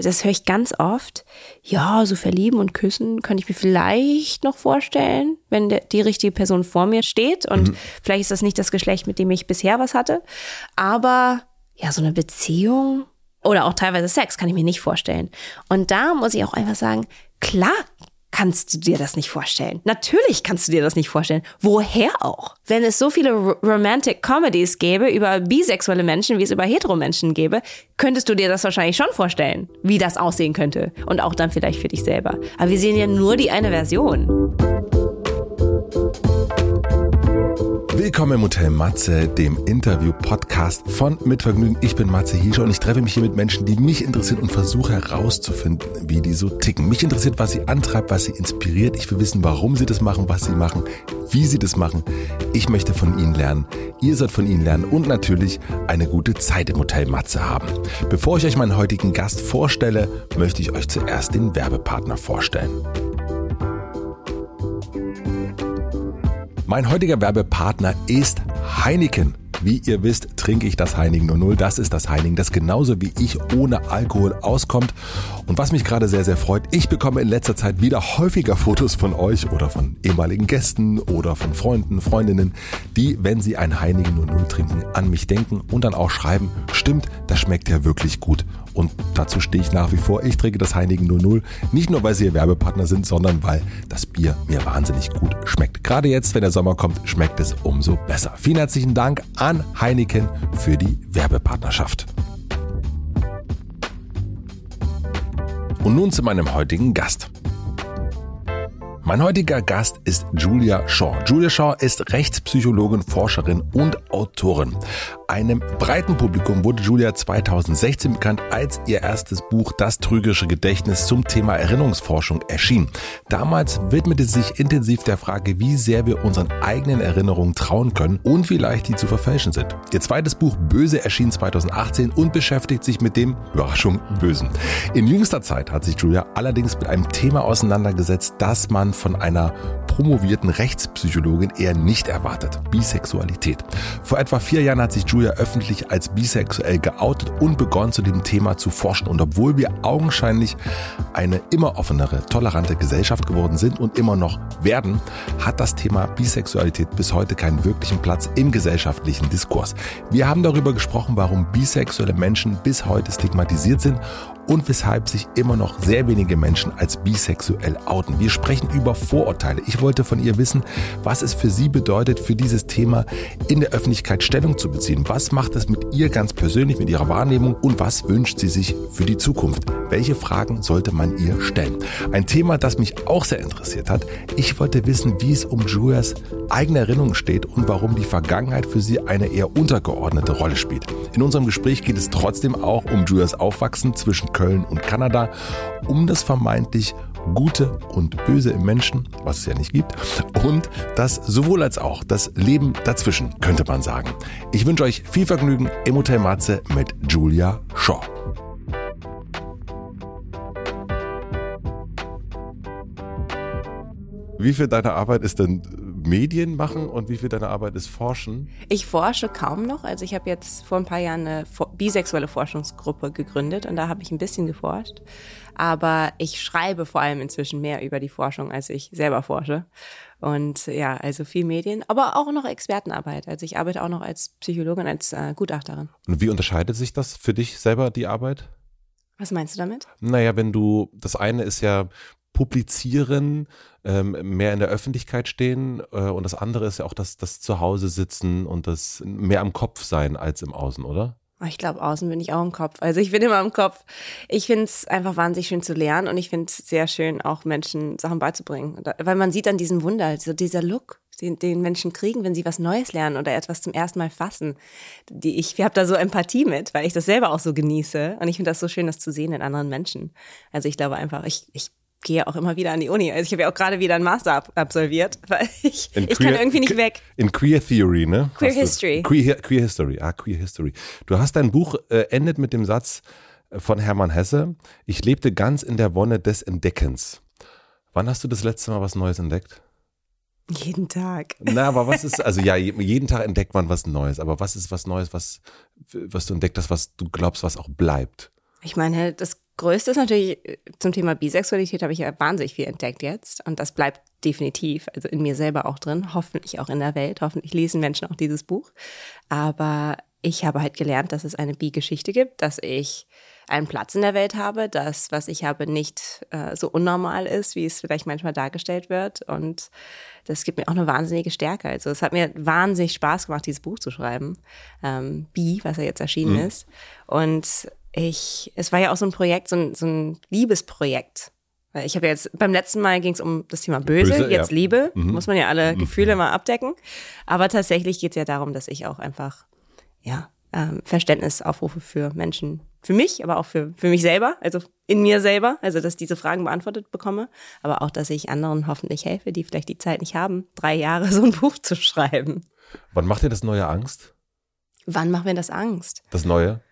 das höre ich ganz oft. Ja, so verlieben und küssen kann ich mir vielleicht noch vorstellen, wenn die richtige Person vor mir steht. Und vielleicht ist das nicht das Geschlecht, mit dem ich bisher was hatte. Aber ja, so eine Beziehung oder auch teilweise Sex kann ich mir nicht vorstellen. Und da muss ich auch einfach sagen, klar kannst du dir das nicht vorstellen. Natürlich kannst du dir das nicht vorstellen. Woher auch? Wenn es so viele Romantic Comedies gäbe über bisexuelle Menschen, wie es über Hetero-Menschen gäbe, könntest du dir das wahrscheinlich schon vorstellen, wie das aussehen könnte. Und auch dann vielleicht für dich selber. Aber wir sehen ja nur die eine Version. Willkommen im Hotel Matze, dem Interview-Podcast von Mit Vergnügen. Ich bin Matze Hiescher und ich treffe mich hier mit Menschen, die mich interessieren und versuche herauszufinden, wie die so ticken. Mich interessiert, was sie antreibt, was sie inspiriert. Ich will wissen, warum sie das machen, was sie machen, wie sie das machen. Ich möchte von ihnen lernen. Ihr sollt von ihnen lernen und natürlich eine gute Zeit im Hotel Matze haben. Bevor ich euch meinen heutigen Gast vorstelle, möchte ich euch zuerst den Werbepartner vorstellen. Mein heutiger Werbepartner ist Heineken. Wie ihr wisst, trinke ich das Heineken 00. Das ist das Heineken, das genauso wie ich ohne Alkohol auskommt. Und was mich gerade sehr, sehr freut, ich bekomme in letzter Zeit wieder häufiger Fotos von euch oder von ehemaligen Gästen oder von Freunden, Freundinnen, die, wenn sie ein Heineken 00 trinken, an mich denken und dann auch schreiben, stimmt, das schmeckt ja wirklich gut. Und dazu stehe ich nach wie vor. Ich trinke das Heineken 00, nicht nur, weil sie ihr Werbepartner sind, sondern weil das Bier mir wahnsinnig gut schmeckt. Gerade jetzt, wenn der Sommer kommt, schmeckt es umso besser. Vielen herzlichen Dank an Heineken für die Werbepartnerschaft. Und nun zu meinem heutigen Gast. Mein heutiger Gast ist Julia Shaw. Julia Shaw ist Rechtspsychologin, Forscherin und Autorin. Einem breiten Publikum wurde Julia 2016 bekannt, als ihr erstes Buch Das trügerische Gedächtnis zum Thema Erinnerungsforschung erschien. Damals widmete sie sich intensiv der Frage, wie sehr wir unseren eigenen Erinnerungen trauen können und wie leicht die zu verfälschen sind. Ihr zweites Buch Böse erschien 2018 und beschäftigt sich mit dem, Überraschung, Bösen. In jüngster Zeit hat sich Julia allerdings mit einem Thema auseinandergesetzt, das man von einer promovierten Rechtspsychologin eher nicht erwartet: Bisexualität. Vor etwa 4 Jahren hat sich Julia öffentlich als bisexuell geoutet und begonnen, zu dem Thema zu forschen. Und obwohl wir augenscheinlich eine immer offenere, tolerante Gesellschaft geworden sind und immer noch werden, hat das Thema Bisexualität bis heute keinen wirklichen Platz im gesellschaftlichen Diskurs. Wir haben darüber gesprochen, warum bisexuelle Menschen bis heute stigmatisiert sind und weshalb sich immer noch sehr wenige Menschen als bisexuell outen. Wir sprechen über Vorurteile. Ich wollte von ihr wissen, was es für sie bedeutet, für dieses Thema in der Öffentlichkeit Stellung zu beziehen. Was macht es mit ihr ganz persönlich, mit ihrer Wahrnehmung und was wünscht sie sich für die Zukunft? Welche Fragen sollte man ihr stellen? Ein Thema, das mich auch sehr interessiert hat. Ich wollte wissen, wie es um Julias eigene Erinnerung steht und warum die Vergangenheit für sie eine eher untergeordnete Rolle spielt. In unserem Gespräch geht es trotzdem auch um Julias Aufwachsen zwischen Köln und Kanada, um das vermeintlich Gute und Böse im Menschen, was es ja nicht gibt, und das sowohl als auch das Leben dazwischen, könnte man sagen. Ich wünsche euch viel Vergnügen im Hotel Matze mit Julia Shaw. Wie viel deiner Arbeit ist denn Medien machen und wie viel deiner Arbeit ist Forschen? Ich forsche kaum noch. Also ich habe jetzt vor ein paar Jahren eine bisexuelle Forschungsgruppe gegründet und da habe ich ein bisschen geforscht. Aber ich schreibe vor allem inzwischen mehr über die Forschung, als ich selber forsche. Und ja, also viel Medien, aber auch noch Expertenarbeit. Also ich arbeite auch noch als Psychologin, als Gutachterin. Und wie unterscheidet sich das für dich selber, die Arbeit? Was meinst du damit? Naja, das eine ist ja publizieren, mehr in der Öffentlichkeit stehen und das andere ist ja auch das Zuhause sitzen und das mehr am Kopf sein als im Außen, oder? Ich glaube, außen bin ich auch im Kopf. Also ich bin immer im Kopf. Ich finde es einfach wahnsinnig schön zu lernen und ich finde es sehr schön, auch Menschen Sachen beizubringen. Weil man sieht an diesem Wunder, so dieser Look, den Menschen kriegen, wenn sie was Neues lernen oder etwas zum ersten Mal fassen. Ich habe da so Empathie mit, weil ich das selber auch so genieße und ich finde das so schön, das zu sehen in anderen Menschen. Also ich glaube einfach, ich gehe auch immer wieder an die Uni. Also ich habe ja auch gerade wieder einen Master absolviert, weil ich kann irgendwie nicht weg. In Queer Theory, ne? Queer History. Queer History. Queer History. Du hast dein Buch endet mit dem Satz von Hermann Hesse: Ich lebte ganz in der Wonne des Entdeckens. Wann hast du das letzte Mal was Neues entdeckt? Jeden Tag. Na, aber was ist, also ja, jeden Tag entdeckt man was Neues, aber was ist was Neues, was du entdeckt hast, was du glaubst, was auch bleibt? Ich meine, das Größte ist natürlich, zum Thema Bisexualität habe ich ja wahnsinnig viel entdeckt jetzt und das bleibt definitiv, also in mir selber auch drin, hoffentlich auch in der Welt, hoffentlich lesen Menschen auch dieses Buch, aber ich habe halt gelernt, dass es eine Bi-Geschichte gibt, dass ich einen Platz in der Welt habe, dass, was ich habe, nicht so unnormal ist, wie es vielleicht manchmal dargestellt wird und das gibt mir auch eine wahnsinnige Stärke, also es hat mir wahnsinnig Spaß gemacht, dieses Buch zu schreiben, Bi, was ja jetzt erschienen ist und es war ja auch so ein Projekt, so ein Liebesprojekt. Weil ich habe jetzt, beim letzten Mal ging es um das Thema Böse, jetzt ja. Liebe, muss man ja alle Gefühle mal abdecken. Aber tatsächlich geht es ja darum, dass ich auch einfach, Verständnis aufrufe für Menschen, für mich, aber auch für mich selber, also in mir selber, also dass ich diese Fragen beantwortet bekomme, aber auch, dass ich anderen hoffentlich helfe, die vielleicht die Zeit nicht haben, 3 Jahre so ein Buch zu schreiben. Wann macht dir das Neue Angst? Wann macht mir das Angst? Das Neue?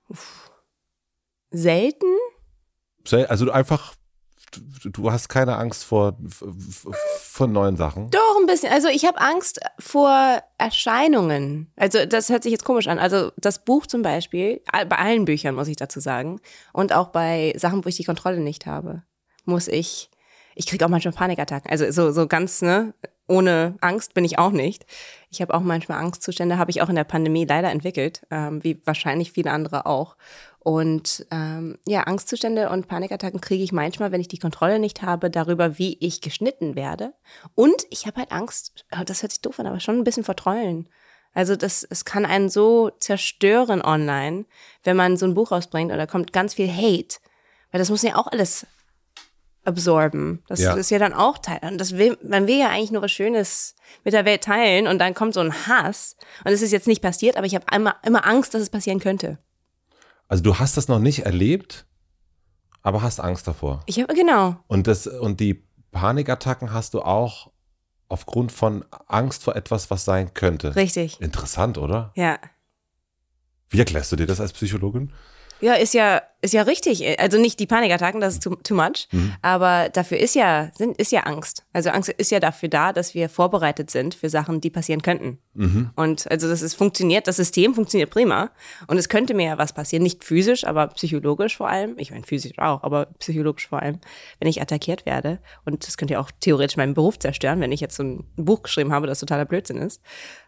Selten. Also du hast keine Angst vor neuen Sachen? Doch, ein bisschen. Also ich habe Angst vor Erscheinungen. Also das hört sich jetzt komisch an. Also das Buch zum Beispiel, bei allen Büchern muss ich dazu sagen und auch bei Sachen, wo ich die Kontrolle nicht habe, ich kriege auch manchmal Panikattacken. Also so ganz, ohne Angst bin ich auch nicht. Ich habe auch manchmal Angstzustände, habe ich auch in der Pandemie leider entwickelt, wie wahrscheinlich viele andere auch. Und Angstzustände und Panikattacken kriege ich manchmal, wenn ich die Kontrolle nicht habe, darüber, wie ich geschnitten werde. Und ich habe halt Angst, das hört sich doof an, aber schon ein bisschen vor Trollen. Also es kann einen so zerstören online, wenn man so ein Buch rausbringt und da kommt ganz viel Hate. Weil das muss ja auch alles absorben. Das ist ja dann auch Teil. Und man will ja eigentlich nur was Schönes mit der Welt teilen und dann kommt so ein Hass. Und es ist jetzt nicht passiert, aber ich habe immer Angst, dass es passieren könnte. Also du hast das noch nicht erlebt, aber hast Angst davor. Genau. Und die Panikattacken hast du auch aufgrund von Angst vor etwas, was sein könnte. Richtig. Interessant, oder? Ja. Wie erklärst du dir das als Psychologin? Ja, ist ja richtig. Also nicht die Panikattacken, das ist too much. Aber dafür ist ja Angst. Also Angst ist ja dafür da, dass wir vorbereitet sind für Sachen, die passieren könnten. Und also das System funktioniert prima. Und es könnte mir ja was passieren, nicht physisch, aber psychologisch vor allem. Ich meine physisch auch, aber psychologisch vor allem, wenn ich attackiert werde. Und das könnte ja auch theoretisch meinen Beruf zerstören, wenn ich jetzt so ein Buch geschrieben habe, das totaler Blödsinn ist.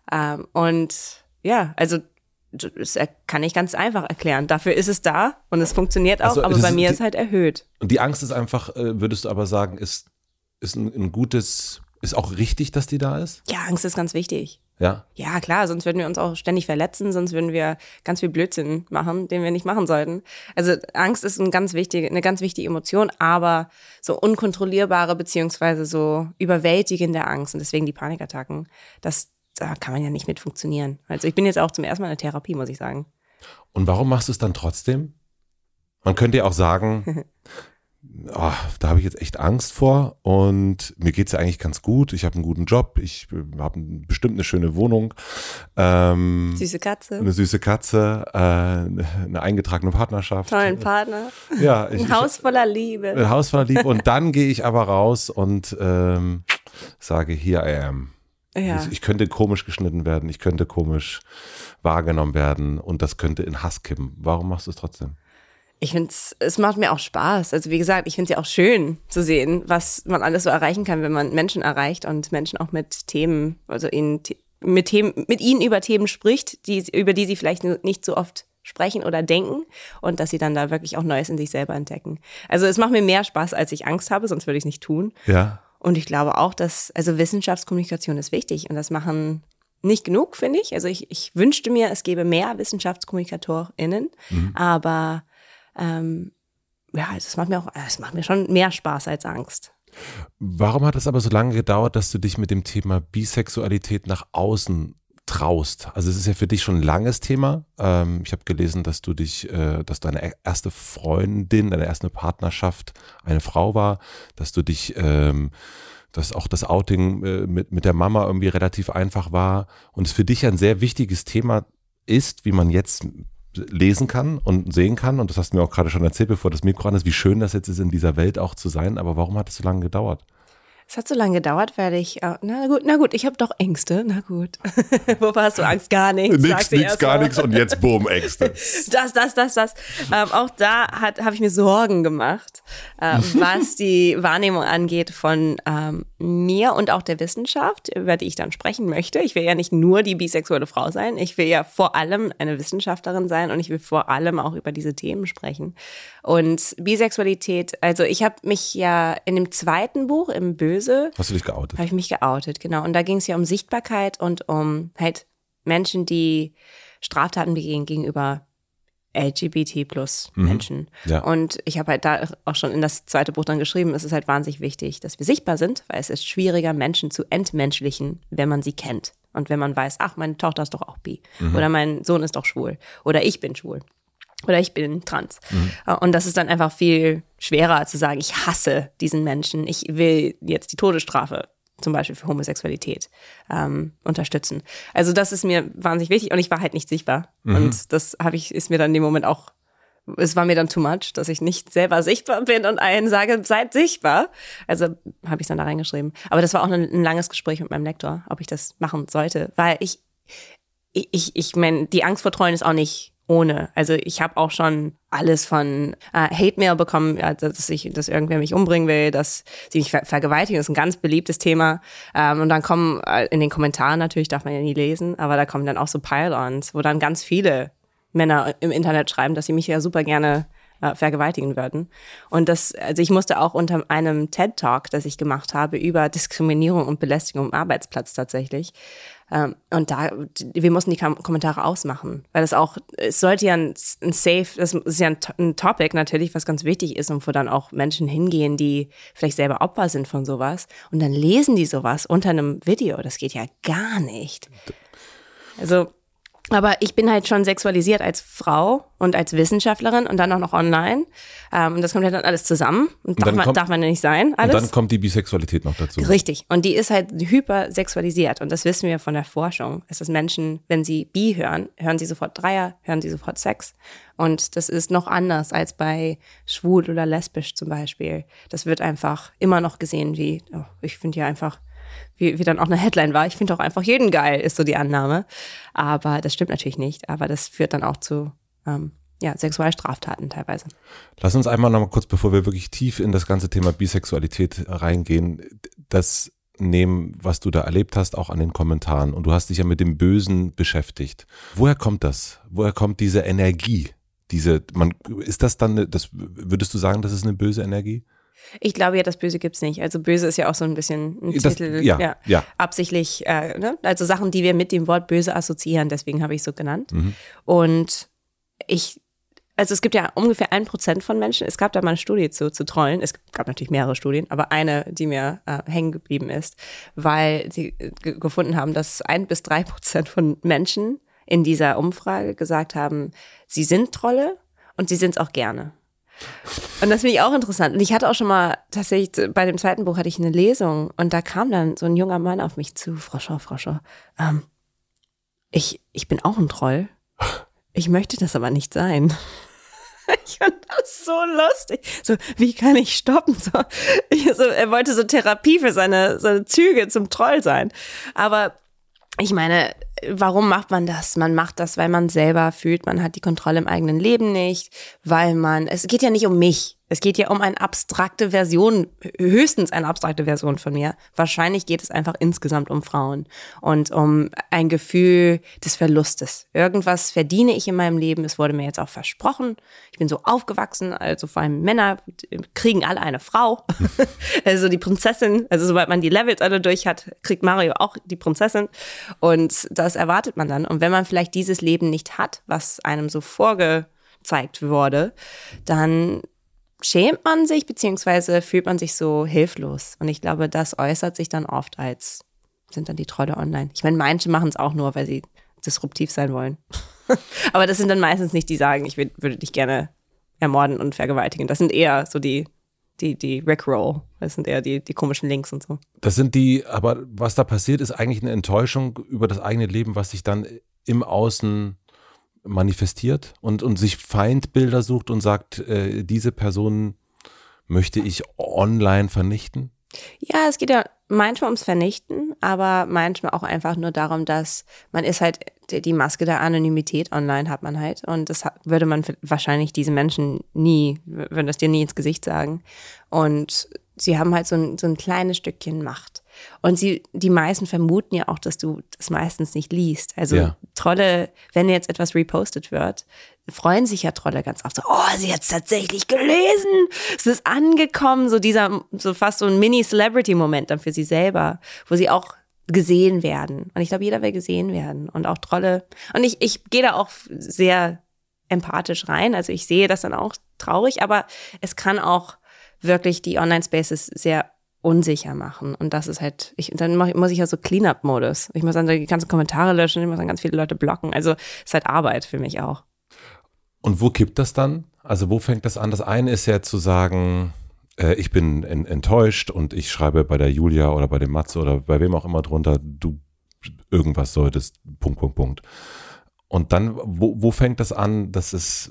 Das kann ich ganz einfach erklären. Dafür ist es da und es funktioniert auch, aber bei mir ist halt erhöht. Und die Angst ist einfach, würdest du aber sagen, ist auch richtig, dass die da ist? Ja, Angst ist ganz wichtig. Ja? Ja, klar, sonst würden wir uns auch ständig verletzen, sonst würden wir ganz viel Blödsinn machen, den wir nicht machen sollten. Also Angst ist eine ganz wichtige Emotion, aber so unkontrollierbare beziehungsweise so überwältigende Angst und deswegen die Panikattacken, da kann man ja nicht mit funktionieren. Also ich bin jetzt auch zum ersten Mal in der Therapie, muss ich sagen. Und warum machst du es dann trotzdem? Man könnte ja auch sagen, da habe ich jetzt echt Angst vor und mir geht es ja eigentlich ganz gut. Ich habe einen guten Job, ich habe bestimmt eine schöne Wohnung. Süße Katze. Eine süße Katze, eine eingetragene Partnerschaft. Tollen Partner. Ja, ein Haus voller Liebe. Ein Haus voller Liebe und dann gehe ich aber raus und sage, here I am. Ja. Ich könnte komisch geschnitten werden, ich könnte komisch wahrgenommen werden und das könnte in Hass kippen. Warum machst du es trotzdem? Ich finde es macht mir auch Spaß. Also wie gesagt, ich finde es ja auch schön zu sehen, was man alles so erreichen kann, wenn man Menschen erreicht und Menschen auch mit Themen, also mit ihnen über Themen spricht, über die sie vielleicht nicht so oft sprechen oder denken und dass sie dann da wirklich auch Neues in sich selber entdecken. Also es macht mir mehr Spaß, als ich Angst habe, sonst würde ich es nicht tun. Ja. Und ich glaube auch, dass Wissenschaftskommunikation ist wichtig und das machen nicht genug, finde ich. Also ich wünschte mir, es gäbe mehr WissenschaftskommunikatorInnen, aber es macht mir schon mehr Spaß als Angst. Warum hat es aber so lange gedauert, dass du dich mit dem Thema Bisexualität nach außen traust? Also es ist ja für dich schon ein langes Thema. Ich habe gelesen, dass dass deine erste Freundin, deine erste Partnerschaft eine Frau war, dass du dich, dass auch das Outing mit der Mama irgendwie relativ einfach war und es für dich ein sehr wichtiges Thema ist, wie man jetzt lesen kann und sehen kann. Und das hast du mir auch gerade schon erzählt, bevor das Mikro an ist, wie schön das jetzt ist, in dieser Welt auch zu sein. Aber warum hat es so lange gedauert? Es hat so lange gedauert, weil ich, na gut, ich habe doch Ängste, na gut. Wovor hast du Angst? Gar nichts. Nix, gar nichts und jetzt boom, Ängste. Das. Auch da habe ich mir Sorgen gemacht, was die Wahrnehmung angeht von mir und auch der Wissenschaft, über die ich dann sprechen möchte. Ich will ja nicht nur die bisexuelle Frau sein, ich will ja vor allem eine Wissenschaftlerin sein und ich will vor allem auch über diese Themen sprechen. Und Bisexualität, also ich habe mich ja in dem zweiten Buch, im Böse, Hast du dich geoutet? Habe ich mich geoutet, genau. Und da ging es ja um Sichtbarkeit und um halt Menschen, die Straftaten begehen gegenüber LGBT plus Menschen. Ja. Und ich habe halt da auch schon in das zweite Buch dann geschrieben, es ist halt wahnsinnig wichtig, dass wir sichtbar sind, weil es ist schwieriger, Menschen zu entmenschlichen, wenn man sie kennt. Und wenn man weiß, ach, meine Tochter ist doch auch bi. Oder mein Sohn ist doch schwul. Oder ich bin schwul. Oder ich bin trans. Und das ist dann einfach viel schwerer zu sagen, ich hasse diesen Menschen, ich will jetzt die Todesstrafe zum Beispiel für Homosexualität unterstützen. Also das ist mir wahnsinnig wichtig und ich war halt nicht sichtbar. Und das ist mir dann in dem Moment auch, es war mir dann too much, dass ich nicht selber sichtbar bin und allen sage, seid sichtbar. Also habe ich dann da reingeschrieben. Aber das war auch ein langes Gespräch mit meinem Lektor, ob ich das machen sollte. Weil ich meine, die Angst vor Trollen ist auch nicht ohne. Also ich habe auch schon alles von Hate-Mail bekommen, dass irgendwer mich umbringen will, dass sie mich vergewaltigen. Das ist ein ganz beliebtes Thema. Und dann kommen in den Kommentaren, natürlich darf man ja nie lesen, aber da kommen dann auch so Pile-ons, wo dann ganz viele Männer im Internet schreiben, dass sie mich ja super gerne vergewaltigen würden. Und also ich musste auch unter einem TED-Talk, das ich gemacht habe, über Diskriminierung und Belästigung am Arbeitsplatz tatsächlich. Und wir mussten die Kommentare ausmachen, weil es sollte ja das ist ja ein Topic natürlich, was ganz wichtig ist und wo dann auch Menschen hingehen, die vielleicht selber Opfer sind von sowas und dann lesen die sowas unter einem Video. Das geht ja gar nicht. Also, aber ich bin halt schon sexualisiert als Frau und als Wissenschaftlerin und dann auch noch online. Und das kommt halt dann alles zusammen. Und darf man ja nicht sein, alles. Und dann kommt die Bisexualität noch dazu. Richtig. Und die ist halt hypersexualisiert. Und das wissen wir von der Forschung. Es ist Menschen, wenn sie bi hören, hören sie sofort Dreier, hören sie sofort Sex. Und das ist noch anders als bei schwul oder lesbisch zum Beispiel. Das wird einfach immer noch gesehen wie, ich finde ja einfach, wie dann auch eine Headline war, ich finde auch einfach jeden geil, ist so die Annahme. Aber das stimmt natürlich nicht. Aber das führt dann auch zu Sexualstraftaten teilweise. Lass uns einmal noch mal kurz, bevor wir wirklich tief in das ganze Thema Bisexualität reingehen, das nehmen, was du da erlebt hast, auch an den Kommentaren. Und du hast dich ja mit dem Bösen beschäftigt. Woher kommt das? Woher kommt diese Energie? Ist das dann, würdest du sagen, das ist eine böse Energie? Ich glaube ja, das Böse gibt's nicht. Also böse ist ja auch so ein bisschen ein Titel, absichtlich, ne? Also Sachen, die wir mit dem Wort böse assoziieren, deswegen habe ich es so genannt. Und es gibt ja ungefähr 1% von Menschen, es gab da mal eine Studie zu Trollen, es gab natürlich mehrere Studien, aber eine, die mir hängen geblieben ist, weil sie gefunden haben, dass 1-3% von Menschen in dieser Umfrage gesagt haben, sie sind Trolle und sie sind es auch gerne. Und das finde ich auch interessant. Und ich hatte auch schon mal, tatsächlich, bei dem zweiten Buch hatte ich eine Lesung und da kam dann so ein junger Mann auf mich zu, Frau Schau, ich bin auch ein Troll. Ich möchte das aber nicht sein. Ich fand das so lustig. So, wie kann ich stoppen? Er wollte so Therapie für seine Züge zum Troll sein. Aber ich meine, warum macht man das? Man macht das, weil man selber fühlt, man hat die Kontrolle im eigenen Leben nicht, es geht ja nicht um mich. Es geht ja um eine abstrakte Version, höchstens eine abstrakte Version von mir. Wahrscheinlich geht es einfach insgesamt um Frauen und um ein Gefühl des Verlustes. Irgendwas verdiene ich in meinem Leben, es wurde mir jetzt auch versprochen. Ich bin so aufgewachsen, also vor allem Männer kriegen alle eine Frau. Also die Prinzessin, also sobald man die Levels alle durch hat, kriegt Mario auch die Prinzessin. Und das erwartet man dann. Und wenn man vielleicht dieses Leben nicht hat, was einem so vorgezeigt wurde, dann schämt man sich, beziehungsweise fühlt man sich so hilflos. Und ich glaube, das äußert sich dann oft sind dann die Trolle online. Ich meine, manche machen es auch nur, weil sie disruptiv sein wollen. Aber das sind dann meistens nicht die, die sagen, ich würde dich gerne ermorden und vergewaltigen. Das sind eher so die Rickroll. Das sind eher die komischen Links und so. Aber was da passiert, ist eigentlich eine Enttäuschung über das eigene Leben, was sich dann im Außen manifestiert und sich Feindbilder sucht und sagt, diese Person möchte ich online vernichten? Ja, es geht ja manchmal ums Vernichten, aber manchmal auch einfach nur darum, dass man ist halt, die Maske der Anonymität online hat man halt und das würde man wahrscheinlich diesen Menschen würden das dir nie ins Gesicht sagen und sie haben halt so ein kleines Stückchen Macht und die meisten vermuten ja auch, dass du das meistens nicht liest, also Trolle, wenn jetzt etwas repostet wird, freuen sich ja Trolle ganz oft so, oh, sie hat es tatsächlich gelesen, es ist angekommen, so fast so ein Mini-Celebrity-Moment dann für sie selber, wo sie auch gesehen werden. Und ich glaube, jeder will gesehen werden und auch Trolle. Und ich gehe da auch sehr empathisch rein, also ich sehe das dann auch traurig, aber es kann auch wirklich die Online-Spaces sehr unsicher machen. Und das ist halt, dann muss ich ja so Cleanup-Modus. Ich muss dann die ganzen Kommentare löschen, ich muss dann ganz viele Leute blocken. Also es ist halt Arbeit für mich auch. Und wo kippt das dann? Also wo fängt das an? Das eine ist ja zu sagen, ich bin enttäuscht und ich schreibe bei der Julia oder bei dem Matze oder bei wem auch immer drunter, du irgendwas solltest, .. Und dann, wo fängt das an, dass es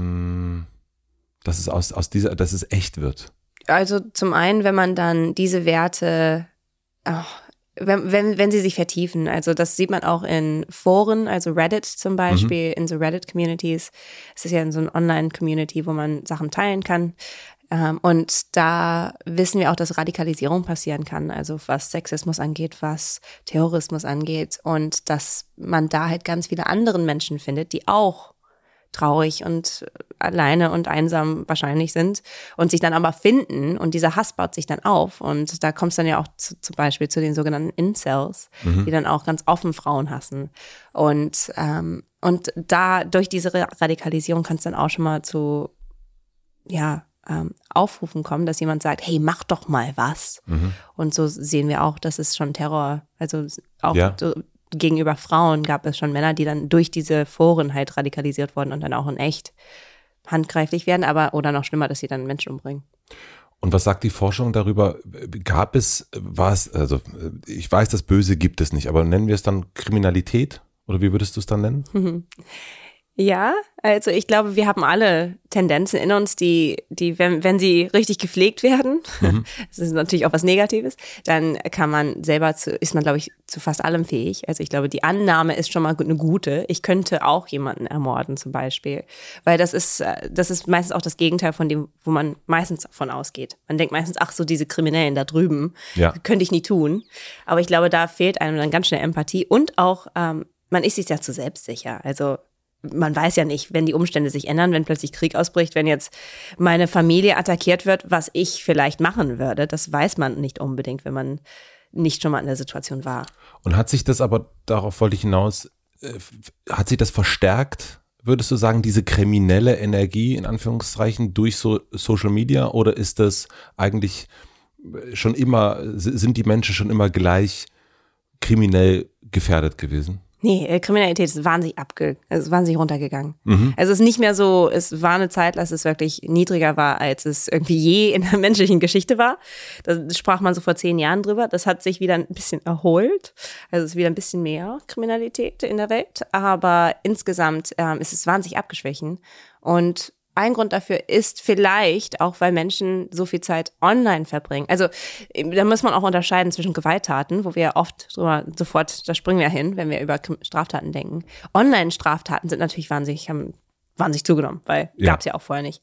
dass es echt wird? Also zum einen, wenn man dann diese Werte, wenn sie sich vertiefen, also das sieht man auch in Foren, also Reddit zum Beispiel, in so Reddit-Communities. Es ist ja so eine Online-Community, wo man Sachen teilen kann. Und da wissen wir auch, dass Radikalisierung passieren kann, also was Sexismus angeht, was Terrorismus angeht und dass man da halt ganz viele andere Menschen findet, die auch traurig und alleine und einsam wahrscheinlich sind und sich dann aber finden und dieser Hass baut sich dann auf und da kommt es dann ja auch zum Beispiel zu den sogenannten Incels, die dann auch ganz offen Frauen hassen und da durch diese Radikalisierung kann es dann auch schon mal zu Aufrufen kommen, dass jemand sagt, hey, mach doch mal was. Und so sehen wir auch, dass es schon Terror, also auch gegenüber Frauen gab es schon Männer, die dann durch diese Foren halt radikalisiert wurden und dann auch in echt handgreiflich werden, oder noch schlimmer, dass sie dann Menschen umbringen. Und was sagt die Forschung darüber? Also ich weiß, das Böse gibt es nicht, aber nennen wir es dann Kriminalität? Oder wie würdest du es dann nennen? Ja, also ich glaube, wir haben alle Tendenzen in uns, die wenn sie richtig gepflegt werden, das ist natürlich auch was Negatives, dann kann man selber ist man, glaube ich, zu fast allem fähig. Also ich glaube, die Annahme ist schon mal eine gute. Ich könnte auch jemanden ermorden zum Beispiel, weil das ist meistens auch das Gegenteil von dem, wo man meistens davon ausgeht. Man denkt meistens, ach so, diese Kriminellen da drüben, könnte ich nie tun. Aber ich glaube, da fehlt einem dann ganz schnell Empathie und auch, man ist sich ja zu selbstsicher. Also man weiß ja nicht, wenn die Umstände sich ändern, wenn plötzlich Krieg ausbricht, wenn jetzt meine Familie attackiert wird, was ich vielleicht machen würde. Das weiß man nicht unbedingt, wenn man nicht schon mal in der Situation war. Und hat sich das aber, darauf wollte ich hinaus, hat sich das verstärkt, würdest du sagen, diese kriminelle Energie in Anführungszeichen durch Social Media oder ist das eigentlich schon immer, sind die Menschen schon immer gleich kriminell gefährdet gewesen? Nee, Kriminalität ist wahnsinnig runtergegangen. Also es ist nicht mehr so, es war eine Zeit, dass es wirklich niedriger war, als es irgendwie je in der menschlichen Geschichte war. Da sprach man so vor 10 Jahren drüber. Das hat sich wieder ein bisschen erholt. Also es ist wieder ein bisschen mehr Kriminalität in der Welt. Aber insgesamt ist es wahnsinnig abgeschwächen. Und ein Grund dafür ist vielleicht auch, weil Menschen so viel Zeit online verbringen. Also da muss man auch unterscheiden zwischen Gewalttaten, wo wir oft da springen wir hin, wenn wir über Straftaten denken. Online-Straftaten sind natürlich haben wahnsinnig zugenommen, weil gab es ja auch vorher nicht.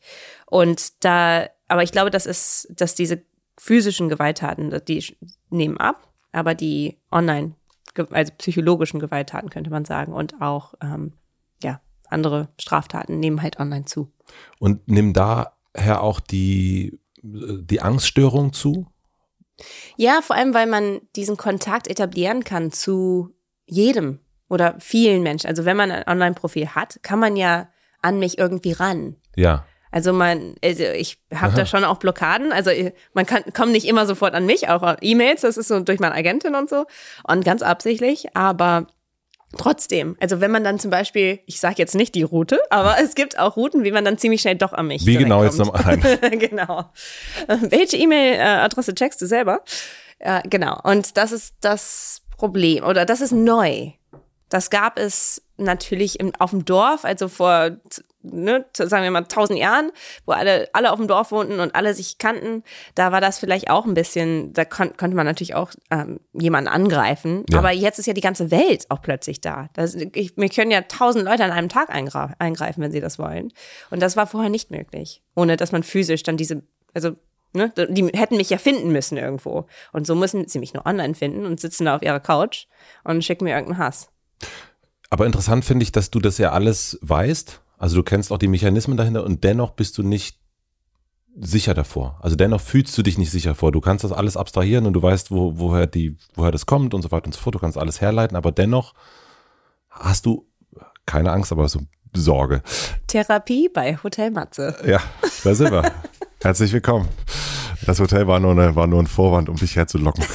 Aber ich glaube, dass diese physischen Gewalttaten, die nehmen ab, aber die online, also psychologischen Gewalttaten könnte man sagen und auch andere Straftaten nehmen halt online zu. Und nimmt daher auch die Angststörung zu? Ja, vor allem, weil man diesen Kontakt etablieren kann zu jedem oder vielen Menschen. Also wenn man ein Online-Profil hat, kann man ja an mich irgendwie ran. Ja. Also ich habe da schon auch Blockaden. Also man kommt nicht immer sofort an mich, auch E-Mails, das ist so durch meine Agentin und so und ganz absichtlich, aber trotzdem, also wenn man dann zum Beispiel, ich sage jetzt nicht die Route, aber es gibt auch Routen, wie man dann ziemlich schnell doch an mich Wie genau kommt. jetzt nochmal ein? Genau. Welche E-Mail-Adresse checkst du selber? Genau. Und das ist das Problem oder das ist neu. Das gab es natürlich auf dem Dorf, also vor sagen wir mal 1000 Jahren, wo alle auf dem Dorf wohnten und alle sich kannten, da war das vielleicht auch ein bisschen, da konnte man natürlich auch jemanden angreifen. Ja. Aber jetzt ist ja die ganze Welt auch plötzlich da. Wir können ja 1000 Leute an einem Tag eingreifen, wenn sie das wollen. Und das war vorher nicht möglich, ohne dass man physisch dann die hätten mich ja finden müssen irgendwo. Und so müssen sie mich nur online finden und sitzen da auf ihrer Couch und schicken mir irgendeinen Hass. Aber interessant finde ich, dass du das ja alles weißt. Also du kennst auch die Mechanismen dahinter und dennoch bist du nicht sicher davor. Also dennoch fühlst du dich nicht sicher vor. Du kannst das alles abstrahieren und du weißt, woher das kommt und so weiter und so fort. Du kannst alles herleiten, aber dennoch hast du keine Angst, aber so Sorge. Therapie bei Hotel Matze. Ja, da sind wir. Herzlich willkommen. Das Hotel war nur ein Vorwand, um dich herzulocken.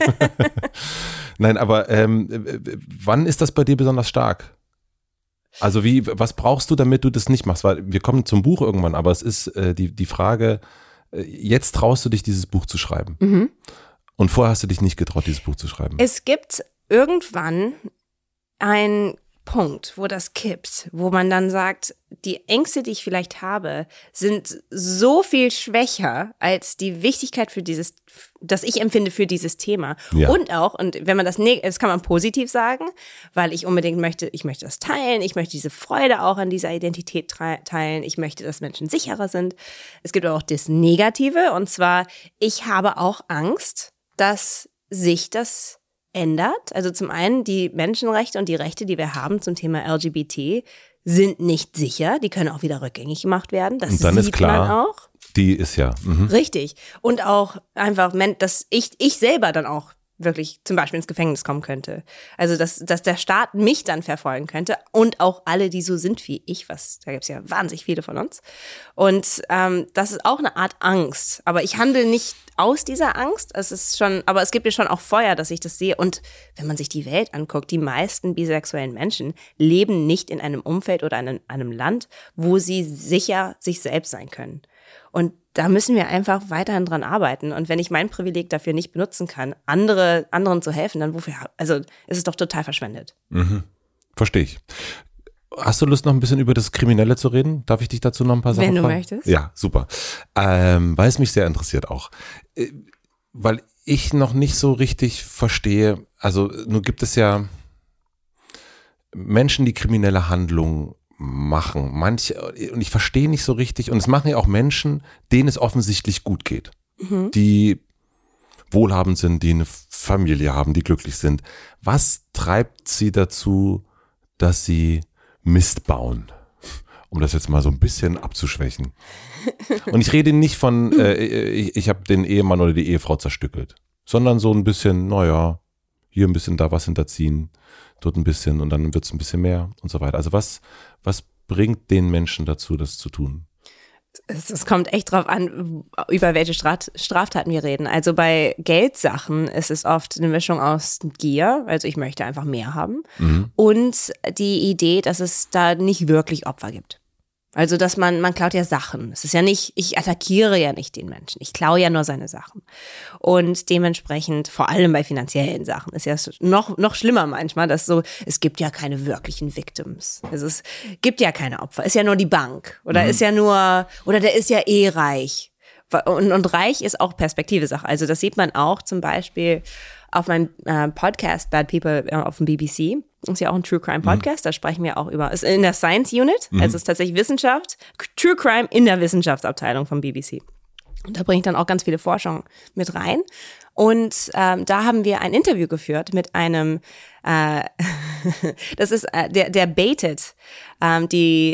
Nein, aber wann ist das bei dir besonders stark? Also was brauchst du, damit du das nicht machst? Weil wir kommen zum Buch irgendwann, aber es ist die Frage, jetzt traust du dich, dieses Buch zu schreiben. Mhm. Und vorher hast du dich nicht getraut, dieses Buch zu schreiben. Es gibt irgendwann einen Punkt, wo das kippt, wo man dann sagt, die Ängste, die ich vielleicht habe, sind so viel schwächer als die Wichtigkeit das ich empfinde für dieses Thema. Ja. Und wenn man das kann man positiv sagen, weil ich unbedingt möchte das teilen, ich möchte diese Freude auch an dieser Identität teilen, ich möchte, dass Menschen sicherer sind. Es gibt aber auch das Negative, und zwar, ich habe auch Angst, dass sich das ändert. Also zum einen, die Menschenrechte und die Rechte, die wir haben zum Thema LGBT, sind nicht sicher. Die können auch wieder rückgängig gemacht werden. Das und dann sieht ist klar, man auch. Die ist ja. Mhm. Richtig. Und auch einfach, dass ich selber dann auch wirklich zum Beispiel ins Gefängnis kommen könnte. Also dass der Staat mich dann verfolgen könnte und auch alle, die so sind wie ich, da gibt es ja wahnsinnig viele von uns. Und das ist auch eine Art Angst. Aber ich handle nicht aus dieser Angst. Aber es gibt mir schon auch Feuer, dass ich das sehe. Und wenn man sich die Welt anguckt, die meisten bisexuellen Menschen leben nicht in einem Umfeld oder in einem Land, wo sie sicher sich selbst sein können. Und da müssen wir einfach weiterhin dran arbeiten. Und wenn ich mein Privileg dafür nicht benutzen kann, anderen zu helfen, dann wofür? Also ist es doch total verschwendet. Mhm. Verstehe ich. Hast du Lust, noch ein bisschen über das Kriminelle zu reden? Darf ich dich dazu noch ein paar Sachen fragen? Wenn du möchtest. Ja, super. Weil es mich sehr interessiert auch. Weil ich noch nicht so richtig verstehe, also nun gibt es ja Menschen, die kriminelle Handlungen machen. Manche, und ich verstehe nicht so richtig, und es machen ja auch Menschen, denen es offensichtlich gut geht, die wohlhabend sind, die eine Familie haben, die glücklich sind. Was treibt sie dazu, dass sie Mist bauen? Um das jetzt mal so ein bisschen abzuschwächen. Und ich rede nicht von, ich habe den Ehemann oder die Ehefrau zerstückelt, sondern so ein bisschen, hier ein bisschen, da was hinterziehen, dort ein bisschen und dann wird es ein bisschen mehr und so weiter. Also was bringt den Menschen dazu, das zu tun? Es kommt echt drauf an, über welche Straftaten wir reden. Also bei Geldsachen ist es oft eine Mischung aus Gier, also ich möchte einfach mehr haben, und die Idee, dass es da nicht wirklich Opfer gibt. Also, dass man klaut ja Sachen. Es ist ja nicht, ich attackiere ja nicht den Menschen. Ich klaue ja nur seine Sachen. Und dementsprechend, vor allem bei finanziellen Sachen, ist ja noch schlimmer manchmal, dass so, es gibt ja keine wirklichen Victims. Also es gibt ja keine Opfer. Ist ja nur die Bank. Oder der ist ja eh reich. Und reich ist auch Perspektive-Sache. Also das sieht man auch zum Beispiel auf meinem Podcast Bad People auf dem BBC. Das ist ja auch ein True Crime Podcast, da sprechen wir auch über, ist in der Science Unit, also ist tatsächlich Wissenschaft, True Crime in der Wissenschaftsabteilung vom BBC. Und da bringe ich dann auch ganz viele Forschung mit rein. Und da haben wir ein Interview geführt mit einem, das ist der baitet, ein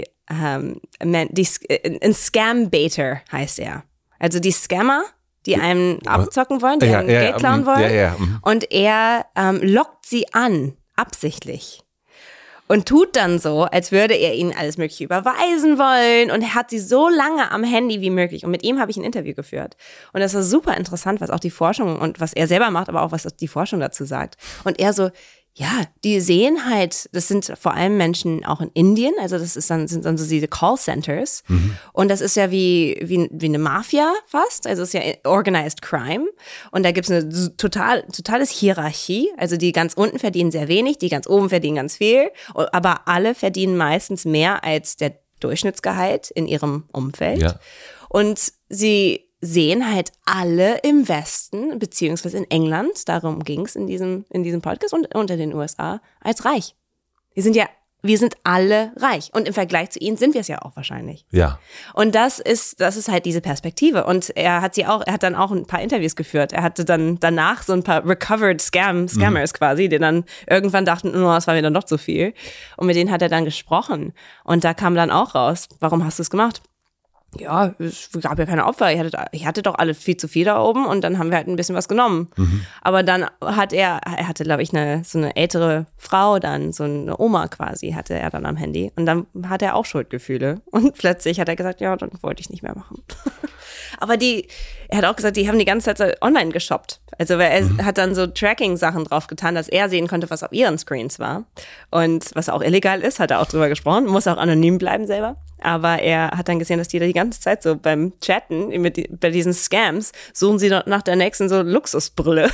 Scam-Baiter heißt er. Also die Scammer, die einem abzocken wollen, die einem Geld klauen wollen. Und er lockt sie an, absichtlich. Und tut dann so, als würde er ihnen alles Mögliche überweisen wollen. Und er hat sie so lange am Handy wie möglich. Und mit ihm habe ich ein Interview geführt. Und das war super interessant, was auch die Forschung und was er selber macht, aber auch was die Forschung dazu sagt. Und er so, ja, die sehen halt, das sind vor allem Menschen auch in Indien, also das sind dann so diese Callcenters. Und das ist ja wie eine Mafia fast, also es ist ja Organized Crime. Und da gibt es eine totales Hierarchie, also die ganz unten verdienen sehr wenig, die ganz oben verdienen ganz viel, aber alle verdienen meistens mehr als der Durchschnittsgehalt in ihrem Umfeld. Ja. Und sie sehen halt alle im Westen, beziehungsweise in England, darum ging es in diesem Podcast und unter den USA, als reich. Wir sind alle reich. Und im Vergleich zu ihnen sind wir es ja auch wahrscheinlich. Ja. Und das ist halt diese Perspektive. Und er hat dann auch ein paar Interviews geführt. Er hatte dann danach so ein paar recovered Scammers quasi, die dann irgendwann dachten, oh, das war mir dann doch zu viel. Und mit denen hat er dann gesprochen. Und da kam dann auch raus, warum hast du es gemacht? Ja, es gab ja keine Opfer. Ich hatte doch alle viel zu viel da oben und dann haben wir halt ein bisschen was genommen. Aber dann hat er hatte, glaube ich, so eine ältere Frau dann, so eine Oma quasi, hatte er dann am Handy. Und dann hat er auch Schuldgefühle. Und plötzlich hat er gesagt, ja, dann wollte ich nicht mehr machen. Aber er hat auch gesagt, die haben die ganze Zeit online geshoppt. Also er hat dann so Tracking-Sachen drauf getan, dass er sehen konnte, was auf ihren Screens war. Und was auch illegal ist, hat er auch drüber gesprochen. Muss auch anonym bleiben selber. Aber er hat dann gesehen, dass die da die ganze Zeit so beim Chatten, bei diesen Scams, suchen sie nach der nächsten so Luxusbrille.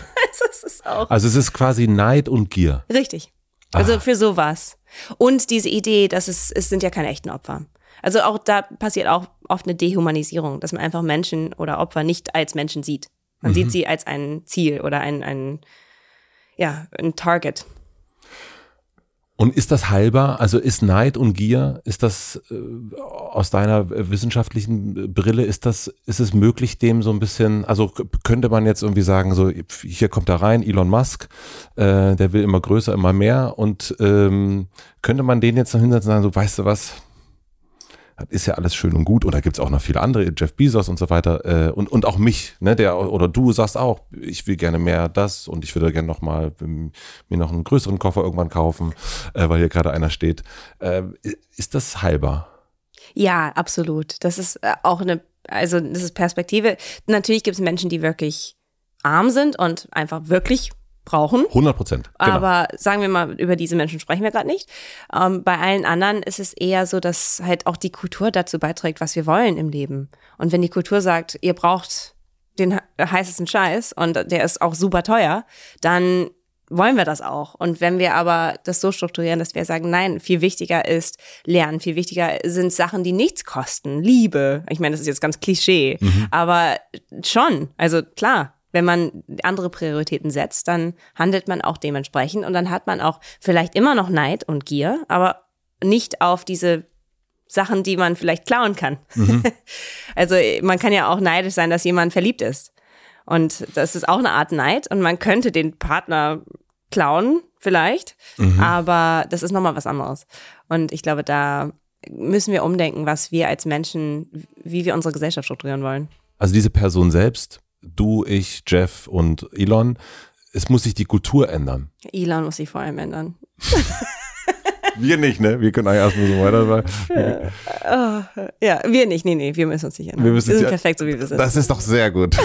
Also es ist quasi Neid und Gier. Richtig. Also für sowas. Und diese Idee, dass es sind ja keine echten Opfer. Also auch da passiert auch oft eine Dehumanisierung, dass man einfach Menschen oder Opfer nicht als Menschen sieht. Man sieht sie als ein Ziel oder ein Target. Und ist das heilbar? Also ist Neid und Gier, ist das aus deiner wissenschaftlichen Brille, ist es möglich, dem so ein bisschen, also könnte man jetzt irgendwie sagen, so hier kommt da rein, Elon Musk, der will immer größer, immer mehr und könnte man den jetzt noch hinsetzen und sagen, so weißt du was, das ist ja alles schön und gut. Oder gibt es auch noch viele andere, Jeff Bezos und so weiter. Und auch mich, ne, oder du sagst auch, ich will gerne mehr das und ich würde gerne mir noch einen größeren Koffer irgendwann kaufen, weil hier gerade einer steht. Ist das heilbar? Ja, absolut. Das ist auch das ist Perspektive. Natürlich gibt es Menschen, die wirklich arm sind und einfach wirklich brauchen. 100%. Genau. Aber sagen wir mal, über diese Menschen sprechen wir gerade nicht. Bei allen anderen ist es eher so, dass halt auch die Kultur dazu beiträgt, was wir wollen im Leben. Und wenn die Kultur sagt, ihr braucht den heißesten Scheiß und der ist auch super teuer, dann wollen wir das auch. Und wenn wir aber das so strukturieren, dass wir sagen, nein, viel wichtiger ist Lernen, viel wichtiger sind Sachen, die nichts kosten. Liebe. Ich meine, das ist jetzt ganz Klischee, aber schon. Also klar. Wenn man andere Prioritäten setzt, dann handelt man auch dementsprechend und dann hat man auch vielleicht immer noch Neid und Gier, aber nicht auf diese Sachen, die man vielleicht klauen kann. Also man kann ja auch neidisch sein, dass jemand verliebt ist und das ist auch eine Art Neid und man könnte den Partner klauen vielleicht, aber das ist nochmal was anderes. Und ich glaube, da müssen wir umdenken, was wir als Menschen, wie wir unsere Gesellschaft strukturieren wollen. Also diese Person selbst, du, ich, Jeff und Elon, es muss sich die Kultur ändern. Elon muss sich vor allem ändern. Wir nicht, ne? Wir können eigentlich erstmal so weiter. Ja, wir nicht. Nee, wir müssen uns nicht ändern. Wir sind perfekt, so wie wir sind. Das ist doch sehr gut.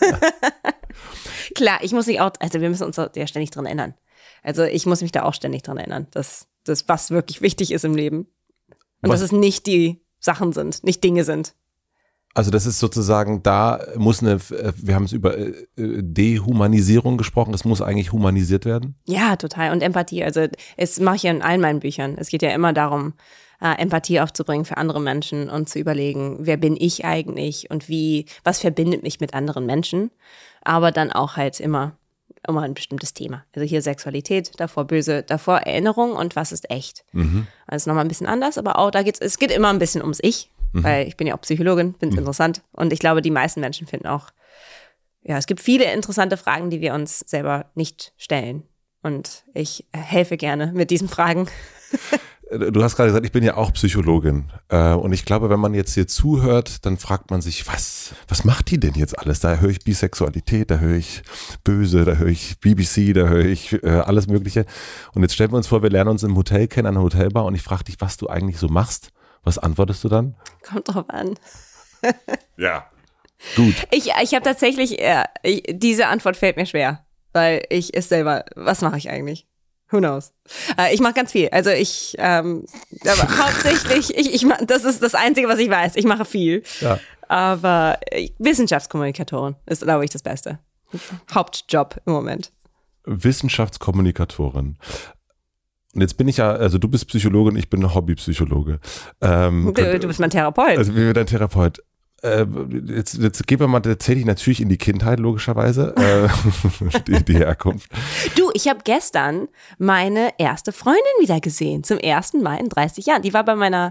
Klar, ich muss mich auch, also wir müssen uns ja ständig dran ändern. Also ich muss mich da auch ständig dran erinnern, dass das, was wirklich wichtig ist im Leben. Und dass es nicht die Sachen sind, nicht Dinge sind. Also das ist sozusagen, da muss wir haben es über Dehumanisierung gesprochen, es muss eigentlich humanisiert werden? Ja, total. Und Empathie, also das mache ich ja in allen meinen Büchern. Es geht ja immer darum, Empathie aufzubringen für andere Menschen und zu überlegen, wer bin ich eigentlich und was verbindet mich mit anderen Menschen, aber dann auch halt immer ein bestimmtes Thema. Also hier Sexualität, davor Böse, davor Erinnerung und was ist echt. Also nochmal ein bisschen anders, aber auch es geht immer ein bisschen ums Ich. Weil ich bin ja auch Psychologin, finde es interessant. Und ich glaube, die meisten Menschen finden auch, ja, es gibt viele interessante Fragen, die wir uns selber nicht stellen. Und ich helfe gerne mit diesen Fragen. Du hast gerade gesagt, ich bin ja auch Psychologin. Und ich glaube, wenn man jetzt hier zuhört, dann fragt man sich, was macht die denn jetzt alles? Da höre ich Bisexualität, da höre ich Böse, da höre ich BBC, da höre ich alles Mögliche. Und jetzt stellen wir uns vor, wir lernen uns im Hotel kennen, an einer Hotelbar. Und ich frage dich, was du eigentlich so machst. Was antwortest du dann? Kommt drauf an. Ja, gut. Ich habe tatsächlich, diese Antwort fällt mir schwer, weil ich es selber, was mache ich eigentlich? Who knows? Ich mache ganz viel. Also aber hauptsächlich, das ist das Einzige, was ich weiß. Ich mache viel. Ja. Aber Wissenschaftskommunikatorin ist, glaube ich, das Beste. Hauptjob im Moment. Wissenschaftskommunikatorin. Und jetzt bin ich ja, also du bist Psychologe und ich bin Hobbypsychologe. Du bist mein Therapeut. Also wie dein Therapeut. Jetzt gehen wir mal tatsächlich natürlich in die Kindheit, logischerweise, die Herkunft. Du, ich habe gestern meine erste Freundin wieder gesehen, zum ersten Mal in 30 Jahren. Die war bei meiner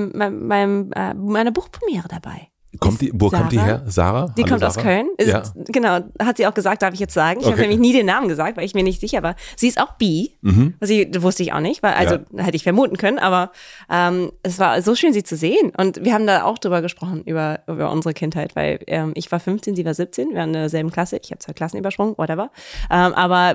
Buchpremiere dabei. Wo kommt die her? Sarah? Die kommt aus Köln. Ja. Genau, hat sie auch gesagt, darf ich jetzt sagen. Ich habe nämlich nie den Namen gesagt, weil ich mir nicht sicher war. Sie ist auch bi. Das wusste ich auch nicht, weil hätte ich vermuten können, aber es war so schön, sie zu sehen. Und wir haben da auch drüber gesprochen, über unsere Kindheit, weil ich war 15, sie war 17, wir waren in derselben Klasse. Ich habe 2 Klassen übersprungen, whatever. Aber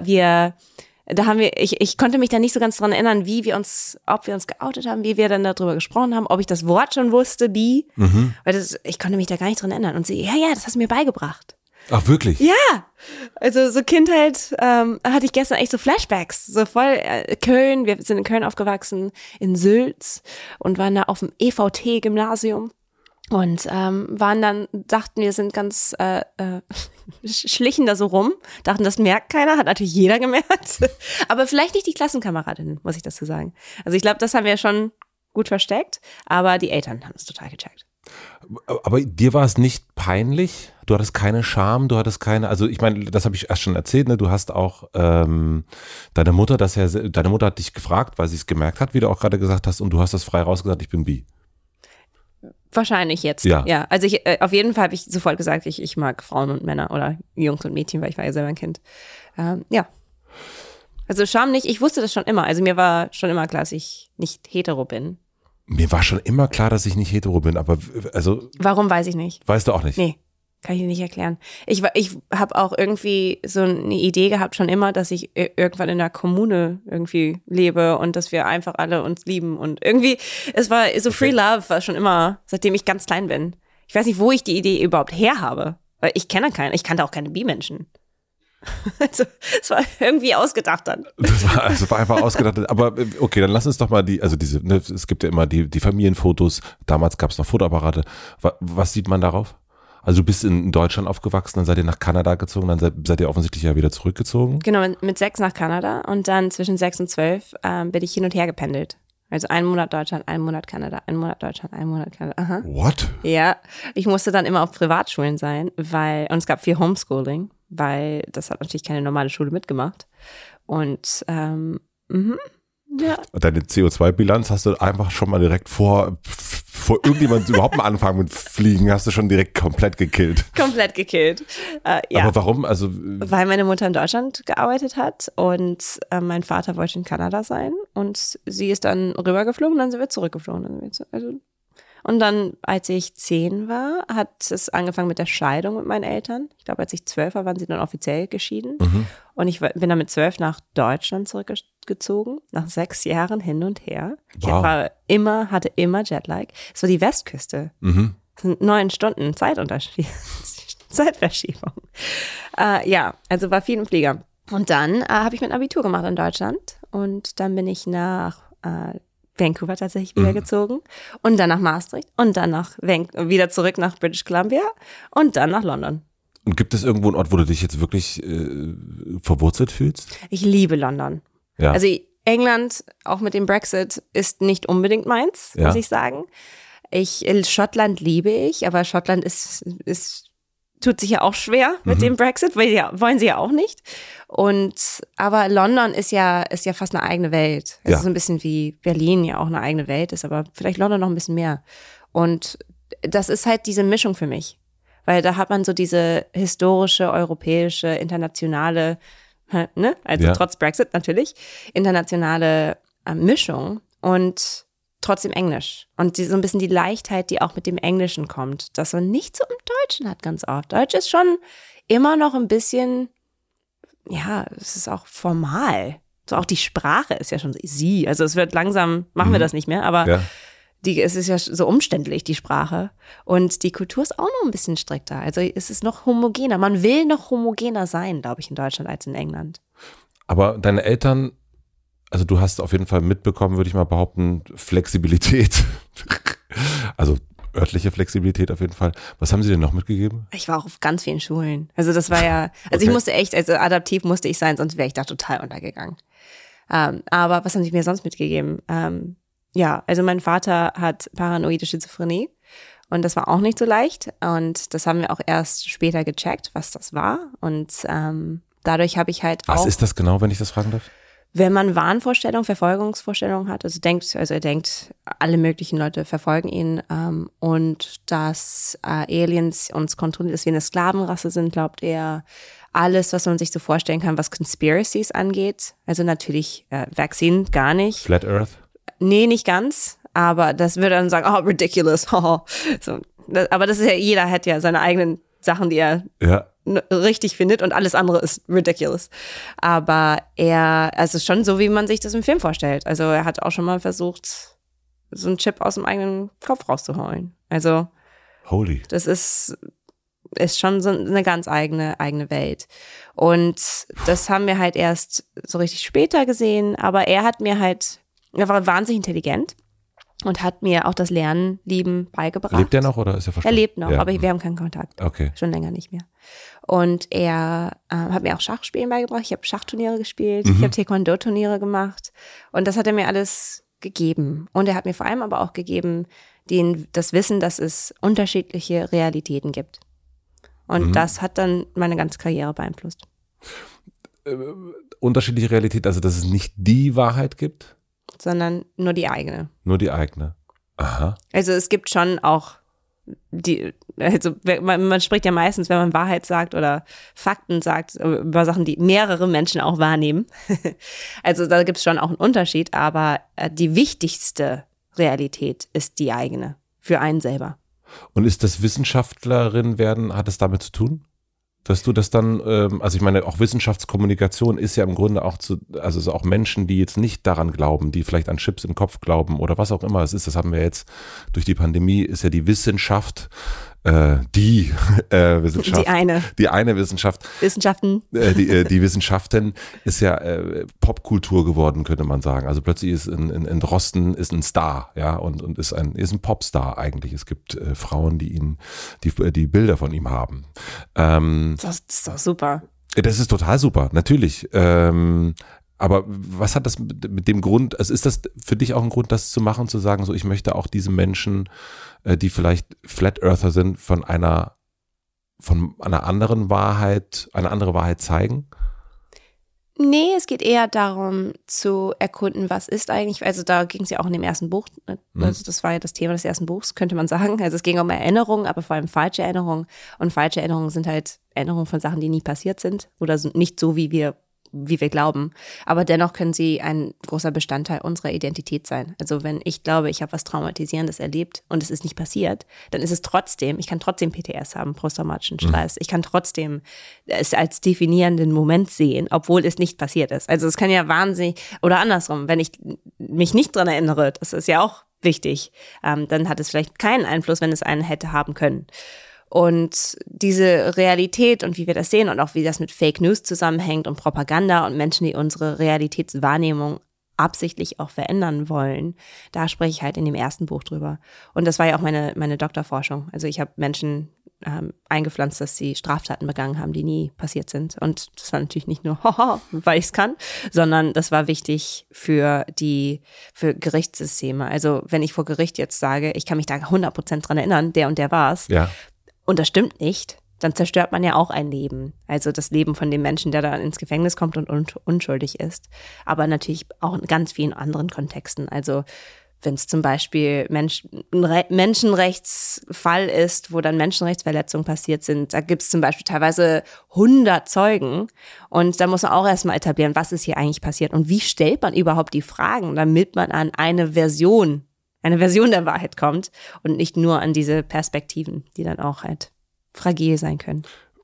ich konnte mich da nicht so ganz dran erinnern, ob wir uns geoutet haben, wie wir dann darüber gesprochen haben, ob ich das Wort schon wusste, bi, weil ich konnte mich da gar nicht dran erinnern. Und sie, ja, das hast du mir beigebracht. Ach, wirklich? Ja, also so Kindheit hatte ich gestern echt so Flashbacks, so voll Köln, wir sind in Köln aufgewachsen, in Sülz und waren da auf dem EVT-Gymnasium. Und dachten wir sind ganz schlichen da so rum, dachten, das merkt keiner, hat natürlich jeder gemerkt, aber vielleicht nicht die Klassenkameradinnen, muss ich dazu sagen. Also ich glaube, das haben wir schon gut versteckt, aber die Eltern haben es total gecheckt. Aber dir war es nicht peinlich? Du hattest keine Scham, also ich meine, das habe ich erst schon erzählt, ne? Du hast auch deine Mutter hat dich gefragt, weil sie es gemerkt hat, wie du auch gerade gesagt hast, und du hast das frei rausgesagt, ich bin bi. Wahrscheinlich jetzt. Ja. Also auf jeden Fall habe ich sofort gesagt, ich mag Frauen und Männer oder Jungs und Mädchen, weil ich war ja selber ein Kind. Ja. Also Scham nicht, ich wusste das schon immer. Also mir war schon immer klar, dass ich nicht hetero bin. Mir war schon immer klar, dass ich nicht hetero bin, aber also. Warum, weiß ich nicht. Weißt du auch nicht? Nee. Kann ich dir nicht erklären. Ich habe auch irgendwie so eine Idee gehabt schon immer, dass ich irgendwann in der Kommune irgendwie lebe und dass wir einfach alle uns lieben und irgendwie, es war so Free Love war schon immer, seitdem ich ganz klein bin. Ich weiß nicht, wo ich die Idee überhaupt her habe, weil ich kannte auch keine Bi-Menschen. Also, es war irgendwie ausgedacht dann. Das war einfach ausgedacht. Aber okay, dann lass uns doch mal es gibt ja immer die Familienfotos, damals gab es noch Fotoapparate. Was sieht man darauf? Also du bist in Deutschland aufgewachsen, dann seid ihr nach Kanada gezogen, dann seid ihr offensichtlich ja wieder zurückgezogen. Genau, mit 6 nach Kanada und dann zwischen 6 und 12 bin ich hin und her gependelt. Also 1 Monat Deutschland, 1 Monat Kanada, 1 Monat Deutschland, 1 Monat Kanada. Aha. What? Ja, ich musste dann immer auf Privatschulen sein, und es gab viel Homeschooling, weil das hat natürlich keine normale Schule mitgemacht. Und ja. Und deine CO2-Bilanz hast du einfach schon mal direkt vor irgendjemand überhaupt mal anfangen mit Fliegen, hast du schon direkt komplett gekillt. Komplett gekillt. Ja. Aber warum? Also weil meine Mutter in Deutschland gearbeitet hat und mein Vater wollte in Kanada sein und sie ist dann rübergeflogen, dann sind wir zurückgeflogen. Und dann, als ich 10 war, hat es angefangen mit der Scheidung mit meinen Eltern. Ich glaube, als ich 12 war, waren sie dann offiziell geschieden. Und ich bin dann mit 12 nach Deutschland zurückgezogen, nach 6 Jahren hin und her. Wow. Hatte immer Jetlag. Es war die Westküste. Das sind 9 Stunden Zeitunterschied. Zeitverschiebung. Ja, also war viel im Flieger. Und dann habe ich mein Abitur gemacht in Deutschland. Und dann bin ich nach Vancouver tatsächlich wieder gezogen und dann nach Maastricht und dann wieder zurück nach British Columbia und dann nach London. Und gibt es irgendwo einen Ort, wo du dich jetzt wirklich verwurzelt fühlst? Ich liebe London. Ja. Also England, auch mit dem Brexit, ist nicht unbedingt meins, muss ich sagen. Schottland liebe ich, aber Schottland tut sich ja auch schwer mit dem Brexit, wollen sie ja auch nicht. Aber London ist ja fast eine eigene Welt. Also so ein bisschen wie Berlin ja auch eine eigene Welt ist, aber vielleicht London noch ein bisschen mehr. Und das ist halt diese Mischung für mich. Weil da hat man so diese historische, europäische, internationale, ne? Also trotz Brexit natürlich, internationale Mischung und trotzdem Englisch. Und so ein bisschen die Leichtheit, die auch mit dem Englischen kommt, dass man nicht so im Deutschen hat ganz oft. Deutsch ist schon immer noch ein bisschen, ja, es ist auch formal. So auch die Sprache ist ja schon sie. Also es wird langsam, machen wir das nicht mehr, aber es ist ja so umständlich, die Sprache. Und die Kultur ist auch noch ein bisschen strikter. Also es ist noch homogener. Man will noch homogener sein, glaube ich, in Deutschland als in England. Aber deine Eltern, also du hast auf jeden Fall mitbekommen, würde ich mal behaupten, Flexibilität. Also örtliche Flexibilität auf jeden Fall. Was haben sie denn noch mitgegeben? Ich war auch auf ganz vielen Schulen. Also das war ja, ich musste echt, also adaptiv musste ich sein, sonst wäre ich da total untergegangen. Aber was haben sie mir sonst mitgegeben? Ja, also mein Vater hat paranoide Schizophrenie und das war auch nicht so leicht und das haben wir auch erst später gecheckt, was das war und dadurch habe ich halt auch… Was ist das genau, wenn ich das fragen darf? Wenn man Wahnvorstellungen, Verfolgungsvorstellungen hat, er denkt, alle möglichen Leute verfolgen ihn und dass Aliens uns kontrollieren, dass wir eine Sklavenrasse sind, glaubt er. Alles, was man sich so vorstellen kann, was Conspiracies angeht. Also natürlich Vaccine gar nicht. Flat Earth? Nee, nicht ganz. Aber das würde dann sagen, oh, ridiculous. So, aber das ist ja, jeder hat ja seine eigenen Sachen, die er richtig findet und alles andere ist ridiculous. Aber also schon so, wie man sich das im Film vorstellt. Also er hat auch schon mal versucht, so einen Chip aus dem eigenen Kopf rauszuholen. Also Holy. Das ist schon so eine ganz eigene Welt. Und das haben wir halt erst so richtig später gesehen, aber er war wahnsinnig intelligent und hat mir auch das Lernen, Lieben beigebracht. Lebt er noch oder ist er verstorben? Er lebt noch, aber wir haben keinen Kontakt. Okay. Schon länger nicht mehr. Und er hat mir auch Schachspielen beigebracht. Ich habe Schachturniere gespielt, ich habe Taekwondo-Turniere gemacht und das hat er mir alles gegeben. Und er hat mir vor allem aber auch gegeben, das Wissen, dass es unterschiedliche Realitäten gibt. Und das hat dann meine ganze Karriere beeinflusst. Unterschiedliche Realität, also dass es nicht die Wahrheit gibt? Sondern nur die eigene. Nur die eigene. Aha. Also es gibt schon auch man spricht ja meistens, wenn man Wahrheit sagt oder Fakten sagt, über Sachen, die mehrere Menschen auch wahrnehmen. Also da gibt es schon auch einen Unterschied, aber die wichtigste Realität ist die eigene, für einen selber. Und ist das Wissenschaftlerin werden, hat es damit zu tun? Dass du das dann, also ich meine, auch Wissenschaftskommunikation ist ja im Grunde auch also auch Menschen, die jetzt nicht daran glauben, die vielleicht an Chips im Kopf glauben oder was auch immer es ist, das haben wir jetzt durch die Pandemie, ist ja die Wissenschaft, die Wissenschaft. Die eine Wissenschaft. Wissenschaften. Die Wissenschaften ist ja Popkultur geworden, könnte man sagen. Also plötzlich ist in Drosten ist ein Star, ja, und ist ein Popstar eigentlich. Es gibt Frauen, die Bilder von ihm haben. Das ist doch super. Das ist total super, natürlich. Aber was hat das mit dem Grund, also ist das für dich auch ein Grund, das zu machen, zu sagen, so ich möchte auch diese Menschen, die vielleicht Flat Earther sind, von einer anderen Wahrheit, eine andere Wahrheit zeigen? Nee, es geht eher darum zu erkunden, was ist eigentlich, also da ging es ja auch in dem ersten Buch, also das war ja das Thema des ersten Buchs, könnte man sagen. Also es ging um Erinnerungen, aber vor allem falsche Erinnerungen. Und falsche Erinnerungen sind halt Erinnerungen von Sachen, die nie passiert sind oder nicht so, wie wir glauben. Aber dennoch können sie ein großer Bestandteil unserer Identität sein. Also wenn ich glaube, ich habe was Traumatisierendes erlebt und es ist nicht passiert, dann ist es trotzdem, ich kann trotzdem PTS haben, posttraumatischen Stress. Ich kann trotzdem es als definierenden Moment sehen, obwohl es nicht passiert ist. Also es kann ja wahnsinnig, oder andersrum, wenn ich mich nicht dran erinnere, das ist ja auch wichtig, dann hat es vielleicht keinen Einfluss, wenn es einen hätte haben können. Und diese Realität und wie wir das sehen und auch wie das mit Fake News zusammenhängt und Propaganda und Menschen, die unsere Realitätswahrnehmung absichtlich auch verändern wollen, da spreche ich halt in dem ersten Buch drüber. Und das war ja auch meine Doktorforschung. Also ich habe Menschen eingepflanzt, dass sie Straftaten begangen haben, die nie passiert sind. Und das war natürlich nicht nur, weil ich es kann, sondern das war wichtig für Gerichtssysteme. Also wenn ich vor Gericht jetzt sage, ich kann mich da 100% dran erinnern, der und der war's. Ja. Und das stimmt nicht, dann zerstört man ja auch ein Leben. Also das Leben von dem Menschen, der da ins Gefängnis kommt und unschuldig ist. Aber natürlich auch in ganz vielen anderen Kontexten. Also wenn es zum Beispiel ein Menschenrechtsfall ist, wo dann Menschenrechtsverletzungen passiert sind, da gibt es zum Beispiel teilweise 100 Zeugen. Und da muss man auch erstmal etablieren, was ist hier eigentlich passiert und wie stellt man überhaupt die Fragen, damit man an eine Version der Wahrheit kommt und nicht nur an diese Perspektiven, die dann auch halt fragil sein können.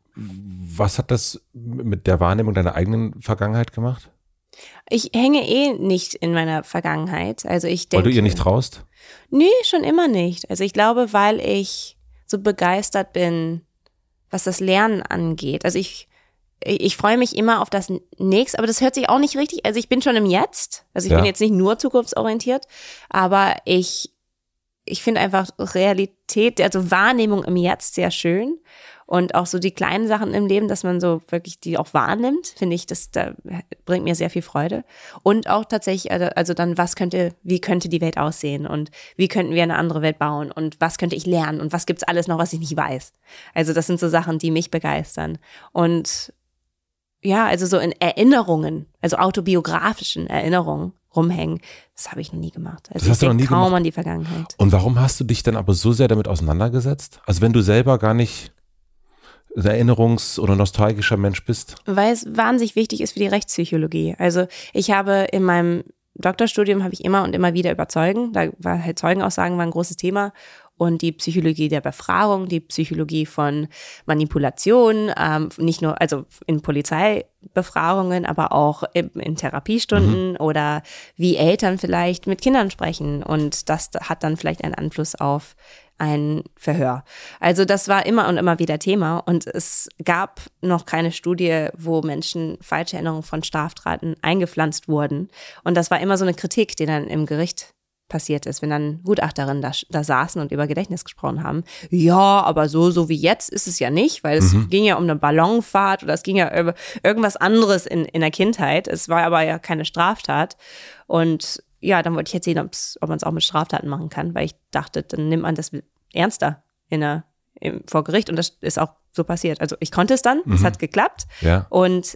Was hat das mit der Wahrnehmung deiner eigenen Vergangenheit gemacht? Ich hänge nicht in meiner Vergangenheit. Also ich denke, weil du ihr nicht traust? Nee, schon immer nicht. Also ich glaube, weil ich so begeistert bin, was das Lernen angeht. Also ich freue mich immer auf das Nächste, aber das hört sich auch nicht richtig, also ich bin schon im Jetzt, also ich bin jetzt nicht nur zukunftsorientiert, aber ich finde einfach Realität, also Wahrnehmung im Jetzt sehr schön Und auch so die kleinen Sachen im Leben, dass man so wirklich die auch wahrnimmt, finde ich, da bringt mir sehr viel Freude. Und auch tatsächlich, also dann, wie könnte die Welt aussehen und wie könnten wir eine andere Welt bauen und was könnte ich lernen und was gibt's alles noch, was ich nicht weiß. Also das sind so Sachen, die mich begeistern. Und ja, also so in Erinnerungen, also autobiografischen Erinnerungen rumhängen, das habe ich noch nie gemacht. Also das hast du noch nie kaum gemacht? An die Vergangenheit. Und warum hast du dich dann aber so sehr damit auseinandergesetzt? Also wenn du selber gar nicht ein erinnerungs- oder nostalgischer Mensch bist? Weil es wahnsinnig wichtig ist für die Rechtspsychologie. Also ich habe in meinem Doktorstudium habe ich immer und immer wieder über Zeugen, da war halt Zeugenaussagen war ein großes Thema. Und die Psychologie der Befragung, die Psychologie von Manipulation, nicht nur, also in Polizeibefragungen, aber auch in Therapiestunden oder wie Eltern vielleicht mit Kindern sprechen. Und das hat dann vielleicht einen Einfluss auf ein Verhör. Also das war immer und immer wieder Thema. Und es gab noch keine Studie, wo Menschen falsche Erinnerungen von Straftaten eingepflanzt wurden. Und das war immer so eine Kritik, die dann im Gericht passiert ist, wenn dann Gutachterinnen da saßen und über Gedächtnis gesprochen haben. Ja, aber so wie jetzt ist es ja nicht, weil es ging ja um eine Ballonfahrt oder es ging ja über irgendwas anderes in der Kindheit. Es war aber ja keine Straftat. Und ja, dann wollte ich jetzt sehen, ob man es auch mit Straftaten machen kann, weil ich dachte, dann nimmt man das ernster vor Gericht und das ist auch so passiert. Also ich konnte es dann, es hat geklappt und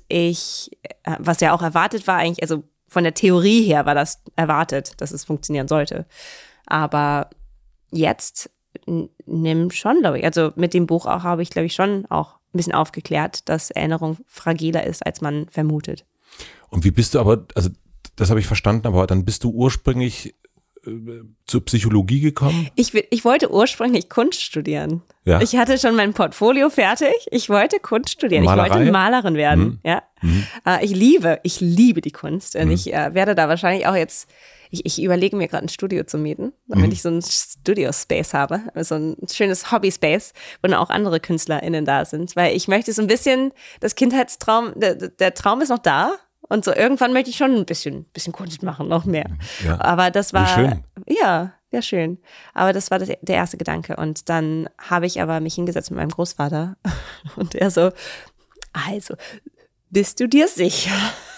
was ja auch erwartet war eigentlich, also von der Theorie her war das erwartet, dass es funktionieren sollte. Aber jetzt nimm schon, glaube ich, also mit dem Buch auch habe ich, glaube ich, schon auch ein bisschen aufgeklärt, dass Erinnerung fragiler ist, als man vermutet. Und wie bist du aber, also das habe ich verstanden, aber dann bist du ursprünglich zur Psychologie gekommen? Ich wollte ursprünglich Kunst studieren. Ja. Ich hatte schon mein Portfolio fertig. Ich wollte Kunst studieren. Malerei? Ich wollte Malerin werden. Ja. Ich liebe die Kunst. Und ich werde da wahrscheinlich auch jetzt, ich überlege mir gerade ein Studio zu mieten, damit ich so ein Studio-Space habe. So ein schönes Hobby-Space, wo dann auch andere KünstlerInnen da sind. Weil ich möchte so ein bisschen, das Kindheitstraum, der Traum ist noch da. Und so irgendwann möchte ich schon ein bisschen Kunst machen, noch mehr. Ja. Aber das war, schön. Ja, schön. Aber das war der erste Gedanke. Und dann habe ich aber mich hingesetzt mit meinem Großvater und er so, also, bist du dir sicher?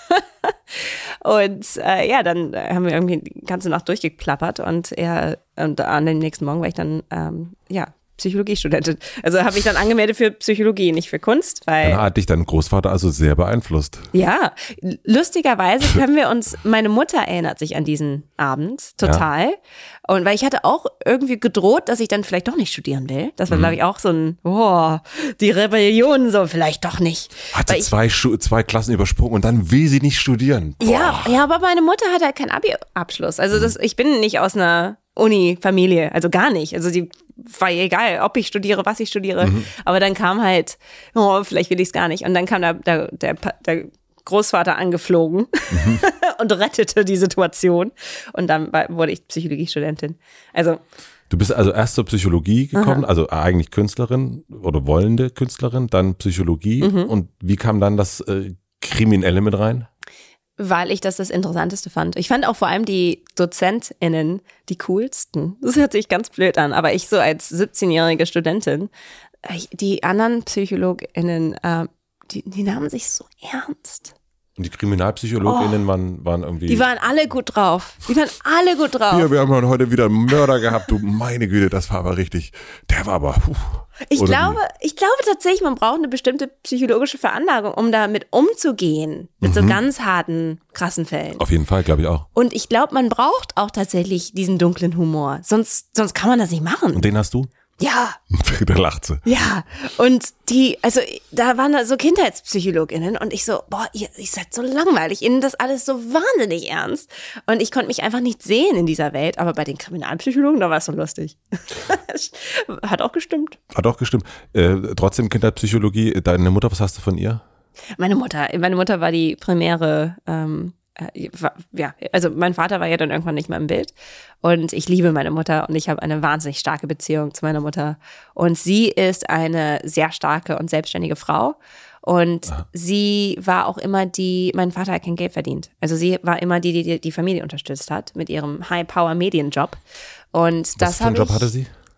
Und dann haben wir irgendwie die ganze Nacht durchgeplappert und an dem nächsten Morgen war ich dann, Psychologiestudentin. Also habe ich dann angemeldet für Psychologie, nicht für Kunst. Weil dann hat dich dein Großvater also sehr beeinflusst. Ja, lustigerweise meine Mutter erinnert sich an diesen Abend total. Ja. Und weil ich hatte auch irgendwie gedroht, dass ich dann vielleicht doch nicht studieren will. Das war, glaube ich, auch so die Rebellion, so vielleicht doch nicht. Hatte zwei Klassen übersprungen und dann will sie nicht studieren. Ja, aber meine Mutter hatte halt keinen Abi-Abschluss. Also ich bin nicht aus einer Uni-Familie, also gar nicht. Also die war egal, ob ich studiere, was ich studiere. Aber dann kam halt, vielleicht will ich es gar nicht. Und dann kam der Großvater angeflogen und rettete die Situation. Und dann wurde ich Psychologiestudentin. Also du bist also erst zur Psychologie gekommen, also eigentlich Künstlerin oder wollende Künstlerin, dann Psychologie. Und wie kam dann das Kriminelle mit rein? Weil ich das Interessanteste fand. Ich fand auch vor allem die DozentInnen die coolsten. Das hört sich ganz blöd an, aber ich so als 17-jährige Studentin, die anderen PsychologInnen, die nahmen sich so ernst. Und die KriminalpsychologInnen waren irgendwie... Die waren alle gut drauf. Ja, wir haben heute wieder einen Mörder gehabt. Du, meine Güte, das war aber richtig... Der war aber... Ich glaube tatsächlich, man braucht eine bestimmte psychologische Veranlagung, um damit umzugehen. Mit so ganz harten, krassen Fällen. Auf jeden Fall, glaube ich auch. Und ich glaube, man braucht auch tatsächlich diesen dunklen Humor. Sonst kann man das nicht machen. Und den hast du? Ja. Da lacht sie. Ja. Und da waren da so KindheitspsychologInnen und ich so, ihr seid so langweilig, ihnen das alles so wahnsinnig ernst. Und ich konnte mich einfach nicht sehen in dieser Welt. Aber bei den Kriminalpsychologen, da war es so lustig. Hat auch gestimmt. Trotzdem Kindheitspsychologie. Deine Mutter, was hast du von ihr? Meine Mutter war die primäre, also mein Vater war ja dann irgendwann nicht mehr im Bild und ich liebe meine Mutter und ich habe eine wahnsinnig starke Beziehung zu meiner Mutter und sie ist eine sehr starke und selbstständige Frau und sie war auch immer mein Vater hat kein Geld verdient, also sie war immer die Familie unterstützt hat mit ihrem High-Power-Medienjob und Was für einen Job hatte sie?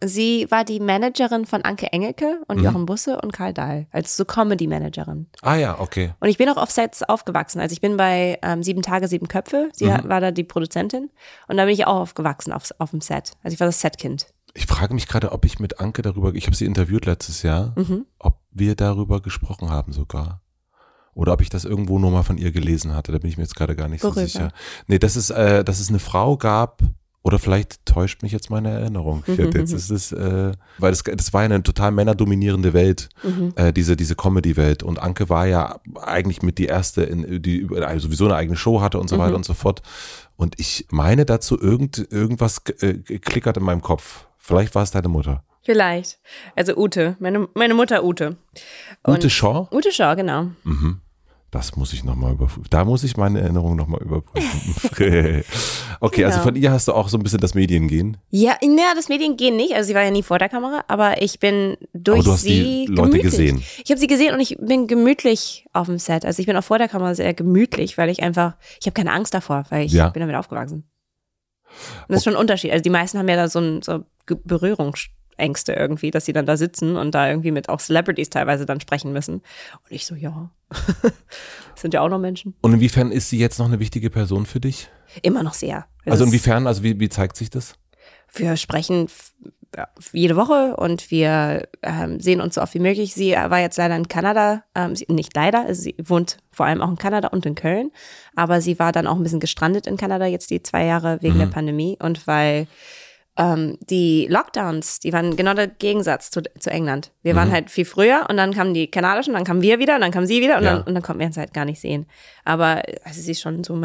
sie war die Managerin von Anke Engelke und Jochen Busse und Karl Dahl, als so Comedy-Managerin. Ah ja, okay. Und ich bin auch auf Sets aufgewachsen. Also ich bin bei 7 Tage, 7 Köpfe. Sie war da die Produzentin. Und da bin ich auch aufgewachsen auf dem Set. Also ich war das Setkind. Ich frage mich gerade, ob ich mit Anke ich habe sie interviewt letztes Jahr, ob wir darüber gesprochen haben sogar. Oder ob ich das irgendwo nur mal von ihr gelesen hatte. Da bin ich mir jetzt gerade gar nicht so sicher. Nee, dass es eine Frau gab. Oder vielleicht täuscht mich jetzt meine Erinnerung. Jetzt ist es, weil das war ja eine total männerdominierende Welt, diese Comedy-Welt. Und Anke war ja eigentlich mit die erste, die sowieso eine eigene Show hatte und so weiter und so fort. Und ich meine dazu, irgendwas klickert in meinem Kopf. Vielleicht war es deine Mutter. Vielleicht. Also Ute, meine Mutter Ute. Und Ute Shaw? Ute Shaw, genau. Das muss ich nochmal überprüfen. Da muss ich meine Erinnerung nochmal überprüfen. Okay, also von ihr hast du auch so ein bisschen das Mediengehen? Ja, das Mediengehen nicht. Also sie war ja nie vor der Kamera, aber ich bin durch du hast sie die Leute gemütlich. gesehen? Ich habe sie gesehen und ich bin gemütlich auf dem Set. Also ich bin auch vor der Kamera sehr gemütlich, weil ich habe keine Angst davor, weil ich bin damit aufgewachsen. Und das ist schon ein Unterschied. Also die meisten haben ja da so Berührungsängste irgendwie, dass sie dann da sitzen und da irgendwie mit auch Celebrities teilweise dann sprechen müssen. Und ich so, ja, das sind ja auch noch Menschen. Und inwiefern ist sie jetzt noch eine wichtige Person für dich? Immer noch sehr. Also inwiefern, wie zeigt sich das? Wir sprechen jede Woche und wir sehen uns so oft wie möglich. Sie war jetzt leider in Kanada, nicht leider, also sie wohnt vor allem auch in Kanada und in Köln, aber sie war dann auch ein bisschen gestrandet in Kanada jetzt die 2 Jahre wegen der Pandemie und weil die Lockdowns, die waren genau der Gegensatz zu England. Wir waren halt viel früher und dann kamen die kanadischen, dann kamen wir wieder und dann kam sie wieder und dann konnten wir uns halt gar nicht sehen. Aber also sie ist schon so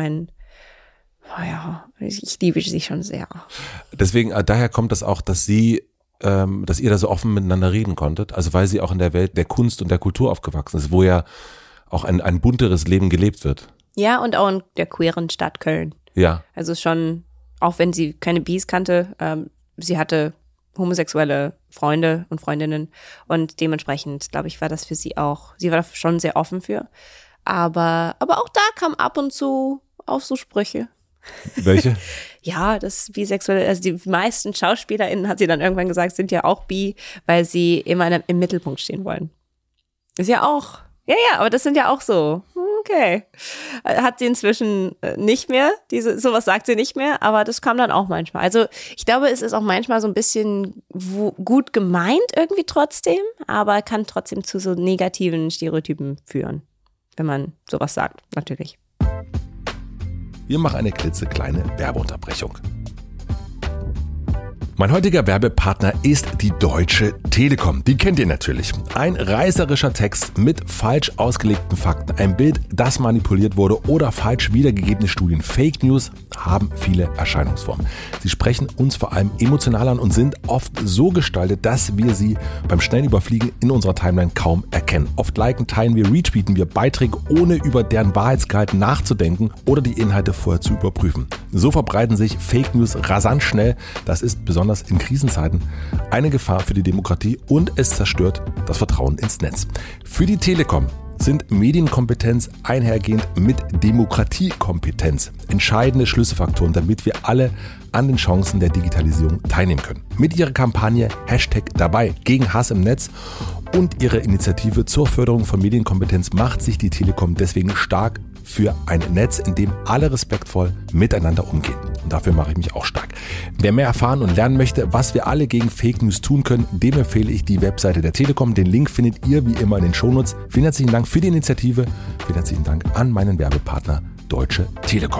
ich liebe sie schon sehr. Deswegen, daher kommt das auch, dass ihr da so offen miteinander reden konntet, also weil sie auch in der Welt der Kunst und der Kultur aufgewachsen ist, wo ja auch ein bunteres Leben gelebt wird. Ja, und auch in der queeren Stadt Köln. Ja. Also schon, auch wenn sie keine Bis kannte, sie hatte homosexuelle Freunde und Freundinnen und dementsprechend, glaube ich, war das für sie auch, sie war da schon sehr offen für. Aber auch da kam ab und zu auch so Sprüche. Welche? Ja, das bisexuelle, also die meisten SchauspielerInnen, hat sie dann irgendwann gesagt, sind ja auch bi, weil sie immer im Mittelpunkt stehen wollen. Ist ja auch, ja, aber das sind ja auch so, okay. Hat sie inzwischen nicht mehr, sowas sagt sie nicht mehr, aber das kam dann auch manchmal. Also ich glaube, es ist auch manchmal so ein bisschen gut gemeint irgendwie trotzdem, aber kann trotzdem zu so negativen Stereotypen führen, wenn man sowas sagt, natürlich. Wir machen eine klitzekleine Werbeunterbrechung. Mein heutiger Werbepartner ist die Deutsche Telekom. Die kennt ihr natürlich. Ein reißerischer Text mit falsch ausgelegten Fakten, ein Bild, das manipuliert wurde oder falsch wiedergegebene Studien. Fake News haben viele Erscheinungsformen. Sie sprechen uns vor allem emotional an und sind oft so gestaltet, dass wir sie beim schnellen Überfliegen in unserer Timeline kaum erkennen. Oft liken, teilen wir, retweeten wir Beiträge, ohne über deren Wahrheitsgehalt nachzudenken oder die Inhalte vorher zu überprüfen. So verbreiten sich Fake News rasant schnell. Das ist besonders in Krisenzeiten eine Gefahr für die Demokratie und es zerstört das Vertrauen ins Netz. Für die Telekom sind Medienkompetenz einhergehend mit Demokratiekompetenz entscheidende Schlüsselfaktoren, damit wir alle an den Chancen der Digitalisierung teilnehmen können. Mit ihrer Kampagne #dabei gegen Hass im Netz und ihrer Initiative zur Förderung von Medienkompetenz macht sich die Telekom deswegen stark für ein Netz, in dem alle respektvoll miteinander umgehen. Und dafür mache ich mich auch stark. Wer mehr erfahren und lernen möchte, was wir alle gegen Fake News tun können, dem empfehle ich die Webseite der Telekom. Den Link findet ihr wie immer in den Shownotes. Vielen herzlichen Dank für die Initiative. Vielen herzlichen Dank an meinen Werbepartner Deutsche Telekom.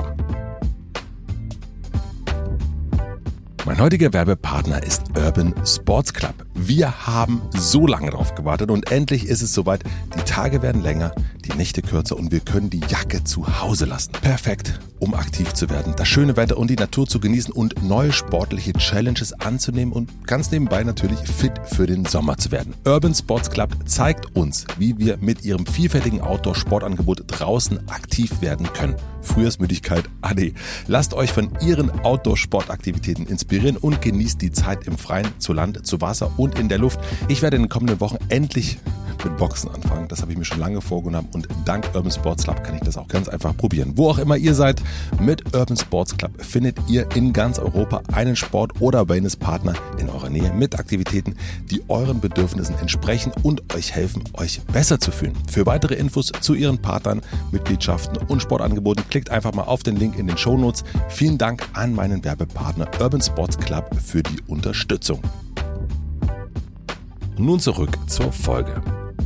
Mein heutiger Werbepartner ist Urban Sports Club. Wir haben so lange drauf gewartet und endlich ist es soweit. Die Tage werden länger, die Nächte kürzer und wir können die Jacke zu Hause lassen. Perfekt, um aktiv zu werden, das schöne Wetter und die Natur zu genießen und neue sportliche Challenges anzunehmen und ganz nebenbei natürlich fit für den Sommer zu werden. Urban Sports Club zeigt uns, wie wir mit ihrem vielfältigen Outdoor-Sportangebot draußen aktiv werden können. Frühjahrsmüdigkeit, ade. Lasst euch von ihren Outdoor-Sportaktivitäten inspirieren und genießt die Zeit im Freien, zu Land, zu Wasser und in der Luft. Ich werde in den kommenden Wochen endlich mit Boxen anfangen. Das habe ich mir schon lange vorgenommen und dank Urban Sports Club kann ich das auch ganz einfach probieren. Wo auch immer ihr seid, mit Urban Sports Club findet ihr in ganz Europa einen Sport- oder Wellnesspartner in eurer Nähe mit Aktivitäten, die euren Bedürfnissen entsprechen und euch helfen, euch besser zu fühlen. Für weitere Infos zu ihren Partnern, Mitgliedschaften und Sportangeboten klickt einfach mal auf den Link in den Shownotes. Vielen Dank an meinen Werbepartner Urban Sports Club für die Unterstützung. Nun zurück zur Folge.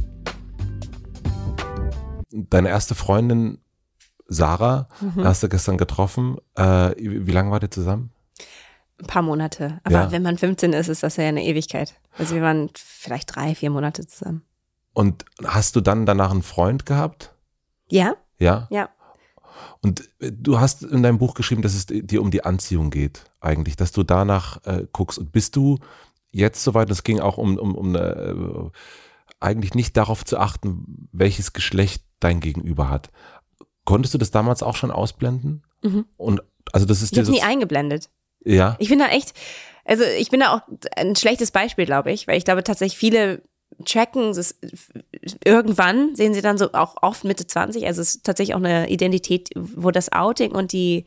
Deine erste Freundin Sarah hast du gestern getroffen. Wie lange wart ihr zusammen? Ein paar Monate. Aber wenn man 15 ist, ist das ja eine Ewigkeit. Also wir waren vielleicht 3-4 Monate zusammen. Und hast du dann danach einen Freund gehabt? Ja. Ja? Ja. Und du hast in deinem Buch geschrieben, dass es dir um die Anziehung geht eigentlich, dass du danach guckst. Und bist du jetzt soweit, es ging auch um eigentlich nicht darauf zu achten, welches Geschlecht dein Gegenüber hat. Konntest du das damals auch schon ausblenden? Mhm. Und also das ist ich habe nie eingeblendet. Ja. Ich bin da auch ein schlechtes Beispiel, glaube ich, weil ich glaube tatsächlich viele tracken, irgendwann sehen sie dann so auch oft Mitte 20, also es ist tatsächlich auch eine Identität, wo das Outing und die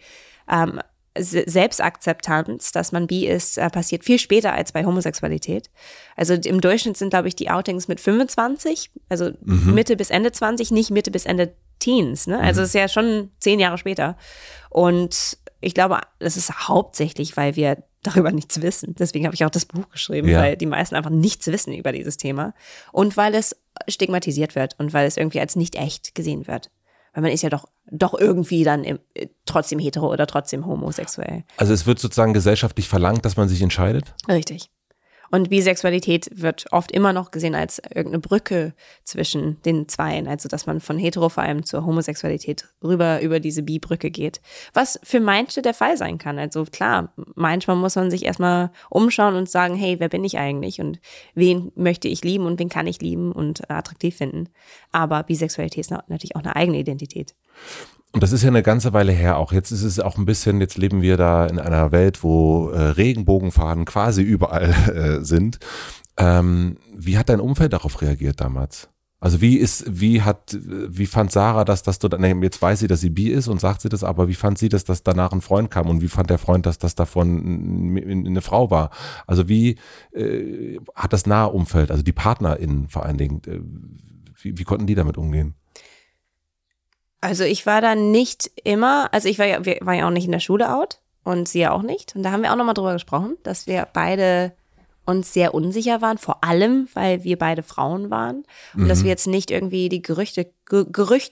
Selbstakzeptanz, dass man bi ist, passiert viel später als bei Homosexualität. Also im Durchschnitt sind, glaube ich, die Outings mit 25, also Mitte bis Ende 20, nicht Mitte bis Ende Teens, ne? Also es ist ja schon 10 Jahre später. Und ich glaube, das ist hauptsächlich, weil wir darüber nichts wissen. Deswegen habe ich auch das Buch geschrieben, weil die meisten einfach nichts wissen über dieses Thema. Und weil es stigmatisiert wird und weil es irgendwie als nicht echt gesehen wird. Weil man ist ja doch irgendwie dann trotzdem hetero oder trotzdem homosexuell. Also es wird sozusagen gesellschaftlich verlangt, dass man sich entscheidet? Richtig. Und Bisexualität wird oft immer noch gesehen als irgendeine Brücke zwischen den Zweien. Also dass man von hetero vor allem zur Homosexualität rüber über diese Bi-Brücke geht. Was für manche der Fall sein kann. Also klar, manchmal muss man sich erstmal umschauen und sagen, hey, wer bin ich eigentlich? Und wen möchte ich lieben und wen kann ich lieben und attraktiv finden? Aber Bisexualität ist natürlich auch eine eigene Identität. Und das ist ja eine ganze Weile her auch. Jetzt ist es auch ein bisschen, jetzt leben wir da in einer Welt, wo Regenbogenfahnen quasi überall sind. Wie hat dein Umfeld darauf reagiert damals? Also wie fand Sarah das, dass du dann, jetzt weiß sie, dass sie bi ist und sagt sie das, aber wie fand sie das, dass danach ein Freund kam und wie fand der Freund, dass das davon eine Frau war? Also wie hat das nahe Umfeld, also die PartnerInnen vor allen Dingen, wie konnten die damit umgehen? Also ich war da nicht immer, also wir waren ja auch nicht in der Schule out und sie ja auch nicht. Und da haben wir auch nochmal drüber gesprochen, dass wir beide uns sehr unsicher waren, vor allem, weil wir beide Frauen waren. Und dass wir jetzt nicht irgendwie die Gerüchteküche,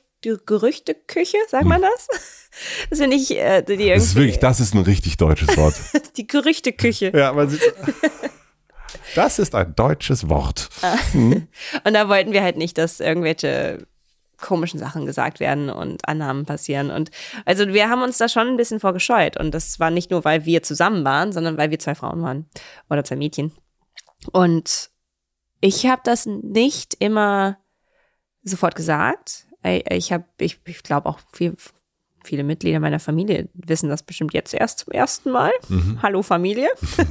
sagt man das? Das finde ich, das ist ein richtig deutsches Wort. Die Gerüchteküche. Ja, man sieht das ist ein deutsches Wort. Und da wollten wir halt nicht, dass irgendwelche komischen Sachen gesagt werden und Annahmen passieren. Und also wir haben uns da schon ein bisschen vorgescheut. Und das war nicht nur, weil wir zusammen waren, sondern weil wir 2 Frauen waren oder 2 Mädchen. Und ich habe das nicht immer sofort gesagt. Ich glaube auch viele Mitglieder meiner Familie wissen das bestimmt jetzt erst zum ersten Mal. Hallo Familie.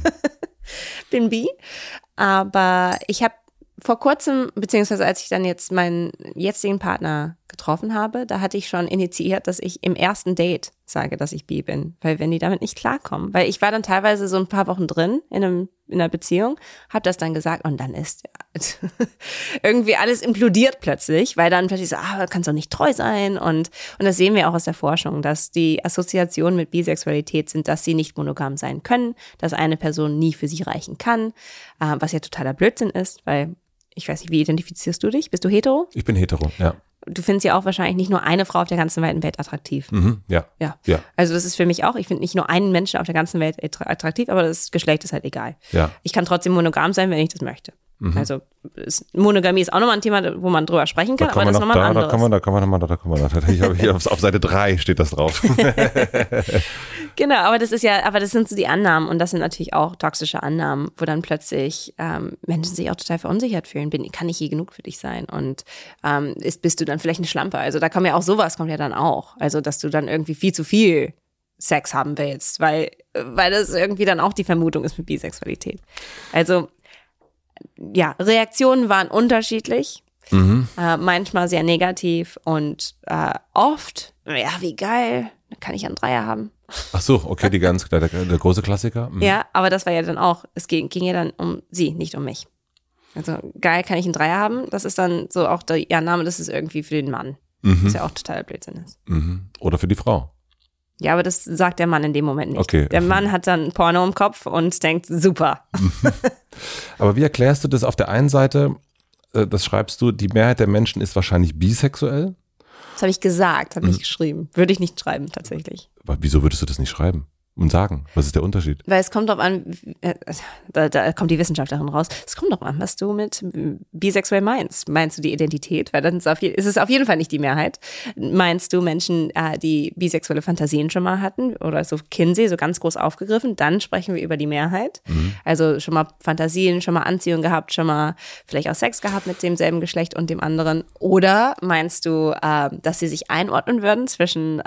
Bin bi. Aber ich habe vor kurzem, beziehungsweise als ich dann jetzt meinen jetzigen Partner getroffen habe, da hatte ich schon initiiert, dass ich im ersten Date sage, dass ich bi bin. Weil wenn die damit nicht klarkommen. Weil ich war dann teilweise so ein paar Wochen drin in einer Beziehung, habe das dann gesagt und dann ist irgendwie alles implodiert plötzlich, weil dann plötzlich so, kannst doch nicht treu sein. Und das sehen wir auch aus der Forschung, dass die Assoziationen mit Bisexualität sind, dass sie nicht monogam sein können, dass eine Person nie für sie reichen kann, was ja totaler Blödsinn ist, weil ich weiß nicht, wie identifizierst du dich? Bist du hetero? Ich bin hetero, ja. Du findest ja auch wahrscheinlich nicht nur eine Frau auf der ganzen weiten Welt attraktiv. Ja. Also das ist für mich auch, ich finde nicht nur einen Menschen auf der ganzen Welt attraktiv, aber das Geschlecht ist halt egal. Ja. Ich kann trotzdem monogam sein, wenn ich das möchte. Also Monogamie ist auch nochmal ein Thema, wo man drüber sprechen kann, aber das ist nochmal ein anderes. Da kommen wir noch. Ich habe hier auf Seite 3 steht das drauf. Genau, aber das sind so die Annahmen und das sind natürlich auch toxische Annahmen, wo dann plötzlich Menschen sich auch total verunsichert fühlen. Kann ich je genug für dich sein? Und bist du dann vielleicht eine Schlampe? Also da kommt ja auch sowas, kommt ja dann auch. Also dass du dann irgendwie viel zu viel Sex haben willst, weil das irgendwie dann auch die Vermutung ist mit Bisexualität. Also ja, Reaktionen waren unterschiedlich. Manchmal sehr negativ und oft, ja, wie geil, dann kann ich einen Dreier haben. Ach so, okay, der große Klassiker. Ja, aber das war ja dann auch, es ging ja dann um sie, nicht um mich. Also geil, kann ich einen Dreier haben? Das ist dann so auch der Name, das ist irgendwie für den Mann. Was ja auch total Blödsinn ist. Oder für die Frau. Ja, aber das sagt der Mann in dem Moment nicht. Okay. Der Mann hat dann Porno im Kopf und denkt, super. Aber wie erklärst du das auf der einen Seite, das schreibst du, die Mehrheit der Menschen ist wahrscheinlich bisexuell? Das habe ich gesagt, habe ich geschrieben. Würde ich nicht schreiben, tatsächlich. Aber wieso würdest du das nicht schreiben und sagen? Was ist der Unterschied? Weil es kommt drauf an, da kommt die Wissenschaftlerin raus, es kommt drauf an, was du mit bisexuell meinst. Meinst du die Identität? Weil dann ist es auf jeden Fall nicht die Mehrheit. Meinst du Menschen, die bisexuelle Fantasien schon mal hatten oder so Kinsey, so ganz groß aufgegriffen, dann sprechen wir über die Mehrheit. Also schon mal Fantasien, schon mal Anziehung gehabt, schon mal vielleicht auch Sex gehabt mit demselben Geschlecht und dem anderen. Oder meinst du, dass sie sich einordnen würden zwischen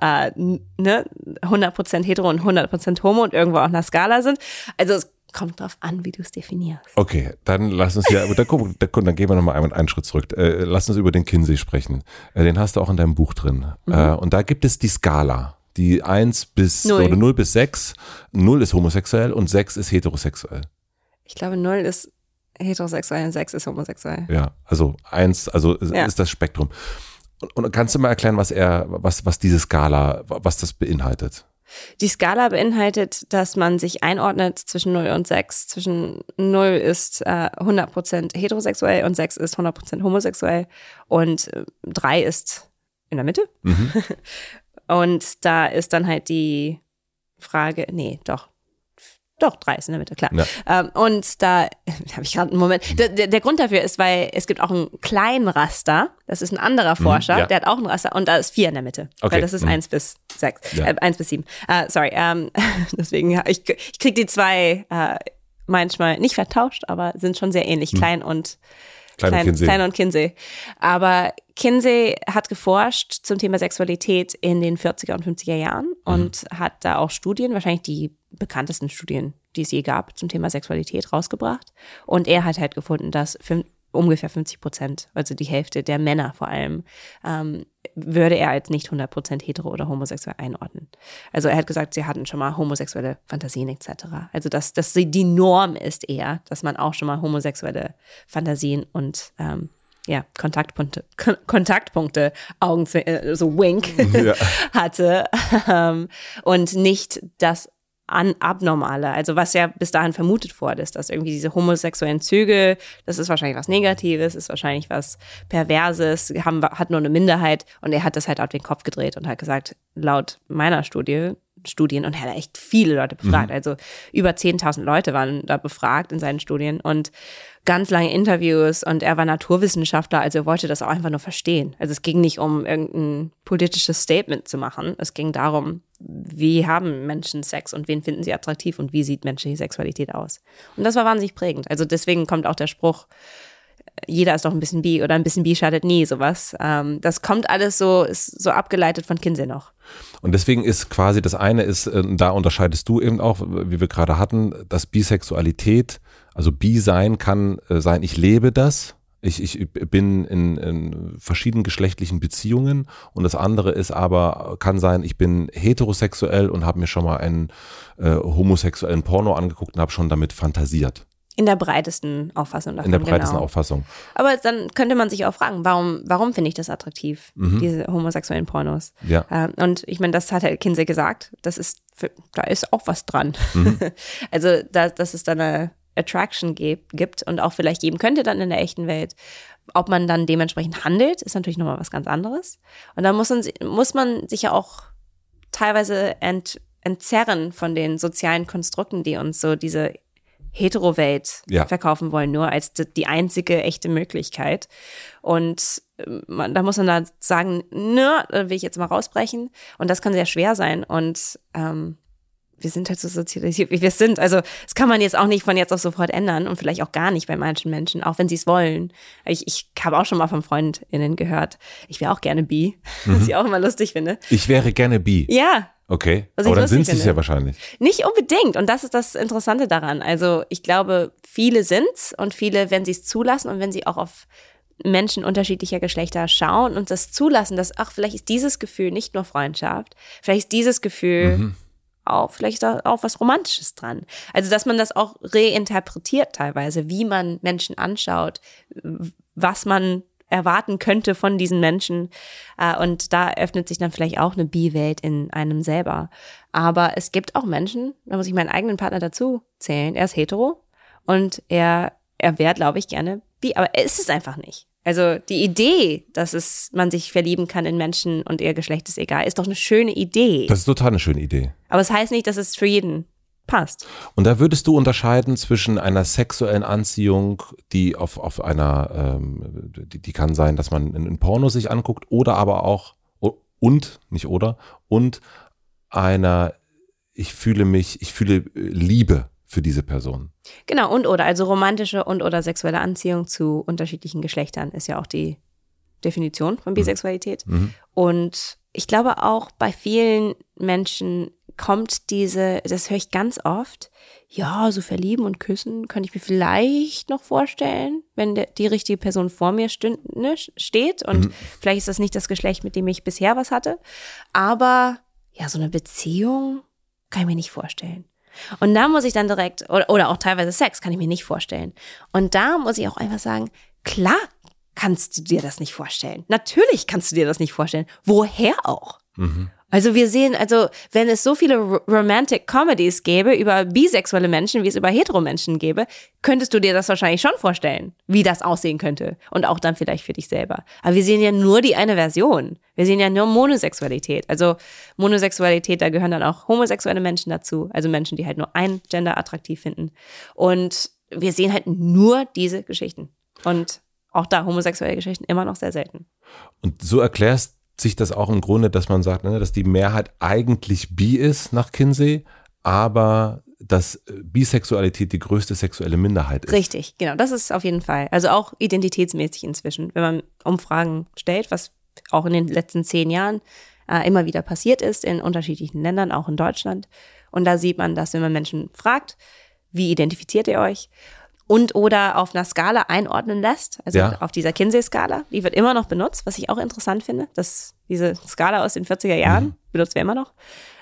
100% hetero und 100% homo und irgendwo auch einer Skala sind? Also es kommt drauf an, wie du es definierst. Okay, dann lass uns dann gehen wir nochmal einen Schritt zurück. Lass uns über den Kinsey sprechen. Den hast du auch in deinem Buch drin. Und da gibt es die Skala, die 1 bis 0. Oder 0 bis 6. 0 ist homosexuell und 6 ist heterosexuell. Ich glaube, 0 ist heterosexuell und 6 ist homosexuell. Ja, also 1, ist das Spektrum. Und kannst du mal erklären, was diese Skala, was das beinhaltet? Die Skala beinhaltet, dass man sich einordnet zwischen 0 und 6. Zwischen 0 ist 100% heterosexuell und 6 ist 100% homosexuell und 3 ist in der Mitte. Und da ist dann halt die Frage, Doch, 3 ist in der Mitte, klar. Ja. Und da habe ich gerade einen Moment. Der Grund dafür ist, weil es gibt auch einen kleinen Raster. Das ist ein anderer Forscher, der hat auch ein Raster und da ist 4 in der Mitte. Okay. Weil das ist 1 bis 6, 1 bis 7. Deswegen, ich kriege die 2 manchmal nicht vertauscht, aber sind schon sehr ähnlich. Klein und Kinsey. Aber Kinsey hat geforscht zum Thema Sexualität in den 40er und 50er Jahren und hat da auch Studien, wahrscheinlich die bekanntesten Studien, die es je gab, zum Thema Sexualität rausgebracht. Und er hat halt gefunden, dass ungefähr 50%, also die Hälfte der Männer vor allem, würde er als nicht 100% hetero oder homosexuell einordnen. Also er hat gesagt, sie hatten schon mal homosexuelle Fantasien etc. Also dass die Norm ist eher, dass man auch schon mal homosexuelle Fantasien und Kontaktpunkte, Augen, so Wink hatte und nicht das Abnormale, also was ja bis dahin vermutet wurde, ist, dass irgendwie diese homosexuellen Züge, das ist wahrscheinlich was Negatives, ist wahrscheinlich was Perverses, hat nur eine Minderheit und er hat das halt auf den Kopf gedreht und hat gesagt, laut meiner Studien, und er hat echt viele Leute befragt, also über 10.000 Leute waren da befragt in seinen Studien und ganz lange Interviews und er war Naturwissenschaftler, also er wollte das auch einfach nur verstehen. Also es ging nicht um irgendein politisches Statement zu machen, es ging darum, wie haben Menschen Sex und wen finden sie attraktiv und wie sieht menschliche Sexualität aus. Und das war wahnsinnig prägend. Also deswegen kommt auch der Spruch, jeder ist doch ein bisschen bi oder ein bisschen bi schadet nie, sowas. Das kommt alles ist so abgeleitet von Kinsey noch. Und deswegen ist quasi das eine ist, da unterscheidest du eben auch, wie wir gerade hatten, dass Bisexualität, also bi sein kann sein, ich lebe das. Ich bin in verschiedenen geschlechtlichen Beziehungen und das andere ist aber, kann sein, ich bin heterosexuell und habe mir schon mal einen homosexuellen Porno angeguckt und habe schon damit fantasiert. In der breitesten Auffassung davon. In der breitesten Auffassung. Aber dann könnte man sich auch fragen, warum finde ich das attraktiv, diese homosexuellen Pornos? Ja. Und ich meine, das hat Herr Kinsey gesagt, da ist auch was dran. Also, dass es da eine Attraction gibt und auch vielleicht geben könnte dann in der echten Welt. Ob man dann dementsprechend handelt, ist natürlich nochmal was ganz anderes. Und dann muss man sich ja auch teilweise entzerren von den sozialen Konstrukten, die uns so diese Hetero-Welt verkaufen wollen, nur als die einzige echte Möglichkeit. Und da muss man dann sagen, da will ich jetzt mal rausbrechen. Und das kann sehr schwer sein. Und wir sind halt so sozialisiert, wie wir sind. Also das kann man jetzt auch nicht von jetzt auf sofort ändern und vielleicht auch gar nicht bei manchen Menschen, auch wenn sie es wollen. Ich habe auch schon mal von FreundInnen gehört, ich wäre auch gerne bi, was ich auch immer lustig finde. Ich wäre gerne bi? Ja. Okay, aber dann sind sie es ja wahrscheinlich. Nicht unbedingt und das ist das Interessante daran. Also ich glaube, viele sind's und viele, wenn sie es zulassen und wenn sie auch auf Menschen unterschiedlicher Geschlechter schauen und das zulassen, dass, vielleicht ist dieses Gefühl nicht nur Freundschaft, vielleicht ist dieses Gefühl vielleicht ist da auch was Romantisches dran. Also, dass man das auch reinterpretiert teilweise, wie man Menschen anschaut, was man erwarten könnte von diesen Menschen. Und da öffnet sich dann vielleicht auch eine Bi-Welt in einem selber. Aber es gibt auch Menschen, da muss ich meinen eigenen Partner dazu zählen, er ist hetero und er wäre, glaube ich, gerne Bi, aber er ist es einfach nicht. Also die Idee, dass man sich verlieben kann in Menschen und ihr Geschlecht ist egal, ist doch eine schöne Idee. Das ist total eine schöne Idee. Aber es heißt nicht, dass es für jeden passt. Und da würdest du unterscheiden zwischen einer sexuellen Anziehung, die auf einer, die kann sein, dass man in Porno sich anguckt, oder aber auch, und einer, ich fühle Liebe für diese Person. Genau, also romantische oder sexuelle Anziehung zu unterschiedlichen Geschlechtern ist ja auch die Definition von Bisexualität. Und ich glaube auch bei vielen Menschen kommt das höre ich ganz oft, ja, so verlieben und küssen könnte ich mir vielleicht noch vorstellen, wenn die richtige Person vor mir steht und vielleicht ist das nicht das Geschlecht, mit dem ich bisher was hatte, aber ja, so eine Beziehung kann ich mir nicht vorstellen. Und da muss ich dann direkt, oder auch teilweise Sex, kann ich mir nicht vorstellen. Und da muss ich auch einfach sagen, klar kannst du dir das nicht vorstellen. Natürlich kannst du dir das nicht vorstellen. Woher auch? Also wenn es so viele Romantic Comedies gäbe über bisexuelle Menschen, wie es über Heteromenschen gäbe, könntest du dir das wahrscheinlich schon vorstellen, wie das aussehen könnte. Und auch dann vielleicht für dich selber. Aber wir sehen ja nur die eine Version. Wir sehen ja nur Monosexualität. Also Monosexualität, da gehören dann auch homosexuelle Menschen dazu. Also Menschen, die halt nur ein Gender attraktiv finden. Und wir sehen halt nur diese Geschichten. Und auch da homosexuelle Geschichten immer noch sehr selten. Und so erklärst sich das auch im Grunde, dass man sagt, dass die Mehrheit eigentlich bi ist nach Kinsey, aber dass Bisexualität die größte sexuelle Minderheit ist. Richtig, genau, das ist auf jeden Fall. Also auch identitätsmäßig inzwischen, wenn man Umfragen stellt, was auch in den letzten 10 Jahren immer wieder passiert ist in unterschiedlichen Ländern, auch in Deutschland. Und da sieht man, dass wenn man Menschen fragt, wie identifiziert ihr euch? Oder auf einer Skala einordnen lässt, also auf dieser Kinsey-Skala, die wird immer noch benutzt, was ich auch interessant finde, dass diese Skala aus den 40er Jahren benutzt wir immer noch.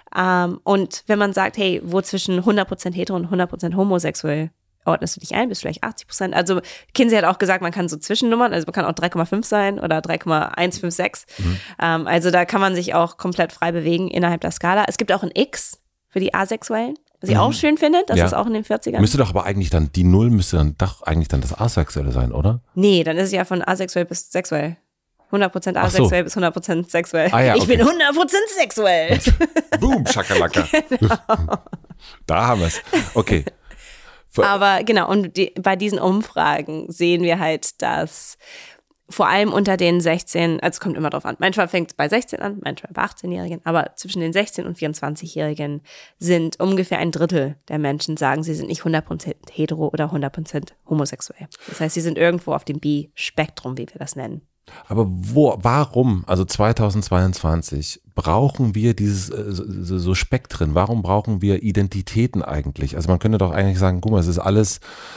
Und wenn man sagt, hey, wo zwischen 100% hetero und 100% homosexuell ordnest du dich ein, bist vielleicht 80%. Also Kinsey hat auch gesagt, man kann so Zwischennummern, also man kann auch 3,5 sein oder 3,156. Also da kann man sich auch komplett frei bewegen innerhalb der Skala. Es gibt auch ein X für die Asexuellen. Was ich auch schön finde, das ist auch in den 40ern. Müsste doch aber eigentlich dann, die Null müsste dann doch eigentlich dann das Asexuelle sein, oder? Nee, dann ist es ja von asexuell bis sexuell. 100% asexuell bis 100% sexuell. Ja, okay. Ich bin 100% sexuell. Boom, Schakalaka. Genau. Da haben wir es. Okay. Aber genau, und bei diesen Umfragen sehen wir halt, dass vor allem unter den 16, also es kommt immer drauf an, manchmal fängt es bei 16 an, manchmal bei 18-Jährigen, aber zwischen den 16- und 24-Jährigen sind ungefähr 1/3 der Menschen sagen, sie sind nicht 100% hetero oder 100% homosexuell. Das heißt, sie sind irgendwo auf dem Bi-Spektrum, wie wir das nennen. Aber warum, also 2022, brauchen wir dieses so Spektren? Warum brauchen wir Identitäten eigentlich? Also man könnte doch eigentlich sagen, guck mal, es ist alles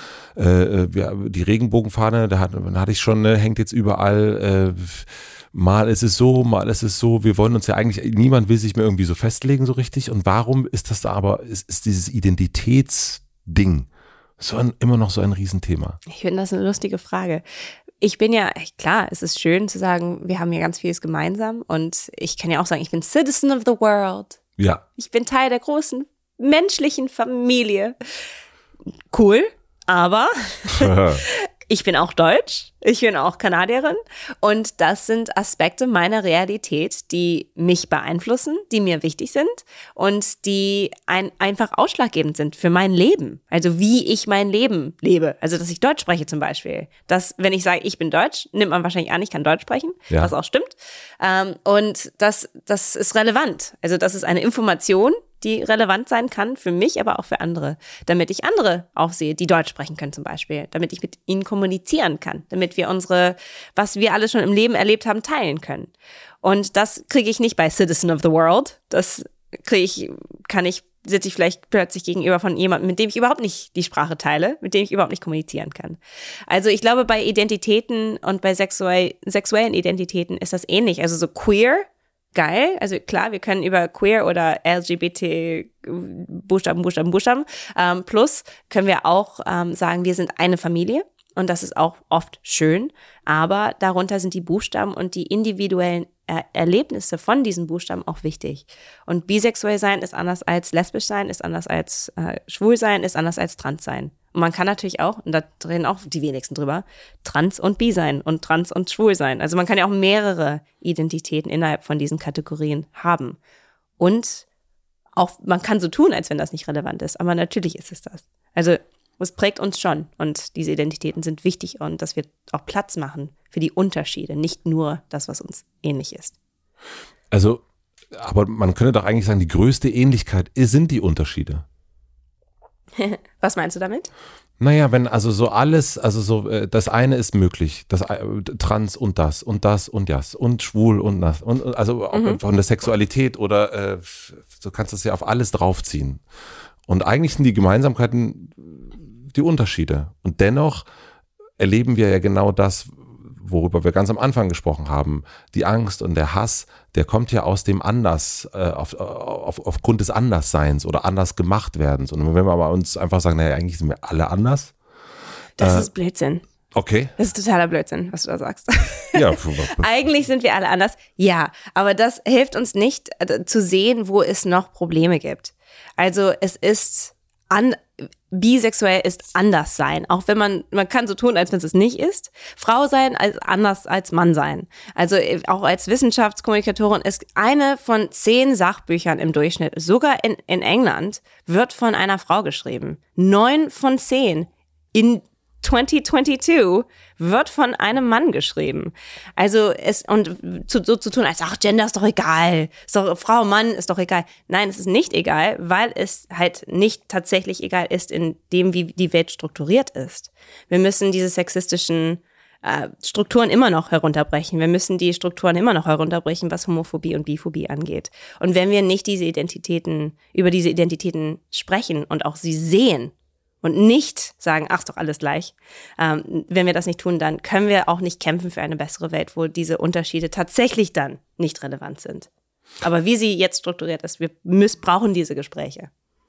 die Regenbogenfahne, da hatte ich schon, hängt jetzt überall, mal ist es so, mal ist es so. Wir wollen uns ja eigentlich, niemand will sich mehr irgendwie so festlegen so richtig. Und warum ist das da aber, ist dieses Identitätsding immer noch so ein Riesenthema? Ich finde das eine lustige Frage. Ich bin ja, klar, es ist schön zu sagen, wir haben ja ganz vieles gemeinsam und ich kann ja auch sagen, ich bin Citizen of the World. Ja. Ich bin Teil der großen menschlichen Familie. Cool. Aber ich bin auch Deutsch, ich bin auch Kanadierin und das sind Aspekte meiner Realität, die mich beeinflussen, die mir wichtig sind und die einfach ausschlaggebend sind für mein Leben. Also wie ich mein Leben lebe. Also dass ich Deutsch spreche zum Beispiel. Wenn ich sage, ich bin Deutsch, nimmt man wahrscheinlich an, ich kann Deutsch sprechen, was auch stimmt. Und das ist relevant. Also das ist eine Information, die relevant sein kann für mich, aber auch für andere. Damit ich andere auch sehe, die Deutsch sprechen können zum Beispiel. Damit ich mit ihnen kommunizieren kann. Damit wir was wir alle schon im Leben erlebt haben, teilen können. Und das kriege ich nicht bei Citizen of the World. Das kann ich sitze ich vielleicht plötzlich gegenüber von jemandem, mit dem ich überhaupt nicht die Sprache teile, mit dem ich überhaupt nicht kommunizieren kann. Also ich glaube, bei Identitäten und bei sexuellen Identitäten ist das ähnlich. Also so queer, geil. Also klar, wir können über queer oder LGBT Buchstaben plus können wir auch sagen, wir sind eine Familie. Und das ist auch oft schön, aber darunter sind die Buchstaben und die individuellen Erlebnisse von diesen Buchstaben auch wichtig. Und bisexuell sein ist anders als lesbisch sein, ist anders als schwul sein, ist anders als trans sein. Und man kann natürlich auch, und da reden auch die wenigsten drüber, trans und bi sein und trans und schwul sein. Also man kann ja auch mehrere Identitäten innerhalb von diesen Kategorien haben. Und auch, man kann so tun, als wenn das nicht relevant ist, aber natürlich ist es das. Also es prägt uns schon und diese Identitäten sind wichtig und dass wir auch Platz machen für die Unterschiede, nicht nur das, was uns ähnlich ist. Also, aber man könnte doch eigentlich sagen, die größte Ähnlichkeit sind die Unterschiede. Was meinst du damit? Naja, wenn also so alles, also so das eine ist möglich, das trans und das und das und das und schwul und das und also von der Sexualität oder du kannst das ja auf alles draufziehen. Und eigentlich sind die Gemeinsamkeiten die Unterschiede. Und dennoch erleben wir ja genau das, worüber wir ganz am Anfang gesprochen haben. Die Angst und der Hass, der kommt ja aus dem Anders, aufgrund des Andersseins oder anders gemacht werdens. Und wenn wir aber uns einfach sagen, naja, eigentlich sind wir alle anders. Das ist Blödsinn. Okay. Das ist totaler Blödsinn, was du da sagst. Ja. Eigentlich sind wir alle anders. Ja, aber das hilft uns nicht zu sehen, wo es noch Probleme gibt. Also es ist bisexuell ist anders sein, auch wenn man kann so tun, als wenn es nicht ist. Frau sein als anders als Mann sein. Also auch als Wissenschaftskommunikatorin ist eine von 10 Sachbüchern im Durchschnitt, sogar in England, wird von einer Frau geschrieben. 9 von 10 in 2022 wird von einem Mann geschrieben. Also so zu tun, als Gender ist doch egal, ist doch, Frau, Mann ist doch egal. Nein, es ist nicht egal, weil es halt nicht tatsächlich egal ist in dem, wie die Welt strukturiert ist. Wir müssen diese sexistischen Strukturen immer noch herunterbrechen. Wir müssen die Strukturen immer noch herunterbrechen, was Homophobie und Biphobie angeht. Und wenn wir nicht über diese Identitäten sprechen und auch sie sehen, und nicht sagen, ach, ist doch alles gleich. Wenn wir das nicht tun, dann können wir auch nicht kämpfen für eine bessere Welt, wo diese Unterschiede tatsächlich dann nicht relevant sind. Aber wie sie jetzt strukturiert ist, wir brauchen diese Gespräche.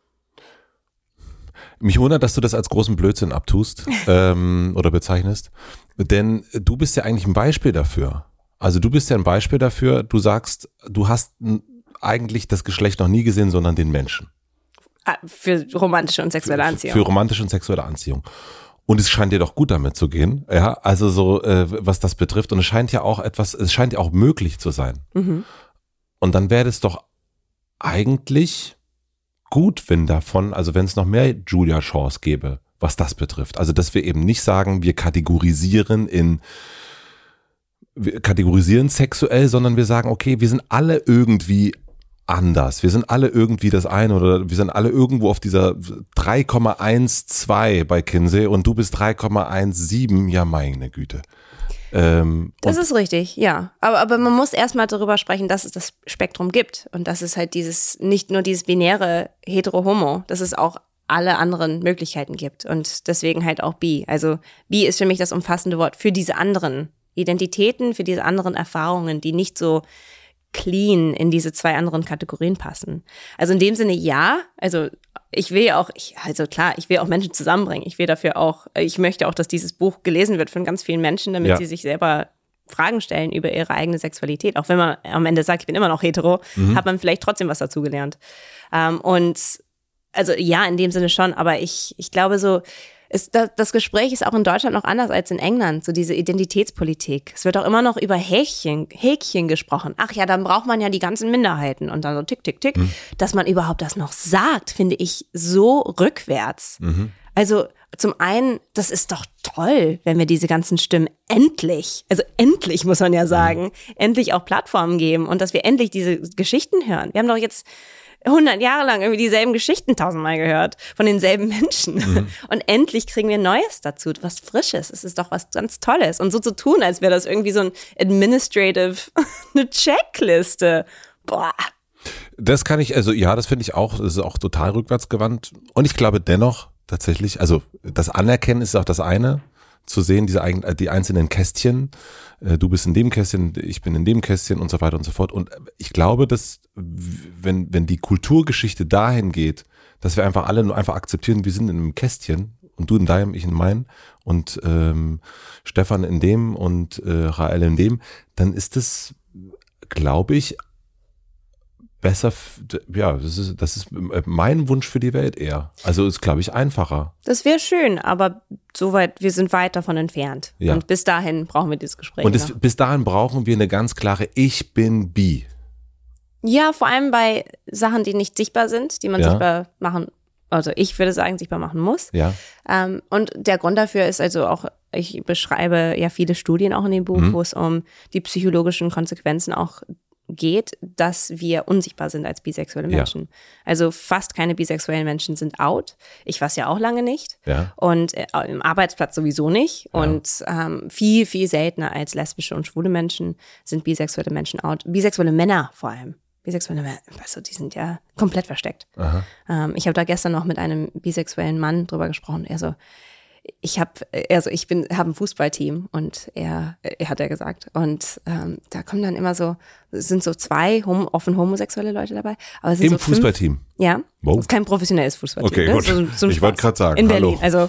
Mich wundert, dass du das als großen Blödsinn abtust oder bezeichnest, denn du bist ja eigentlich ein Beispiel dafür. Also du bist ja ein Beispiel dafür, du sagst, du hast eigentlich das Geschlecht noch nie gesehen, sondern den Menschen. Für romantische und sexuelle Anziehung. Für romantische und sexuelle Anziehung. Und es scheint dir doch gut damit zu gehen, ja, also so, was das betrifft. Und es scheint ja auch möglich zu sein. Mhm. Und dann wäre es doch eigentlich gut, wenn es noch mehr Julia Shaws gäbe, was das betrifft. Also, dass wir eben nicht sagen, wir kategorisieren sexuell, sondern wir sagen, okay, wir sind alle irgendwie anders. Wir sind alle irgendwie das eine oder wir sind alle irgendwo auf dieser 3,12 bei Kinsey und du bist 3,17. Ja, meine Güte. Das ist richtig, ja. Aber man muss erstmal darüber sprechen, dass es das Spektrum gibt und dass es halt nicht nur dieses binäre Hetero-Homo, dass es auch alle anderen Möglichkeiten gibt und deswegen halt auch bi. Also bi ist für mich das umfassende Wort für diese anderen Identitäten, für diese anderen Erfahrungen, die nicht so clean in diese 2 anderen Kategorien passen. Also in dem Sinne ja, also ich will auch Menschen zusammenbringen. Ich möchte auch, dass dieses Buch gelesen wird von ganz vielen Menschen, damit sie sich selber Fragen stellen über ihre eigene Sexualität. Auch wenn man am Ende sagt, ich bin immer noch hetero, hat man vielleicht trotzdem was dazugelernt. Und also ja, in dem Sinne schon, aber ich glaube so, das Gespräch ist auch in Deutschland noch anders als in England, so diese Identitätspolitik. Es wird auch immer noch über Häkchen gesprochen. Ach ja, dann braucht man ja die ganzen Minderheiten und dann so tick, tick, tick. Dass man überhaupt das noch sagt, finde ich so rückwärts. Also zum einen, das ist doch toll, wenn wir diese ganzen Stimmen endlich muss man ja sagen, endlich auch Plattformen geben und dass wir endlich diese Geschichten hören. Wir haben doch jetzt 100 Jahre lang irgendwie dieselben Geschichten 1000-mal gehört von denselben Menschen. Und endlich kriegen wir Neues dazu, was Frisches. Es ist doch was ganz Tolles. Und so zu tun, als wäre das irgendwie so ein eine Checkliste. Boah. Das kann ich, also ja, das finde ich auch, das ist auch total rückwärtsgewandt. Und ich glaube dennoch tatsächlich, also das Anerkennen ist auch das eine, zu sehen, die einzelnen Kästchen, du bist in dem Kästchen, ich bin in dem Kästchen und so weiter und so fort. Und ich glaube, dass wenn die Kulturgeschichte dahin geht, dass wir einfach alle nur einfach akzeptieren, wir sind in einem Kästchen und du in deinem, ich in meinem und Stefan in dem und Rael in dem, dann ist das, glaube ich, besser, ja, das ist mein Wunsch für die Welt eher. Also ist, glaube ich, einfacher. Das wäre schön, aber wir sind weit davon entfernt. Ja. Und bis dahin brauchen wir dieses Gespräch noch. Bis dahin brauchen wir eine ganz klare Ich bin bi. Ja, vor allem bei Sachen, die nicht sichtbar sind, die man Ja. sichtbar machen, also ich würde sagen, sichtbar machen muss. Ja. Und der Grund dafür ist also auch, ich beschreibe ja viele Studien auch in dem Buch, wo es um die psychologischen Konsequenzen auch geht, dass wir unsichtbar sind als bisexuelle Menschen. Also fast keine bisexuellen Menschen sind out. Ich war es ja auch lange nicht. Ja. Und im Arbeitsplatz sowieso nicht. Ja. Und viel, viel seltener als lesbische und schwule Menschen sind bisexuelle Menschen out. Bisexuelle Männer vor allem. Bisexuelle Männer, also die sind ja komplett versteckt. Ich habe da gestern noch mit einem bisexuellen Mann drüber gesprochen. Er so, ich habe ein Fußballteam und er hat er gesagt. Und da kommen dann immer so, es sind so zwei offen homosexuelle Leute dabei. Aber es sind im Fußballteam? Ja. Wow. Das ist kein professionelles Fußballteam. Okay, ne? gut. So ich wollte gerade sagen, in hallo. Berlin. Also,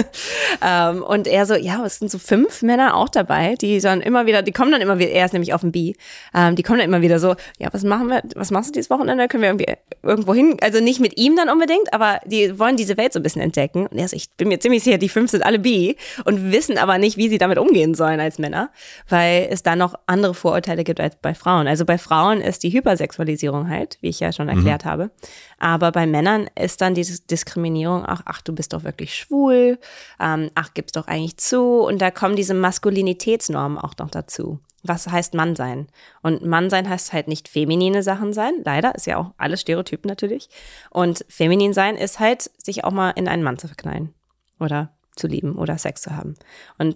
und er so, ja, es sind so 5 Männer auch dabei, die kommen dann immer wieder, er ist nämlich auf dem Bi, die kommen dann immer wieder so, ja, was machst du dieses Wochenende? Können wir irgendwie irgendwo hin? Also nicht mit ihm dann unbedingt, aber die wollen diese Welt so ein bisschen entdecken. Und er so, ich bin mir ziemlich sicher, die 5 sind alle Bi und wissen aber nicht, wie sie damit umgehen sollen als Männer, weil es da noch andere Vorurteile gibt als bei Frauen. Also bei Frauen ist die Hypersexualisierung halt, wie ich ja schon erklärt habe. Aber bei Männern ist dann die Diskriminierung auch, ach, du bist doch wirklich schwul, ach, gib's doch eigentlich zu. Und da kommen diese Maskulinitätsnormen auch noch dazu. Was heißt Mann sein? Und Mann sein heißt halt nicht feminine Sachen sein. Leider, ist ja auch alles Stereotypen natürlich. Und feminin sein ist halt, sich auch mal in einen Mann zu verknallen. Oder zu lieben oder Sex zu haben. Und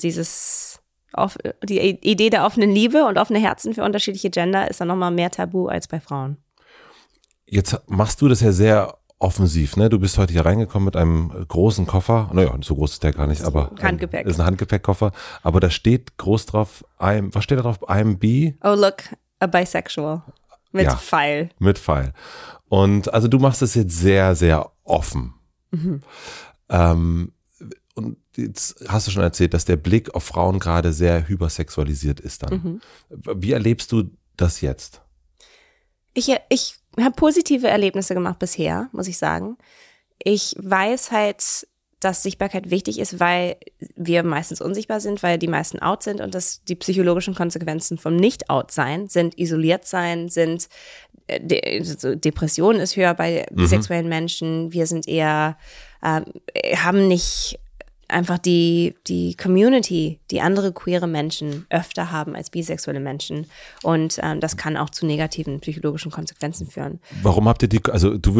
die Idee der offenen Liebe und offene Herzen für unterschiedliche Gender ist dann nochmal mehr tabu als bei Frauen. Jetzt machst du das ja sehr offensiv, ne? Du bist heute hier reingekommen mit einem großen Koffer. Naja, so groß ist der gar nicht, aber Handgepäck. Ist ein Handgepäckkoffer. Aber da steht groß drauf, was steht da drauf? I'm bi? Oh, look, a bisexual. Mit Pfeil. Mit Pfeil. Und also du machst das jetzt sehr, sehr offen. Und jetzt hast du schon erzählt, dass der Blick auf Frauen gerade sehr hypersexualisiert ist dann. Wie erlebst du das jetzt? Ich habe positive Erlebnisse gemacht bisher, muss ich sagen. Ich weiß halt, dass Sichtbarkeit wichtig ist, weil wir meistens unsichtbar sind, weil die meisten out sind und dass die psychologischen Konsequenzen vom Nicht-Out-Sein sind isoliert sein, sind Depression ist höher bei bisexuellen Menschen. Wir sind eher, haben nicht einfach die Community, die andere queere Menschen öfter haben als bisexuelle Menschen. Und das kann auch zu negativen psychologischen Konsequenzen führen. Warum habt ihr also du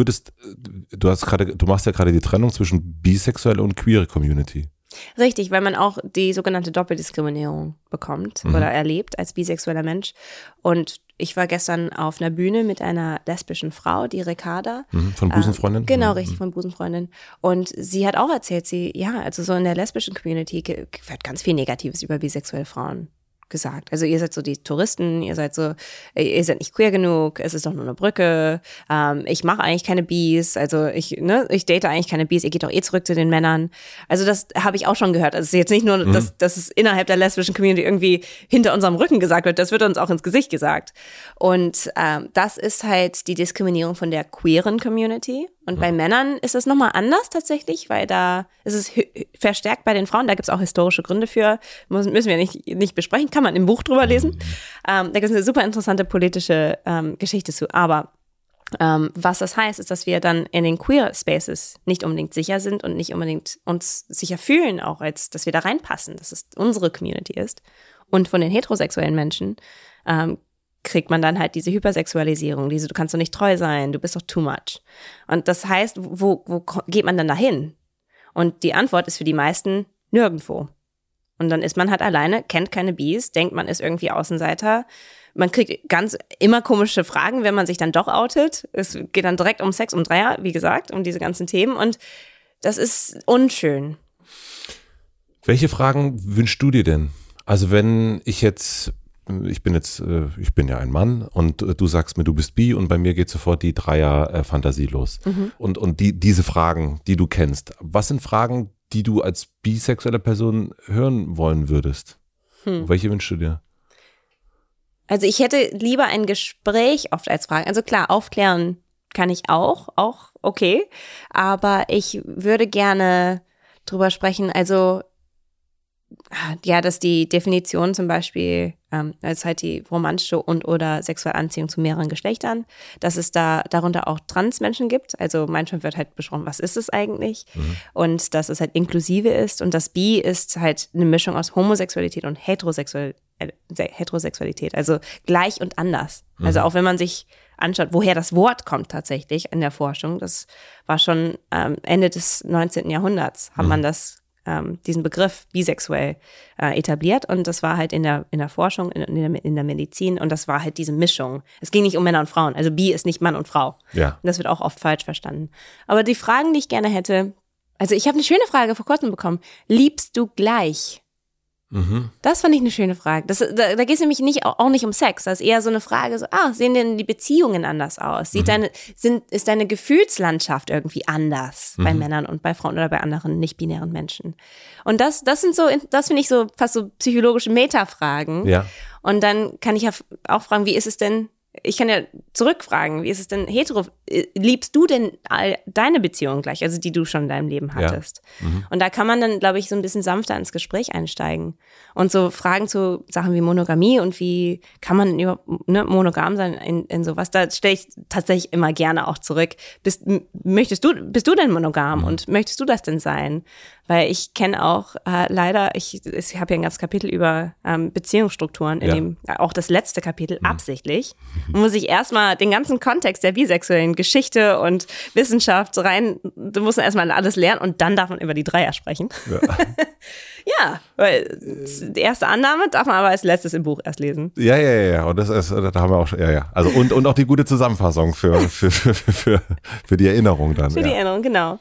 machst ja gerade die Trennung zwischen bisexuelle und queere Community. Richtig, weil man auch die sogenannte Doppeldiskriminierung bekommt oder erlebt als bisexueller Mensch. Und ich war gestern auf einer Bühne mit einer lesbischen Frau, die Ricarda. Von Busenfreundin? Genau, richtig, von Busenfreundin. Und sie hat auch erzählt, also so in der lesbischen Community wird ganz viel Negatives über bisexuelle Frauen gesagt. Also ihr seid so die Touristen, ihr seid nicht queer genug, es ist doch nur eine Brücke, ich mache eigentlich keine Bis, also ich date eigentlich keine Bis, ihr geht doch zurück zu den Männern. Also das habe ich auch schon gehört. Also es ist jetzt nicht nur, dass es innerhalb der lesbischen Community irgendwie hinter unserem Rücken gesagt wird, das wird uns auch ins Gesicht gesagt. Und das ist halt die Diskriminierung von der queeren Community. Und bei Männern ist es nochmal anders tatsächlich, weil da ist es verstärkt bei den Frauen. Da gibt es auch historische Gründe für, müssen wir nicht besprechen, kann man im Buch drüber lesen. Da gibt es eine super interessante politische Geschichte zu. Aber was das heißt, ist, dass wir dann in den Queer Spaces nicht unbedingt sicher sind und nicht unbedingt uns sicher fühlen, auch als dass wir da reinpassen, dass es unsere Community ist. Und von den heterosexuellen Menschen kriegt man dann halt diese Hypersexualisierung, du kannst doch nicht treu sein, du bist doch too much. Und das heißt, wo geht man dann dahin? Und die Antwort ist für die meisten nirgendwo. Und dann ist man halt alleine, kennt keine Bis, denkt, man ist irgendwie Außenseiter, man kriegt immer komische Fragen, wenn man sich dann doch outet. Es geht dann direkt um Sex, um Dreier, wie gesagt, um diese ganzen Themen und das ist unschön. Welche Fragen wünschst du dir denn? Also wenn ich bin ja ein Mann und du sagst mir, du bist bi und bei mir geht sofort die Dreier-Fantasie los. Und diese Fragen, die du kennst, was sind Fragen, die du als bisexuelle Person hören wollen würdest? Welche wünschst du dir? Also ich hätte lieber ein Gespräch oft als Frage. Also klar, aufklären kann ich auch okay. Aber ich würde gerne drüber sprechen, also ja, dass die Definition zum Beispiel als halt die romantische und oder sexuelle Anziehung zu mehreren Geschlechtern, dass es darunter auch Transmenschen gibt. Also manchmal wird halt besprochen, was ist es eigentlich? Und dass es halt inklusive ist und das Bi ist halt eine Mischung aus Homosexualität und Heterosexualität, also gleich und anders. Also auch wenn man sich anschaut, woher das Wort kommt tatsächlich in der Forschung, das war schon Ende des 19. Jahrhunderts, hat man diesen Begriff bisexuell etabliert und das war halt in der Forschung, in der Medizin und das war halt diese Mischung. Es ging nicht um Männer und Frauen, also bi ist nicht Mann und Frau. Ja. Und das wird auch oft falsch verstanden. Aber die Fragen, die ich gerne hätte, also ich habe eine schöne Frage vor kurzem bekommen. Liebst du gleich? Das fand ich eine schöne Frage. Da geht es nämlich auch nicht um Sex. Das ist eher so eine Frage, sehen denn die Beziehungen anders aus? Ist deine Gefühlslandschaft irgendwie anders bei Männern und bei Frauen oder bei anderen nicht-binären Menschen? Und das finde ich so fast so psychologische Metafragen. Ja. Und dann kann ich ja auch fragen, wie ist es denn, ich kann ja zurückfragen, wie ist es denn liebst du denn deine Beziehung gleich, also die du schon in deinem Leben hattest? Ja. Und da kann man dann, glaube ich, so ein bisschen sanfter ins Gespräch einsteigen und so Fragen zu Sachen wie Monogamie und wie kann man monogam sein in sowas, da stelle ich tatsächlich immer gerne auch zurück. Bist du denn monogam und möchtest du das denn sein? Weil ich kenne auch leider, ich habe ja ein ganzes Kapitel über Beziehungsstrukturen, in dem auch das letzte Kapitel absichtlich, muss ich erstmal den ganzen Kontext der bisexuellen Geschichte und Wissenschaft du musst erstmal alles lernen und dann darf man über die Dreier sprechen. Ja, weil die erste Annahme darf man aber als letztes im Buch erst lesen. Ja. Und da haben wir auch schon, ja. Also und auch die gute Zusammenfassung für die Erinnerung dann. Für die Erinnerung, genau.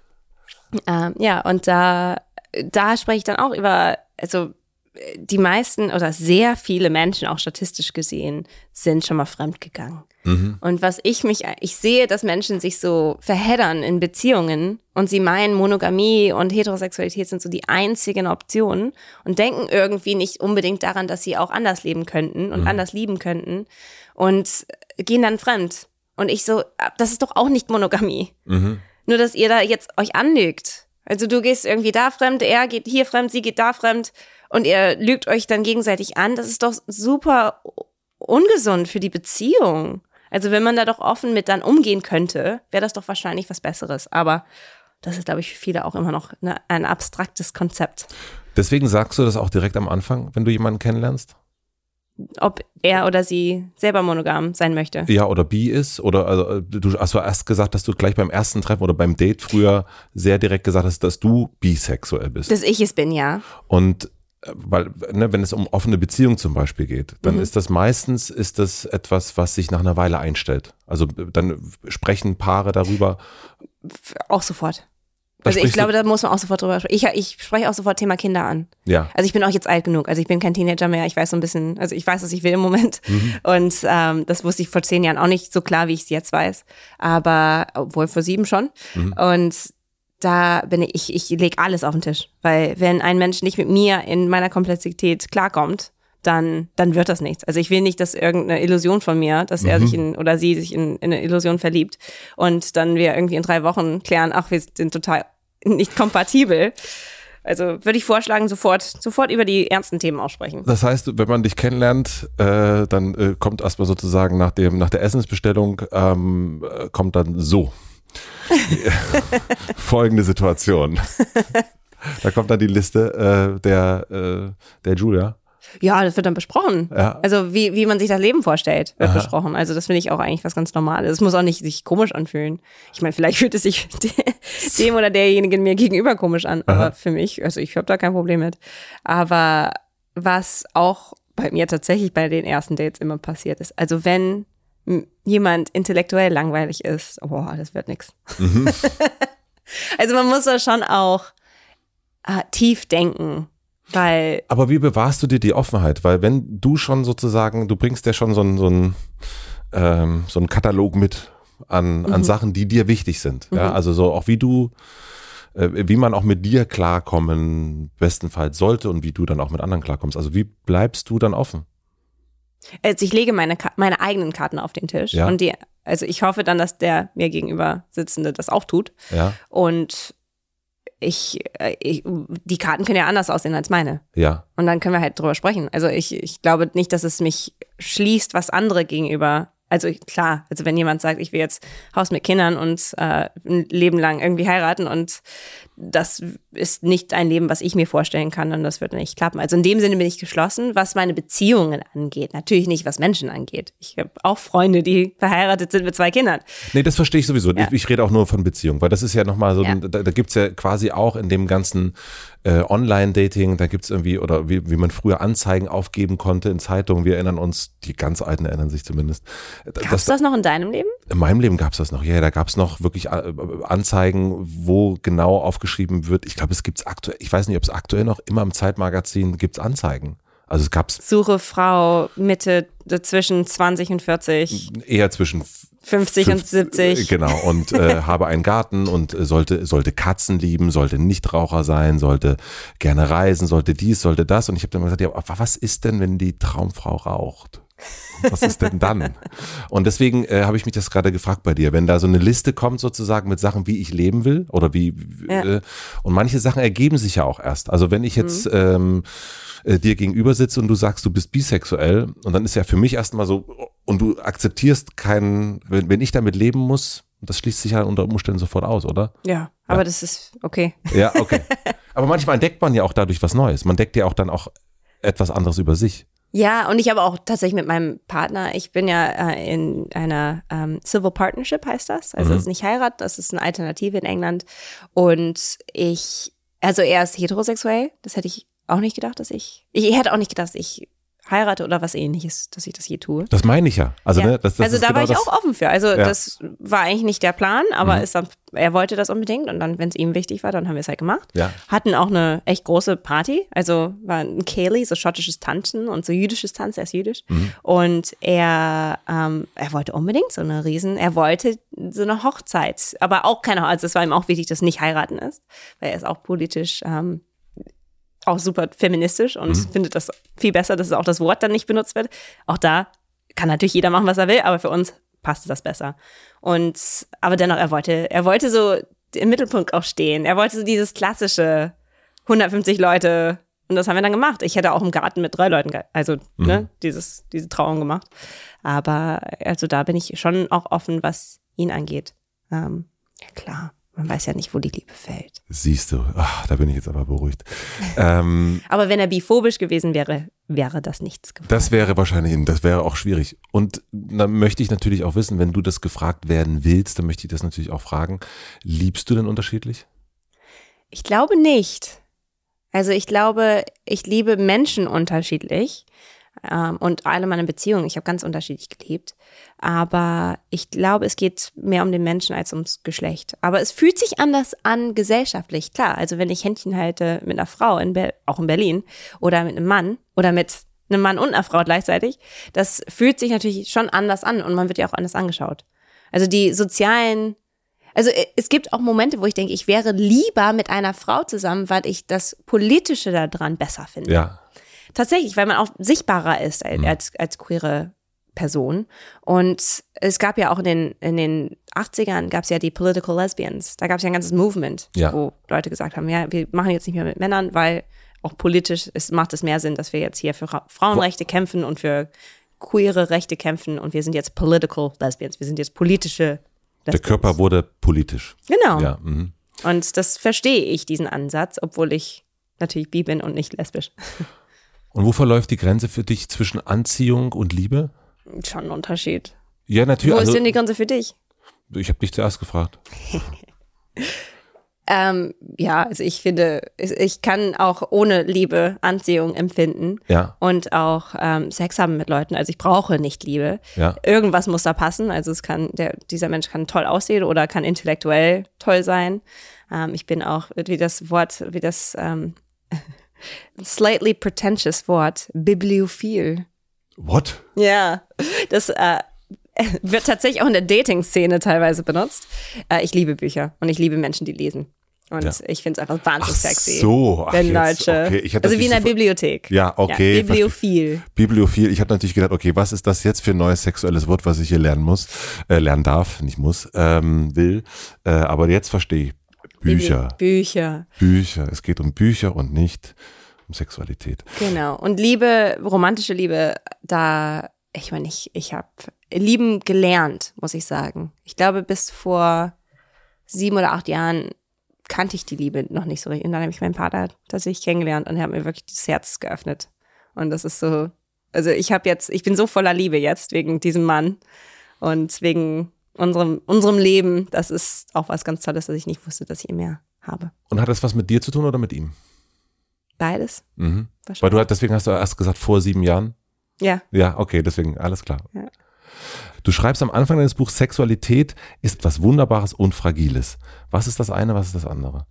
Und da spreche ich dann auch über, also die meisten oder sehr viele Menschen, auch statistisch gesehen, sind schon mal fremdgegangen. Und ich sehe, dass Menschen sich so verheddern in Beziehungen und sie meinen, Monogamie und Heterosexualität sind so die einzigen Optionen und denken irgendwie nicht unbedingt daran, dass sie auch anders leben könnten und anders lieben könnten und gehen dann fremd. Und ich so, das ist doch auch nicht Monogamie. Nur, dass ihr da jetzt euch anlügt. Also du gehst irgendwie da fremd, er geht hier fremd, sie geht da fremd und ihr lügt euch dann gegenseitig an. Das ist doch super ungesund für die Beziehung. Also wenn man da doch offen mit dann umgehen könnte, wäre das doch wahrscheinlich was Besseres. Aber das ist, glaube ich, für viele auch immer noch ein abstraktes Konzept. Deswegen sagst du das auch direkt am Anfang, wenn du jemanden kennenlernst? Ob er oder sie selber monogam sein möchte. Ja, oder bi ist. Oder also, du hast erst gesagt, dass du gleich beim ersten Treffen oder beim Date früher sehr direkt gesagt hast, dass du bisexuell bist. Dass ich es bin, ja. Und weil, wenn es um offene Beziehung zum Beispiel geht, dann ist das meistens etwas, was sich nach einer Weile einstellt. Also dann sprechen Paare darüber. Auch sofort. Also ich glaube, da muss man auch sofort drüber sprechen. Ich spreche auch sofort Thema Kinder an. Ja. Also ich bin auch jetzt alt genug. Also ich bin kein Teenager mehr. Ich weiß so ein bisschen, also ich weiß, was ich will im Moment. Und das wusste ich vor 10 Jahren auch nicht so klar, wie ich es jetzt weiß. Aber, obwohl vor 7 schon. Und da bin ich lege alles auf den Tisch. Weil wenn ein Mensch nicht mit mir in meiner Komplexität klarkommt, dann wird das nichts. Also ich will nicht, dass irgendeine Illusion von mir, dass er sich oder sie sich in eine Illusion verliebt und dann wir irgendwie in 3 Wochen klären, ach, wir sind total nicht kompatibel. Also würde ich vorschlagen, sofort über die ernsten Themen aussprechen. Das heißt, wenn man dich kennenlernt, dann kommt erstmal sozusagen nach der Essensbestellung, kommt dann so. Folgende Situation. Da kommt dann die Liste der Julia. Ja, das wird dann besprochen. Ja. Also wie man sich das Leben vorstellt, wird besprochen. Also das finde ich auch eigentlich was ganz Normales. Es muss auch nicht sich komisch anfühlen. Ich meine, vielleicht fühlt es sich dem oder derjenigen mir gegenüber komisch an. Aber für mich, also ich habe da kein Problem mit. Aber was auch bei mir tatsächlich bei den ersten Dates immer passiert ist. Also wenn jemand intellektuell langweilig ist, das wird nix. Mhm. Also man muss da schon auch tief denken, weil. Aber wie bewahrst du dir die Offenheit? Weil wenn du schon sozusagen, du bringst ja schon so einen Katalog mit an Sachen, die dir wichtig sind. Ja, also so auch wie man auch mit dir klarkommen bestenfalls sollte und wie du dann auch mit anderen klarkommst. Also wie bleibst du dann offen? Also ich lege meine eigenen Karten auf den Tisch und also ich hoffe dann, dass der mir gegenüber Sitzende das auch tut. Ja. Und die Karten können ja anders aussehen als meine. Ja. Und dann können wir halt drüber sprechen. Also ich glaube nicht, dass es mich schließt, was andere gegenüber. Also klar, also wenn jemand sagt, ich will jetzt Haus mit Kindern und ein Leben lang irgendwie heiraten und das ist nicht ein Leben, was ich mir vorstellen kann und das wird nicht klappen. Also in dem Sinne bin ich geschlossen, was meine Beziehungen angeht. Natürlich nicht, was Menschen angeht. Ich habe auch Freunde, die verheiratet sind mit 2 Kindern. Nee, das verstehe ich sowieso. Ja. Ich rede auch nur von Beziehung, weil das ist ja nochmal so, da gibt es ja quasi auch in dem ganzen Online-Dating, da gibt es irgendwie, oder wie man früher Anzeigen aufgeben konnte in Zeitungen. Wir erinnern uns, die ganz Alten erinnern sich zumindest. Gab es das noch in deinem Leben? In meinem Leben gab es das noch. Ja, da gab es noch wirklich Anzeigen, wo genau aufgeschrieben wird. Ich glaube, es gibt es aktuell, ich weiß nicht, ob es aktuell noch, immer im Zeitmagazin gibt es Anzeigen. Also es gab's. Suche Frau Mitte zwischen 20 und 40. Eher zwischen 50 und 70. Genau, und habe einen Garten und sollte Katzen lieben, sollte Nichtraucher sein, sollte gerne reisen, sollte dies, sollte das. Und ich habe dann gesagt, ja, aber was ist denn, wenn die Traumfrau raucht? Was ist denn dann? Und deswegen habe ich mich das gerade gefragt bei dir, wenn da so eine Liste kommt sozusagen mit Sachen, wie ich leben will oder und manche Sachen ergeben sich ja auch erst. Also wenn ich jetzt dir gegenüber sitze und du sagst, du bist bisexuell und dann ist ja für mich erstmal so, und du akzeptierst wenn ich damit leben muss, das schließt sich ja unter Umständen sofort aus, oder? Ja, aber das ist okay. Ja, okay. Aber manchmal entdeckt man ja auch dadurch was Neues. Man entdeckt ja auch dann auch etwas anderes über sich. Ja, und ich habe auch tatsächlich mit meinem Partner, ich bin ja in einer Civil Partnership heißt das, also es ist nicht Heirat, das ist eine Alternative in England und er ist heterosexuell, das hätte ich auch nicht gedacht, ich hätte auch nicht gedacht, dass ich heirate oder was Ähnliches, dass ich das je tue. Das meine ich ja. Also, ne, das also ist da genau war ich auch offen für. Also das war eigentlich nicht der Plan, aber er wollte das unbedingt und dann, wenn es ihm wichtig war, dann haben wir es halt gemacht. Ja. Hatten auch eine echt große Party, also war ein Ceilidh, so schottisches Tanzen und so jüdisches Tanzen, er ist jüdisch. Und er wollte unbedingt er wollte so eine Hochzeit, aber auch keine Hochzeit, also es war ihm auch wichtig, dass nicht heiraten ist, weil er ist auch politisch auch super feministisch und findet das viel besser, dass auch das Wort dann nicht benutzt wird. Auch da kann natürlich jeder machen, was er will, aber für uns passte das besser. Aber dennoch, er wollte so im Mittelpunkt auch stehen. Er wollte so dieses klassische 150 Leute und das haben wir dann gemacht. Ich hätte auch im Garten mit 3 Leuten, diese Trauung gemacht. Aber also da bin ich schon auch offen, was ihn angeht. Ja klar. Man weiß ja nicht, wo die Liebe fällt. Siehst du, da bin ich jetzt aber beruhigt. Aber wenn er biphobisch gewesen wäre, wäre das nichts geworden. Das wäre auch schwierig. Und dann möchte ich natürlich auch wissen, wenn du das gefragt werden willst, dann möchte ich das natürlich auch fragen. Liebst du denn unterschiedlich? Ich glaube nicht. Also ich glaube, ich liebe Menschen unterschiedlich. Und alle meine Beziehungen, ich habe ganz unterschiedlich gelebt, aber ich glaube, es geht mehr um den Menschen als ums Geschlecht. Aber es fühlt sich anders an gesellschaftlich, klar. Also wenn ich Händchen halte mit einer Frau, auch in Berlin, oder mit einem Mann oder mit einem Mann und einer Frau gleichzeitig, das fühlt sich natürlich schon anders an und man wird ja auch anders angeschaut. Also es gibt auch Momente, wo ich denke, ich wäre lieber mit einer Frau zusammen, weil ich das Politische daran besser finde. Ja. Tatsächlich, weil man auch sichtbarer ist als queere Person. Und es gab ja auch in den 80ern gab es ja die Political Lesbians. Da gab es ja ein ganzes Movement, wo Leute gesagt haben, ja, wir machen jetzt nicht mehr mit Männern, weil auch politisch macht es mehr Sinn, dass wir jetzt hier für Frauenrechte kämpfen und für queere Rechte kämpfen und wir sind jetzt Political Lesbians. Wir sind jetzt politische Lesbians. Der Körper wurde politisch. Genau. Ja, und das verstehe ich, diesen Ansatz, obwohl ich natürlich bi bin und nicht lesbisch. Und wo verläuft die Grenze für dich zwischen Anziehung und Liebe? Schon ein Unterschied. Ja, natürlich. Wo ist denn die Grenze für dich? Ich habe dich zuerst gefragt. Ja, also ich finde, ich kann auch ohne Liebe Anziehung empfinden und auch Sex haben mit Leuten. Also ich brauche nicht Liebe. Ja. Irgendwas muss da passen. Also dieser Mensch kann toll aussehen oder kann intellektuell toll sein. Ich bin auch, wie das slightly pretentious Wort, bibliophil. What? Ja, das wird tatsächlich auch in der Dating-Szene teilweise benutzt. Ich liebe Bücher und ich liebe Menschen, die lesen. Und ich finde es einfach wahnsinnig sexy. So, wenn Leute, okay. also wie in der Bibliothek. Ja, okay. Ja, bibliophil. Bibliophil. Ich habe natürlich gedacht, okay, was ist das jetzt für ein neues sexuelles Wort, was ich hier lernen darf, nicht muss, will. Aber jetzt verstehe ich. Bücher. Bücher. Es geht um Bücher und nicht um Sexualität. Genau. Und Liebe, romantische Liebe, ich habe lieben gelernt, muss ich sagen. Ich glaube, bis vor 7 oder 8 Jahren kannte ich die Liebe noch nicht so richtig. Und dann habe ich meinen Partner tatsächlich kennengelernt und er hat mir wirklich das Herz geöffnet. Und das ist so, also ich bin so voller Liebe jetzt wegen diesem Mann und wegen unserem Leben. Das ist auch was ganz Tolles, dass ich nicht wusste, dass ich ihn mehr habe. Und hat das was mit dir zu tun oder mit ihm? Beides. Mhm. Weil deswegen hast du erst gesagt, vor 7 Jahren? Ja. Ja, okay, deswegen, alles klar. Ja. Du schreibst am Anfang deines Buchs, Sexualität ist was Wunderbares und Fragiles. Was ist das eine, was ist das andere?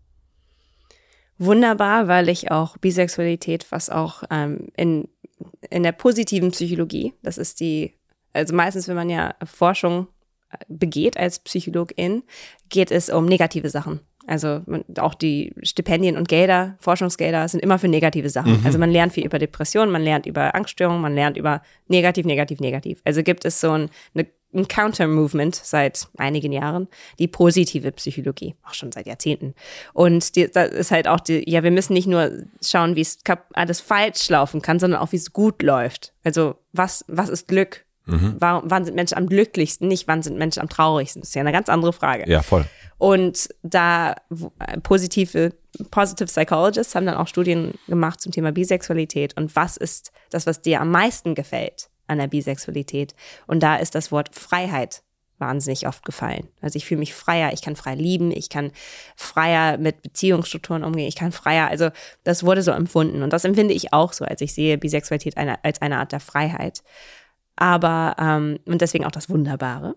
Wunderbar, weil ich auch Bisexualität, was auch in der positiven Psychologie, das ist also meistens, wenn man ja Forschung begeht als Psychologin, geht es um negative Sachen. Also auch die Stipendien und Gelder, Forschungsgelder sind immer für negative Sachen. Also man lernt viel über Depressionen, man lernt über Angststörungen, man lernt über negativ. Also gibt es so ein Counter-Movement seit einigen Jahren, die positive Psychologie, auch schon seit Jahrzehnten. Und das ist halt auch wir müssen nicht nur schauen, wie es alles falsch laufen kann, sondern auch, wie es gut läuft. Also was ist Glück? Wann sind Menschen am glücklichsten, nicht wann sind Menschen am traurigsten? Das ist ja eine ganz andere Frage. Ja, voll. Und da Positive Psychologists haben dann auch Studien gemacht zum Thema Bisexualität und was ist das, was dir am meisten gefällt an der Bisexualität? Und da ist das Wort Freiheit wahnsinnig oft gefallen. Also ich fühle mich freier, ich kann frei lieben, ich kann freier mit Beziehungsstrukturen umgehen, ich kann freier, also das wurde so empfunden und das empfinde ich auch so, als ich sehe Bisexualität als eine Art der Freiheit. Aber, und deswegen auch das Wunderbare.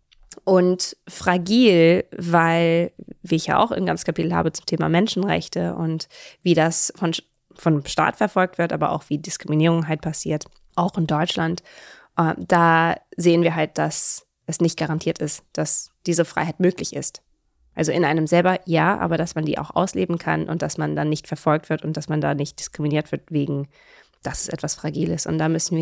Und fragil, weil, wie ich ja auch ein ganzes Kapitel habe zum Thema Menschenrechte und wie das von Staat verfolgt wird, aber auch wie Diskriminierung halt passiert, auch in Deutschland, da sehen wir halt, dass es nicht garantiert ist, dass diese Freiheit möglich ist. Also in einem selber ja, aber dass man die auch ausleben kann und dass man dann nicht verfolgt wird und dass man da nicht diskriminiert wird wegen, dass es etwas Fragiles. Und da müssen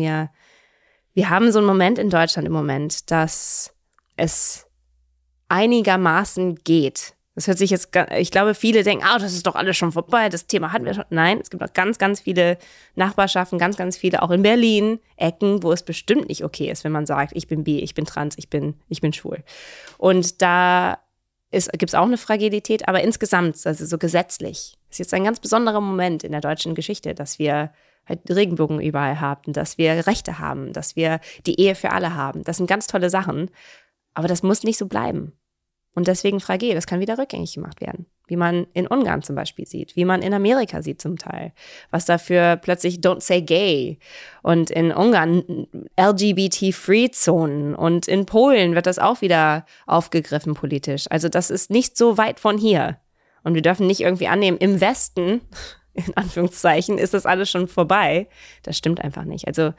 wir haben so einen Moment in Deutschland im Moment, dass es einigermaßen geht. Das hört sich jetzt, ich glaube, viele denken, das ist doch alles schon vorbei, das Thema hatten wir schon. Nein, es gibt auch ganz, ganz viele Nachbarschaften, ganz, ganz viele, auch in Berlin, Ecken, wo es bestimmt nicht okay ist, wenn man sagt, ich bin bi, ich bin trans, ich bin schwul. Und da gibt es auch eine Fragilität, aber insgesamt, also so gesetzlich, ist jetzt ein ganz besonderer Moment in der deutschen Geschichte, dass wir halt Regenbogen überall haben, dass wir Rechte haben, dass wir die Ehe für alle haben. Das sind ganz tolle Sachen, aber das muss nicht so bleiben. Und deswegen fragil, das kann wieder rückgängig gemacht werden. Wie man in Ungarn zum Beispiel sieht, wie man in Amerika sieht zum Teil. Was dafür plötzlich Don't Say Gay und in Ungarn LGBT-Free-Zonen und in Polen wird das auch wieder aufgegriffen politisch. Also das ist nicht so weit von hier. Und wir dürfen nicht irgendwie annehmen, im Westen in Anführungszeichen, ist das alles schon vorbei. Das stimmt einfach nicht. Also,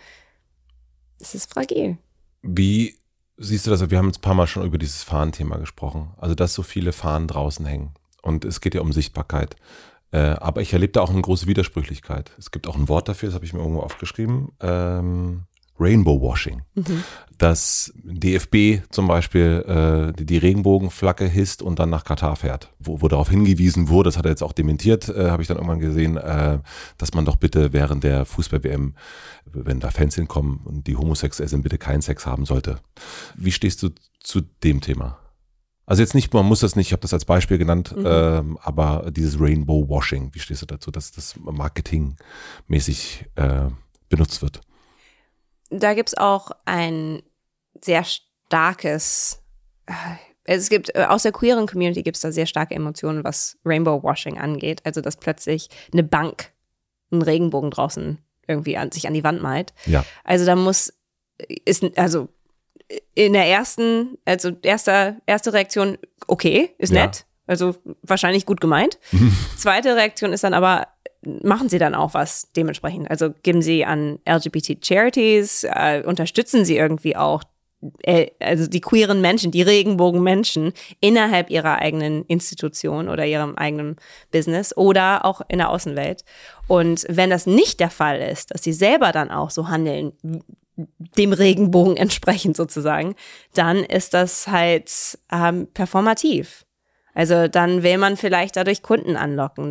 es ist fragil. Wie siehst du das? Wir haben jetzt ein paar Mal schon über dieses Fahnenthema gesprochen. Also, dass so viele Fahnen draußen hängen. Und es geht ja um Sichtbarkeit. Aber ich erlebe da auch eine große Widersprüchlichkeit. Es gibt auch ein Wort dafür, das habe ich mir irgendwo aufgeschrieben. Rainbow Washing. Dass DFB zum Beispiel die Regenbogenflagge hisst und dann nach Katar fährt. Wo darauf hingewiesen wurde, das hat er jetzt auch dementiert, habe ich dann irgendwann gesehen, dass man doch bitte während der Fußball-WM, wenn da Fans hinkommen und die homosexuell sind, bitte keinen Sex haben sollte. Wie stehst du zu dem Thema? Also jetzt nicht, man muss das nicht, ich habe das als Beispiel genannt, aber dieses Rainbow Washing, wie stehst du dazu, dass das marketingmäßig benutzt wird? Da gibt es auch ein sehr starkes Es gibt, aus der queeren Community gibt es da sehr starke Emotionen, was Rainbow-Washing angeht. Also, dass plötzlich eine Bank einen Regenbogen draußen irgendwie sich an die Wand malt. Ja. Also, da also in der erste Reaktion, okay, ist nett. Also, wahrscheinlich gut gemeint. Zweite Reaktion ist dann aber, machen Sie dann auch was dementsprechend? Also, geben Sie an LGBT-Charities, unterstützen Sie irgendwie auch also die queeren Menschen, die Regenbogenmenschen innerhalb ihrer eigenen Institution oder ihrem eigenen Business oder auch in der Außenwelt. Und wenn das nicht der Fall ist, dass sie selber dann auch so handeln, dem Regenbogen entsprechend sozusagen, dann ist das halt performativ. Also dann will man vielleicht dadurch Kunden anlocken,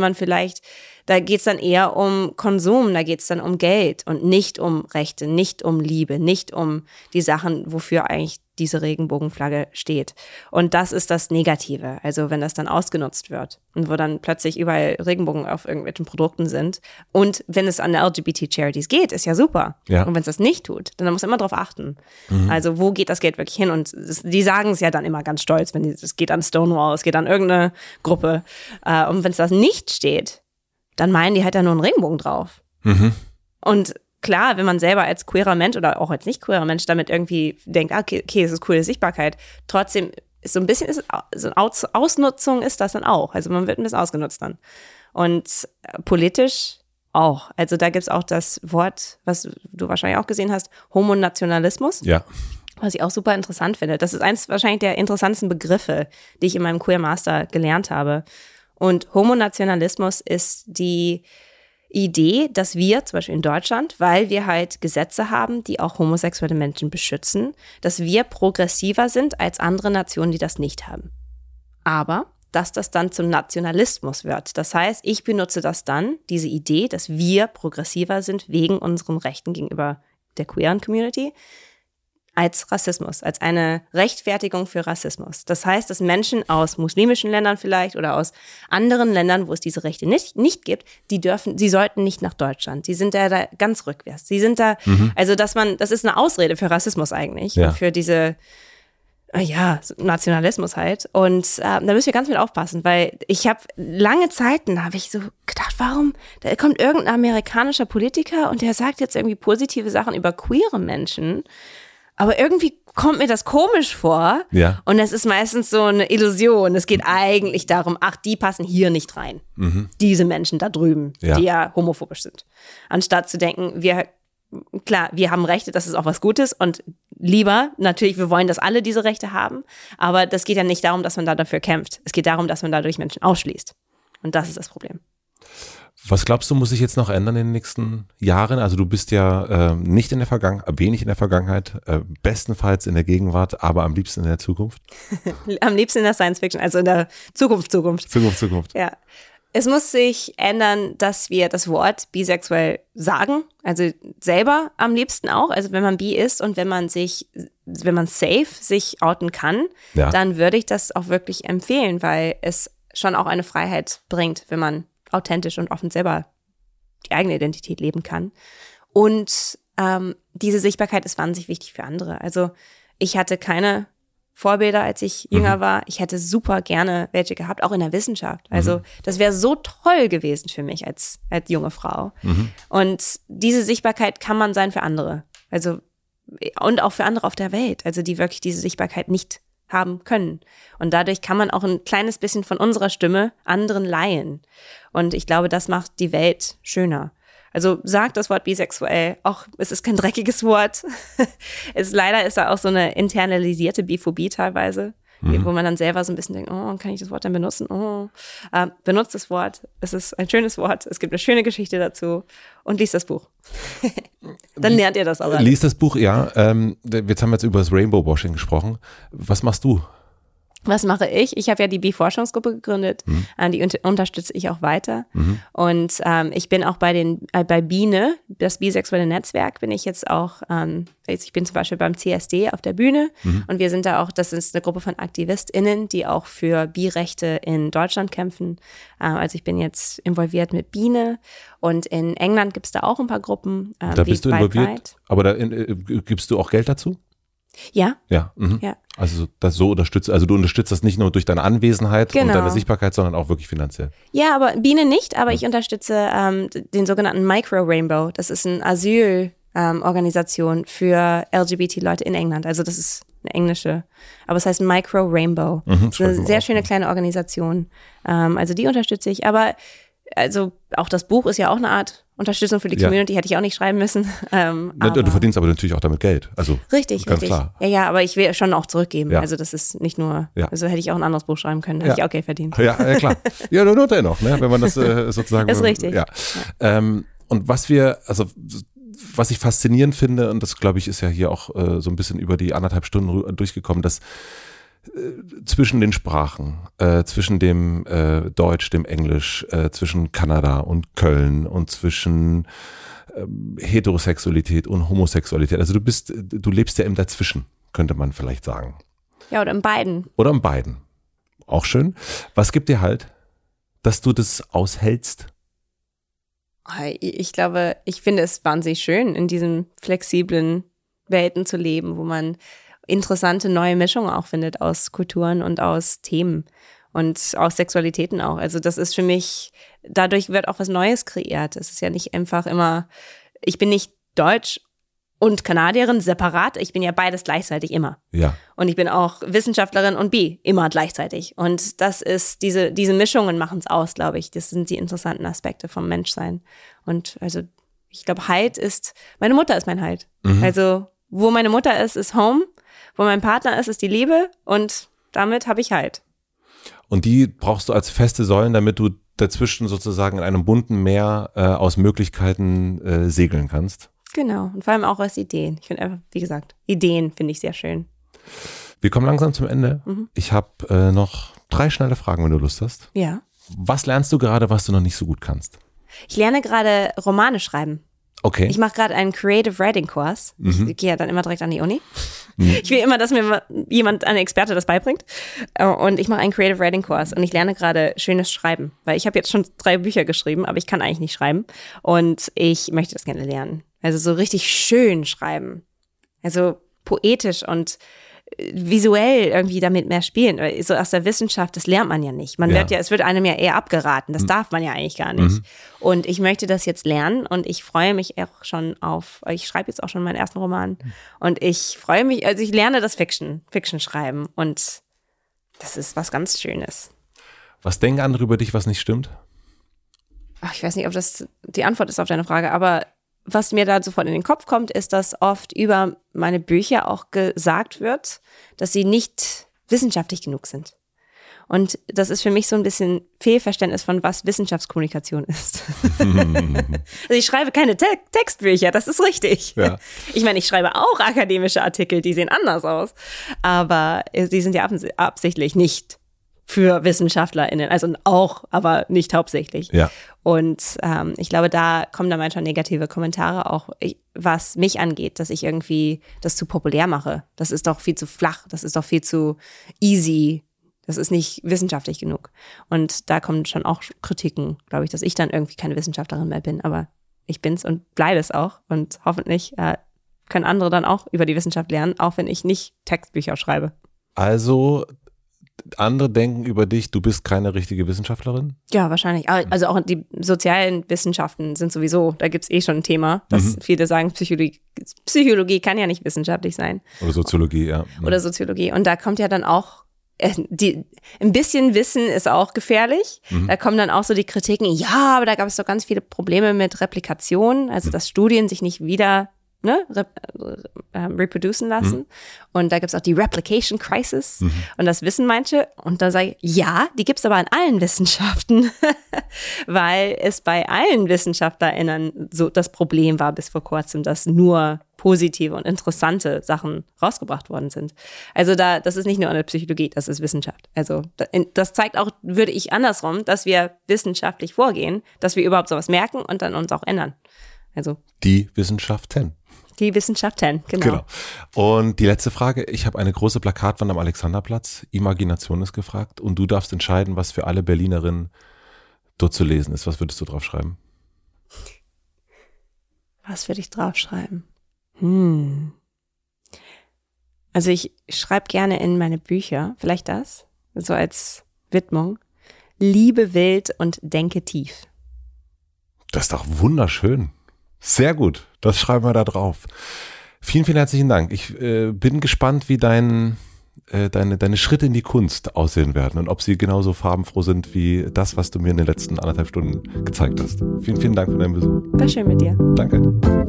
da geht's dann eher um Konsum, da geht's dann um Geld und nicht um Rechte, nicht um Liebe, nicht um die Sachen, wofür eigentlich diese Regenbogenflagge steht. Und das ist das Negative, also wenn das dann ausgenutzt wird und wo dann plötzlich überall Regenbogen auf irgendwelchen Produkten sind. Und wenn es an LGBT-Charities geht, ist ja super. Ja. Und wenn es das nicht tut, dann muss man immer drauf achten. Also wo geht das Geld wirklich hin? Und die sagen es ja dann immer ganz stolz, wenn es geht an Stonewall, es geht an irgendeine Gruppe. Und wenn es das nicht steht, dann meinen die halt da nur einen Regenbogen drauf. Und klar, wenn man selber als queerer Mensch oder auch als nicht queerer Mensch damit irgendwie denkt, okay, es ist coole Sichtbarkeit, trotzdem ist so ein bisschen, so eine Ausnutzung ist das dann auch. Also man wird ein bisschen ausgenutzt dann. Und politisch auch. Also da gibt es auch das Wort, was du wahrscheinlich auch gesehen hast, Homonationalismus. Ja. Was ich auch super interessant finde. Das ist eins wahrscheinlich der interessantesten Begriffe, die ich in meinem Queer Master gelernt habe. Und Homonationalismus ist die Idee, dass wir zum Beispiel in Deutschland, weil wir halt Gesetze haben, die auch homosexuelle Menschen beschützen, dass wir progressiver sind als andere Nationen, die das nicht haben. Aber dass das dann zum Nationalismus wird. Das heißt, ich benutze das dann, diese Idee, dass wir progressiver sind wegen unseren Rechten gegenüber der queeren Community, als Rassismus, als eine Rechtfertigung für Rassismus. Das heißt, dass Menschen aus muslimischen Ländern vielleicht oder aus anderen Ländern, wo es diese Rechte nicht gibt, sie sollten nicht nach Deutschland. Sie sind da ganz rückwärts. Sie sind da, also das ist eine Ausrede für Rassismus eigentlich, und für diese, Nationalismus halt. Und da müssen wir ganz mit aufpassen, weil ich habe lange Zeiten, habe ich so gedacht, warum, da kommt irgendein amerikanischer Politiker und der sagt jetzt irgendwie positive Sachen über queere Menschen. Aber irgendwie kommt mir das komisch vor. Ja. Und es ist meistens so eine Illusion. Es geht eigentlich darum, die passen hier nicht rein. Diese Menschen da drüben, die ja homophobisch sind. Anstatt zu denken, wir haben Rechte, das ist auch was Gutes. Und lieber, natürlich, wir wollen, dass alle diese Rechte haben. Aber das geht ja nicht darum, dass man da dafür kämpft. Es geht darum, dass man dadurch Menschen ausschließt. Und das ist das Problem. Was glaubst du, muss sich jetzt noch ändern in den nächsten Jahren? Also du bist ja nicht in der Vergangenheit, wenig in der Vergangenheit, bestenfalls in der Gegenwart, aber am liebsten in der Zukunft? Am liebsten in der Science Fiction, also in der Zukunft. Zukunft. Ja. Es muss sich ändern, dass wir das Wort bisexuell sagen, also selber am liebsten auch. Also wenn man bi ist und wenn man safe sich outen kann, dann würde ich das auch wirklich empfehlen, weil es schon auch eine Freiheit bringt, wenn man authentisch und offen selber die eigene Identität leben kann. Und diese Sichtbarkeit ist wahnsinnig wichtig für andere. Also ich hatte keine Vorbilder, als ich jünger war. Ich hätte super gerne welche gehabt, auch in der Wissenschaft. Also das wäre so toll gewesen für mich als junge Frau. Und diese Sichtbarkeit kann man sein für andere. Also und auch für andere auf der Welt, also die wirklich diese Sichtbarkeit nicht haben können. Und dadurch kann man auch ein kleines bisschen von unserer Stimme anderen leihen. Und ich glaube, das macht die Welt schöner. Also sagt das Wort bisexuell, auch es ist kein dreckiges Wort. Leider ist da auch so eine internalisierte Biphobie teilweise, wo man dann selber so ein bisschen denkt, kann ich das Wort denn benutzen? Benutzt das Wort, es ist ein schönes Wort, es gibt eine schöne Geschichte dazu und liest das Buch. Dann lernt ihr das auch. Liest das Buch, ja. Jetzt haben wir jetzt über das Rainbow-Washing gesprochen. Was machst du? Was mache ich? Ich habe ja die Bi-Forschungsgruppe gegründet, die unterstütze ich auch weiter. Und ich bin auch bei Biene, das bisexuelle Netzwerk, bin ich jetzt auch, ich bin zum Beispiel beim CSD auf der Bühne und wir sind da auch, das ist eine Gruppe von AktivistInnen, die auch für Bi-Rechte in Deutschland kämpfen. Also ich bin jetzt involviert mit Biene und in England gibt es da auch ein paar Gruppen. Da bist du involviert, aber da gibst du auch Geld dazu? Ja. Ja. Ja. Also du unterstützt das nicht nur durch deine Anwesenheit und deine Sichtbarkeit, sondern auch wirklich finanziell. Ja, aber Biene nicht, aber ich unterstütze den sogenannten Micro Rainbow. Das ist eine Asylorganisation für LGBT-Leute in England. Also das ist eine englische, aber es heißt Micro Rainbow. Das ist eine sehr schöne kleine Organisation. Also die unterstütze ich, aber also auch das Buch ist ja auch eine Art Unterstützung für die Community, hätte ich auch nicht schreiben müssen. Du verdienst aber natürlich auch damit Geld. Also richtig. Klar. Ja, aber ich will schon auch zurückgeben. Ja. Also das ist nicht nur, also hätte ich auch ein anderes Buch schreiben können, hätte ich auch Geld verdient. Ja, klar. Ja, nur dennoch, ne? Wenn man das sozusagen. Das ist richtig. Ja. Und was ich faszinierend finde, und das glaube ich ist ja hier auch so ein bisschen über die 1,5 Stunden durchgekommen, dass zwischen den Sprachen, zwischen dem Deutsch, dem Englisch, zwischen Kanada und Köln und zwischen Heterosexualität und Homosexualität. Also du lebst ja im Dazwischen, könnte man vielleicht sagen. Ja, oder in beiden. Oder in beiden. Auch schön. Was gibt dir halt, dass du das aushältst? Ich glaube, ich finde es wahnsinnig schön, in diesen flexiblen Welten zu leben, wo man interessante neue Mischungen auch findet aus Kulturen und aus Themen und aus Sexualitäten auch. Also das ist für mich, dadurch wird auch was Neues kreiert. Es ist ja nicht einfach immer, ich bin nicht Deutsch und Kanadierin separat, ich bin ja beides gleichzeitig immer. Ja. Und ich bin auch Wissenschaftlerin und immer gleichzeitig. Und das ist, diese Mischungen machen es aus, glaube ich. Das sind die interessanten Aspekte vom Menschsein. Und also ich glaube, Halt ist, meine Mutter ist mein Halt. Also wo meine Mutter ist Home. Wo mein Partner ist die Liebe und damit habe ich Halt. Und die brauchst du als feste Säulen, damit du dazwischen sozusagen in einem bunten Meer aus Möglichkeiten segeln kannst. Genau, und vor allem auch aus Ideen. Ich finde einfach, wie gesagt, Ideen finde ich sehr schön. Wir kommen langsam zum Ende. Ich habe noch 3 schnelle Fragen, wenn du Lust hast. Ja. Was lernst du gerade, was du noch nicht so gut kannst? Ich lerne gerade Romane schreiben. Okay. Ich mache gerade einen Creative Writing Kurs. Ich gehe ja dann immer direkt an die Uni. Ich will immer, dass mir ein Experte das beibringt. Und ich mache einen Creative Writing Kurs und ich lerne gerade schönes Schreiben. Weil ich habe jetzt schon 3 Bücher geschrieben, aber ich kann eigentlich nicht schreiben. Und ich möchte das gerne lernen. Also so richtig schön schreiben. Also poetisch und visuell irgendwie damit mehr spielen. So aus der Wissenschaft, das lernt man ja nicht. Es wird einem ja eher abgeraten. Das darf man ja eigentlich gar nicht. Und ich möchte das jetzt lernen und ich freue mich auch schon ich schreibe jetzt auch schon meinen ersten Roman und ich freue mich, also ich lerne das Fiction schreiben und das ist was ganz Schönes. Was denken andere über dich, was nicht stimmt? Ich weiß nicht, ob das die Antwort ist auf deine Frage, aber was mir da sofort in den Kopf kommt, ist, dass oft über meine Bücher auch gesagt wird, dass sie nicht wissenschaftlich genug sind. Und das ist für mich so ein bisschen Fehlverständnis von, was Wissenschaftskommunikation ist. Also ich schreibe keine Textbücher, das ist richtig. Ja. Ich meine, ich schreibe auch akademische Artikel, die sehen anders aus. Aber die sind ja absichtlich nicht für WissenschaftlerInnen, also auch, aber nicht hauptsächlich. Ja. Und ich glaube, da kommen dann manchmal negative Kommentare auch, was mich angeht, dass ich irgendwie das zu populär mache. Das ist doch viel zu flach, das ist doch viel zu easy, das ist nicht wissenschaftlich genug. Und da kommen schon auch Kritiken, glaube ich, dass ich dann irgendwie keine Wissenschaftlerin mehr bin, aber ich bin's und bleibe es auch. Und hoffentlich können andere dann auch über die Wissenschaft lernen, auch wenn ich nicht Textbücher schreibe. Also andere denken über dich, du bist keine richtige Wissenschaftlerin? Ja, wahrscheinlich. Also auch die sozialen Wissenschaften sind sowieso, da gibt es schon ein Thema, dass viele sagen, Psychologie kann ja nicht wissenschaftlich sein. Oder Soziologie, ja. Oder Soziologie. Und da kommt ja dann auch, ein bisschen Wissen ist auch gefährlich. Da kommen dann auch so die Kritiken, ja, aber da gab es doch ganz viele Probleme mit Replikation, also dass Studien sich nicht wieder reproducen lassen. Und da gibt es auch die Replication Crisis. Und das wissen manche. Und da sage ich, ja, die gibt es aber in allen Wissenschaften, weil es bei allen WissenschaftlerInnen so das Problem war bis vor kurzem, dass nur positive und interessante Sachen rausgebracht worden sind. Also das ist nicht nur eine Psychologie, das ist Wissenschaft. Also das zeigt auch, würde ich andersrum, dass wir wissenschaftlich vorgehen, dass wir überhaupt sowas merken und dann uns auch ändern. Also die Wissenschaften. Die Wissenschaften, genau. Und die letzte Frage, ich habe eine große Plakatwand am Alexanderplatz, Imagination ist gefragt und du darfst entscheiden, was für alle Berlinerinnen dort zu lesen ist. Was würdest du drauf schreiben? Was würde ich drauf schreiben? Also ich schreibe gerne in meine Bücher, vielleicht das, so als Widmung, liebe wild und denke tief. Das ist doch wunderschön. Sehr gut, das schreiben wir da drauf. Vielen, vielen herzlichen Dank. Ich bin gespannt, wie deine Schritte in die Kunst aussehen werden und ob sie genauso farbenfroh sind wie das, was du mir in den letzten 1,5 Stunden gezeigt hast. Vielen, vielen Dank für deinen Besuch. War schön mit dir. Danke.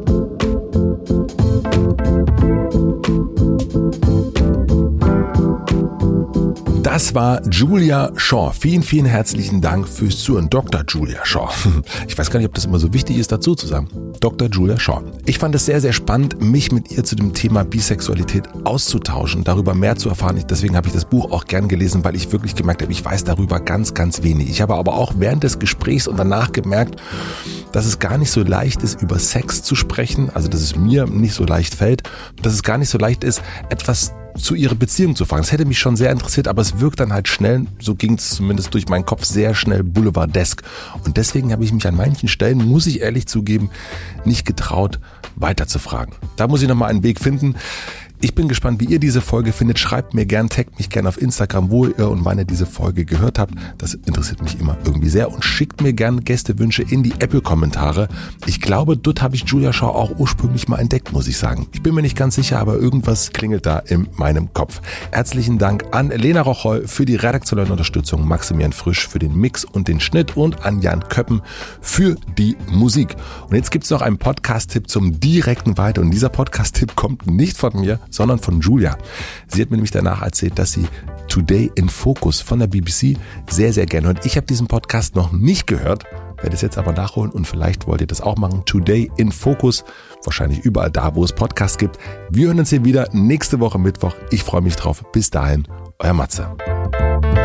Das war Julia Shaw. Vielen, vielen herzlichen Dank fürs Zuhören. Dr. Julia Shaw. Ich weiß gar nicht, ob das immer so wichtig ist, dazu zu sagen. Dr. Julia Shaw. Ich fand es sehr, sehr spannend, mich mit ihr zu dem Thema Bisexualität auszutauschen, darüber mehr zu erfahren. Deswegen habe ich das Buch auch gern gelesen, weil ich wirklich gemerkt habe, ich weiß darüber ganz, ganz wenig. Ich habe aber auch während des Gesprächs und danach gemerkt, dass es gar nicht so leicht ist, über Sex zu sprechen. Also, dass es mir nicht so leicht fällt. Dass es gar nicht so leicht ist, etwas zu ihrer Beziehung zu fragen. Das hätte mich schon sehr interessiert, aber es wirkt dann halt schnell, so ging es zumindest durch meinen Kopf, sehr schnell boulevardesk. Und deswegen habe ich mich an manchen Stellen, muss ich ehrlich zugeben, nicht getraut, weiter zu fragen. Da muss ich nochmal einen Weg finden. Ich bin gespannt, wie ihr diese Folge findet. Schreibt mir gern, taggt mich gern auf Instagram, wo ihr und wann ihr diese Folge gehört habt. Das interessiert mich immer irgendwie sehr. Und schickt mir gern Gästewünsche in die Apple-Kommentare. Ich glaube, dort habe ich Julia Shaw auch ursprünglich mal entdeckt, muss ich sagen. Ich bin mir nicht ganz sicher, aber irgendwas klingelt da in meinem Kopf. Herzlichen Dank an Lena Rocholl für die redaktionelle Unterstützung, Maximilian Frisch für den Mix und den Schnitt und an Jan Köppen für die Musik. Und jetzt gibt es noch einen Podcast-Tipp zum direkten Weiter. Und dieser Podcast-Tipp kommt nicht von mir, sondern von Julia. Sie hat mir nämlich danach erzählt, dass sie Today in Focus von der BBC sehr, sehr gerne hört. Ich habe diesen Podcast noch nicht gehört, werde es jetzt aber nachholen und vielleicht wollt ihr das auch machen. Today in Focus, wahrscheinlich überall da, wo es Podcasts gibt. Wir hören uns hier wieder nächste Woche Mittwoch. Ich freue mich drauf. Bis dahin, euer Matze.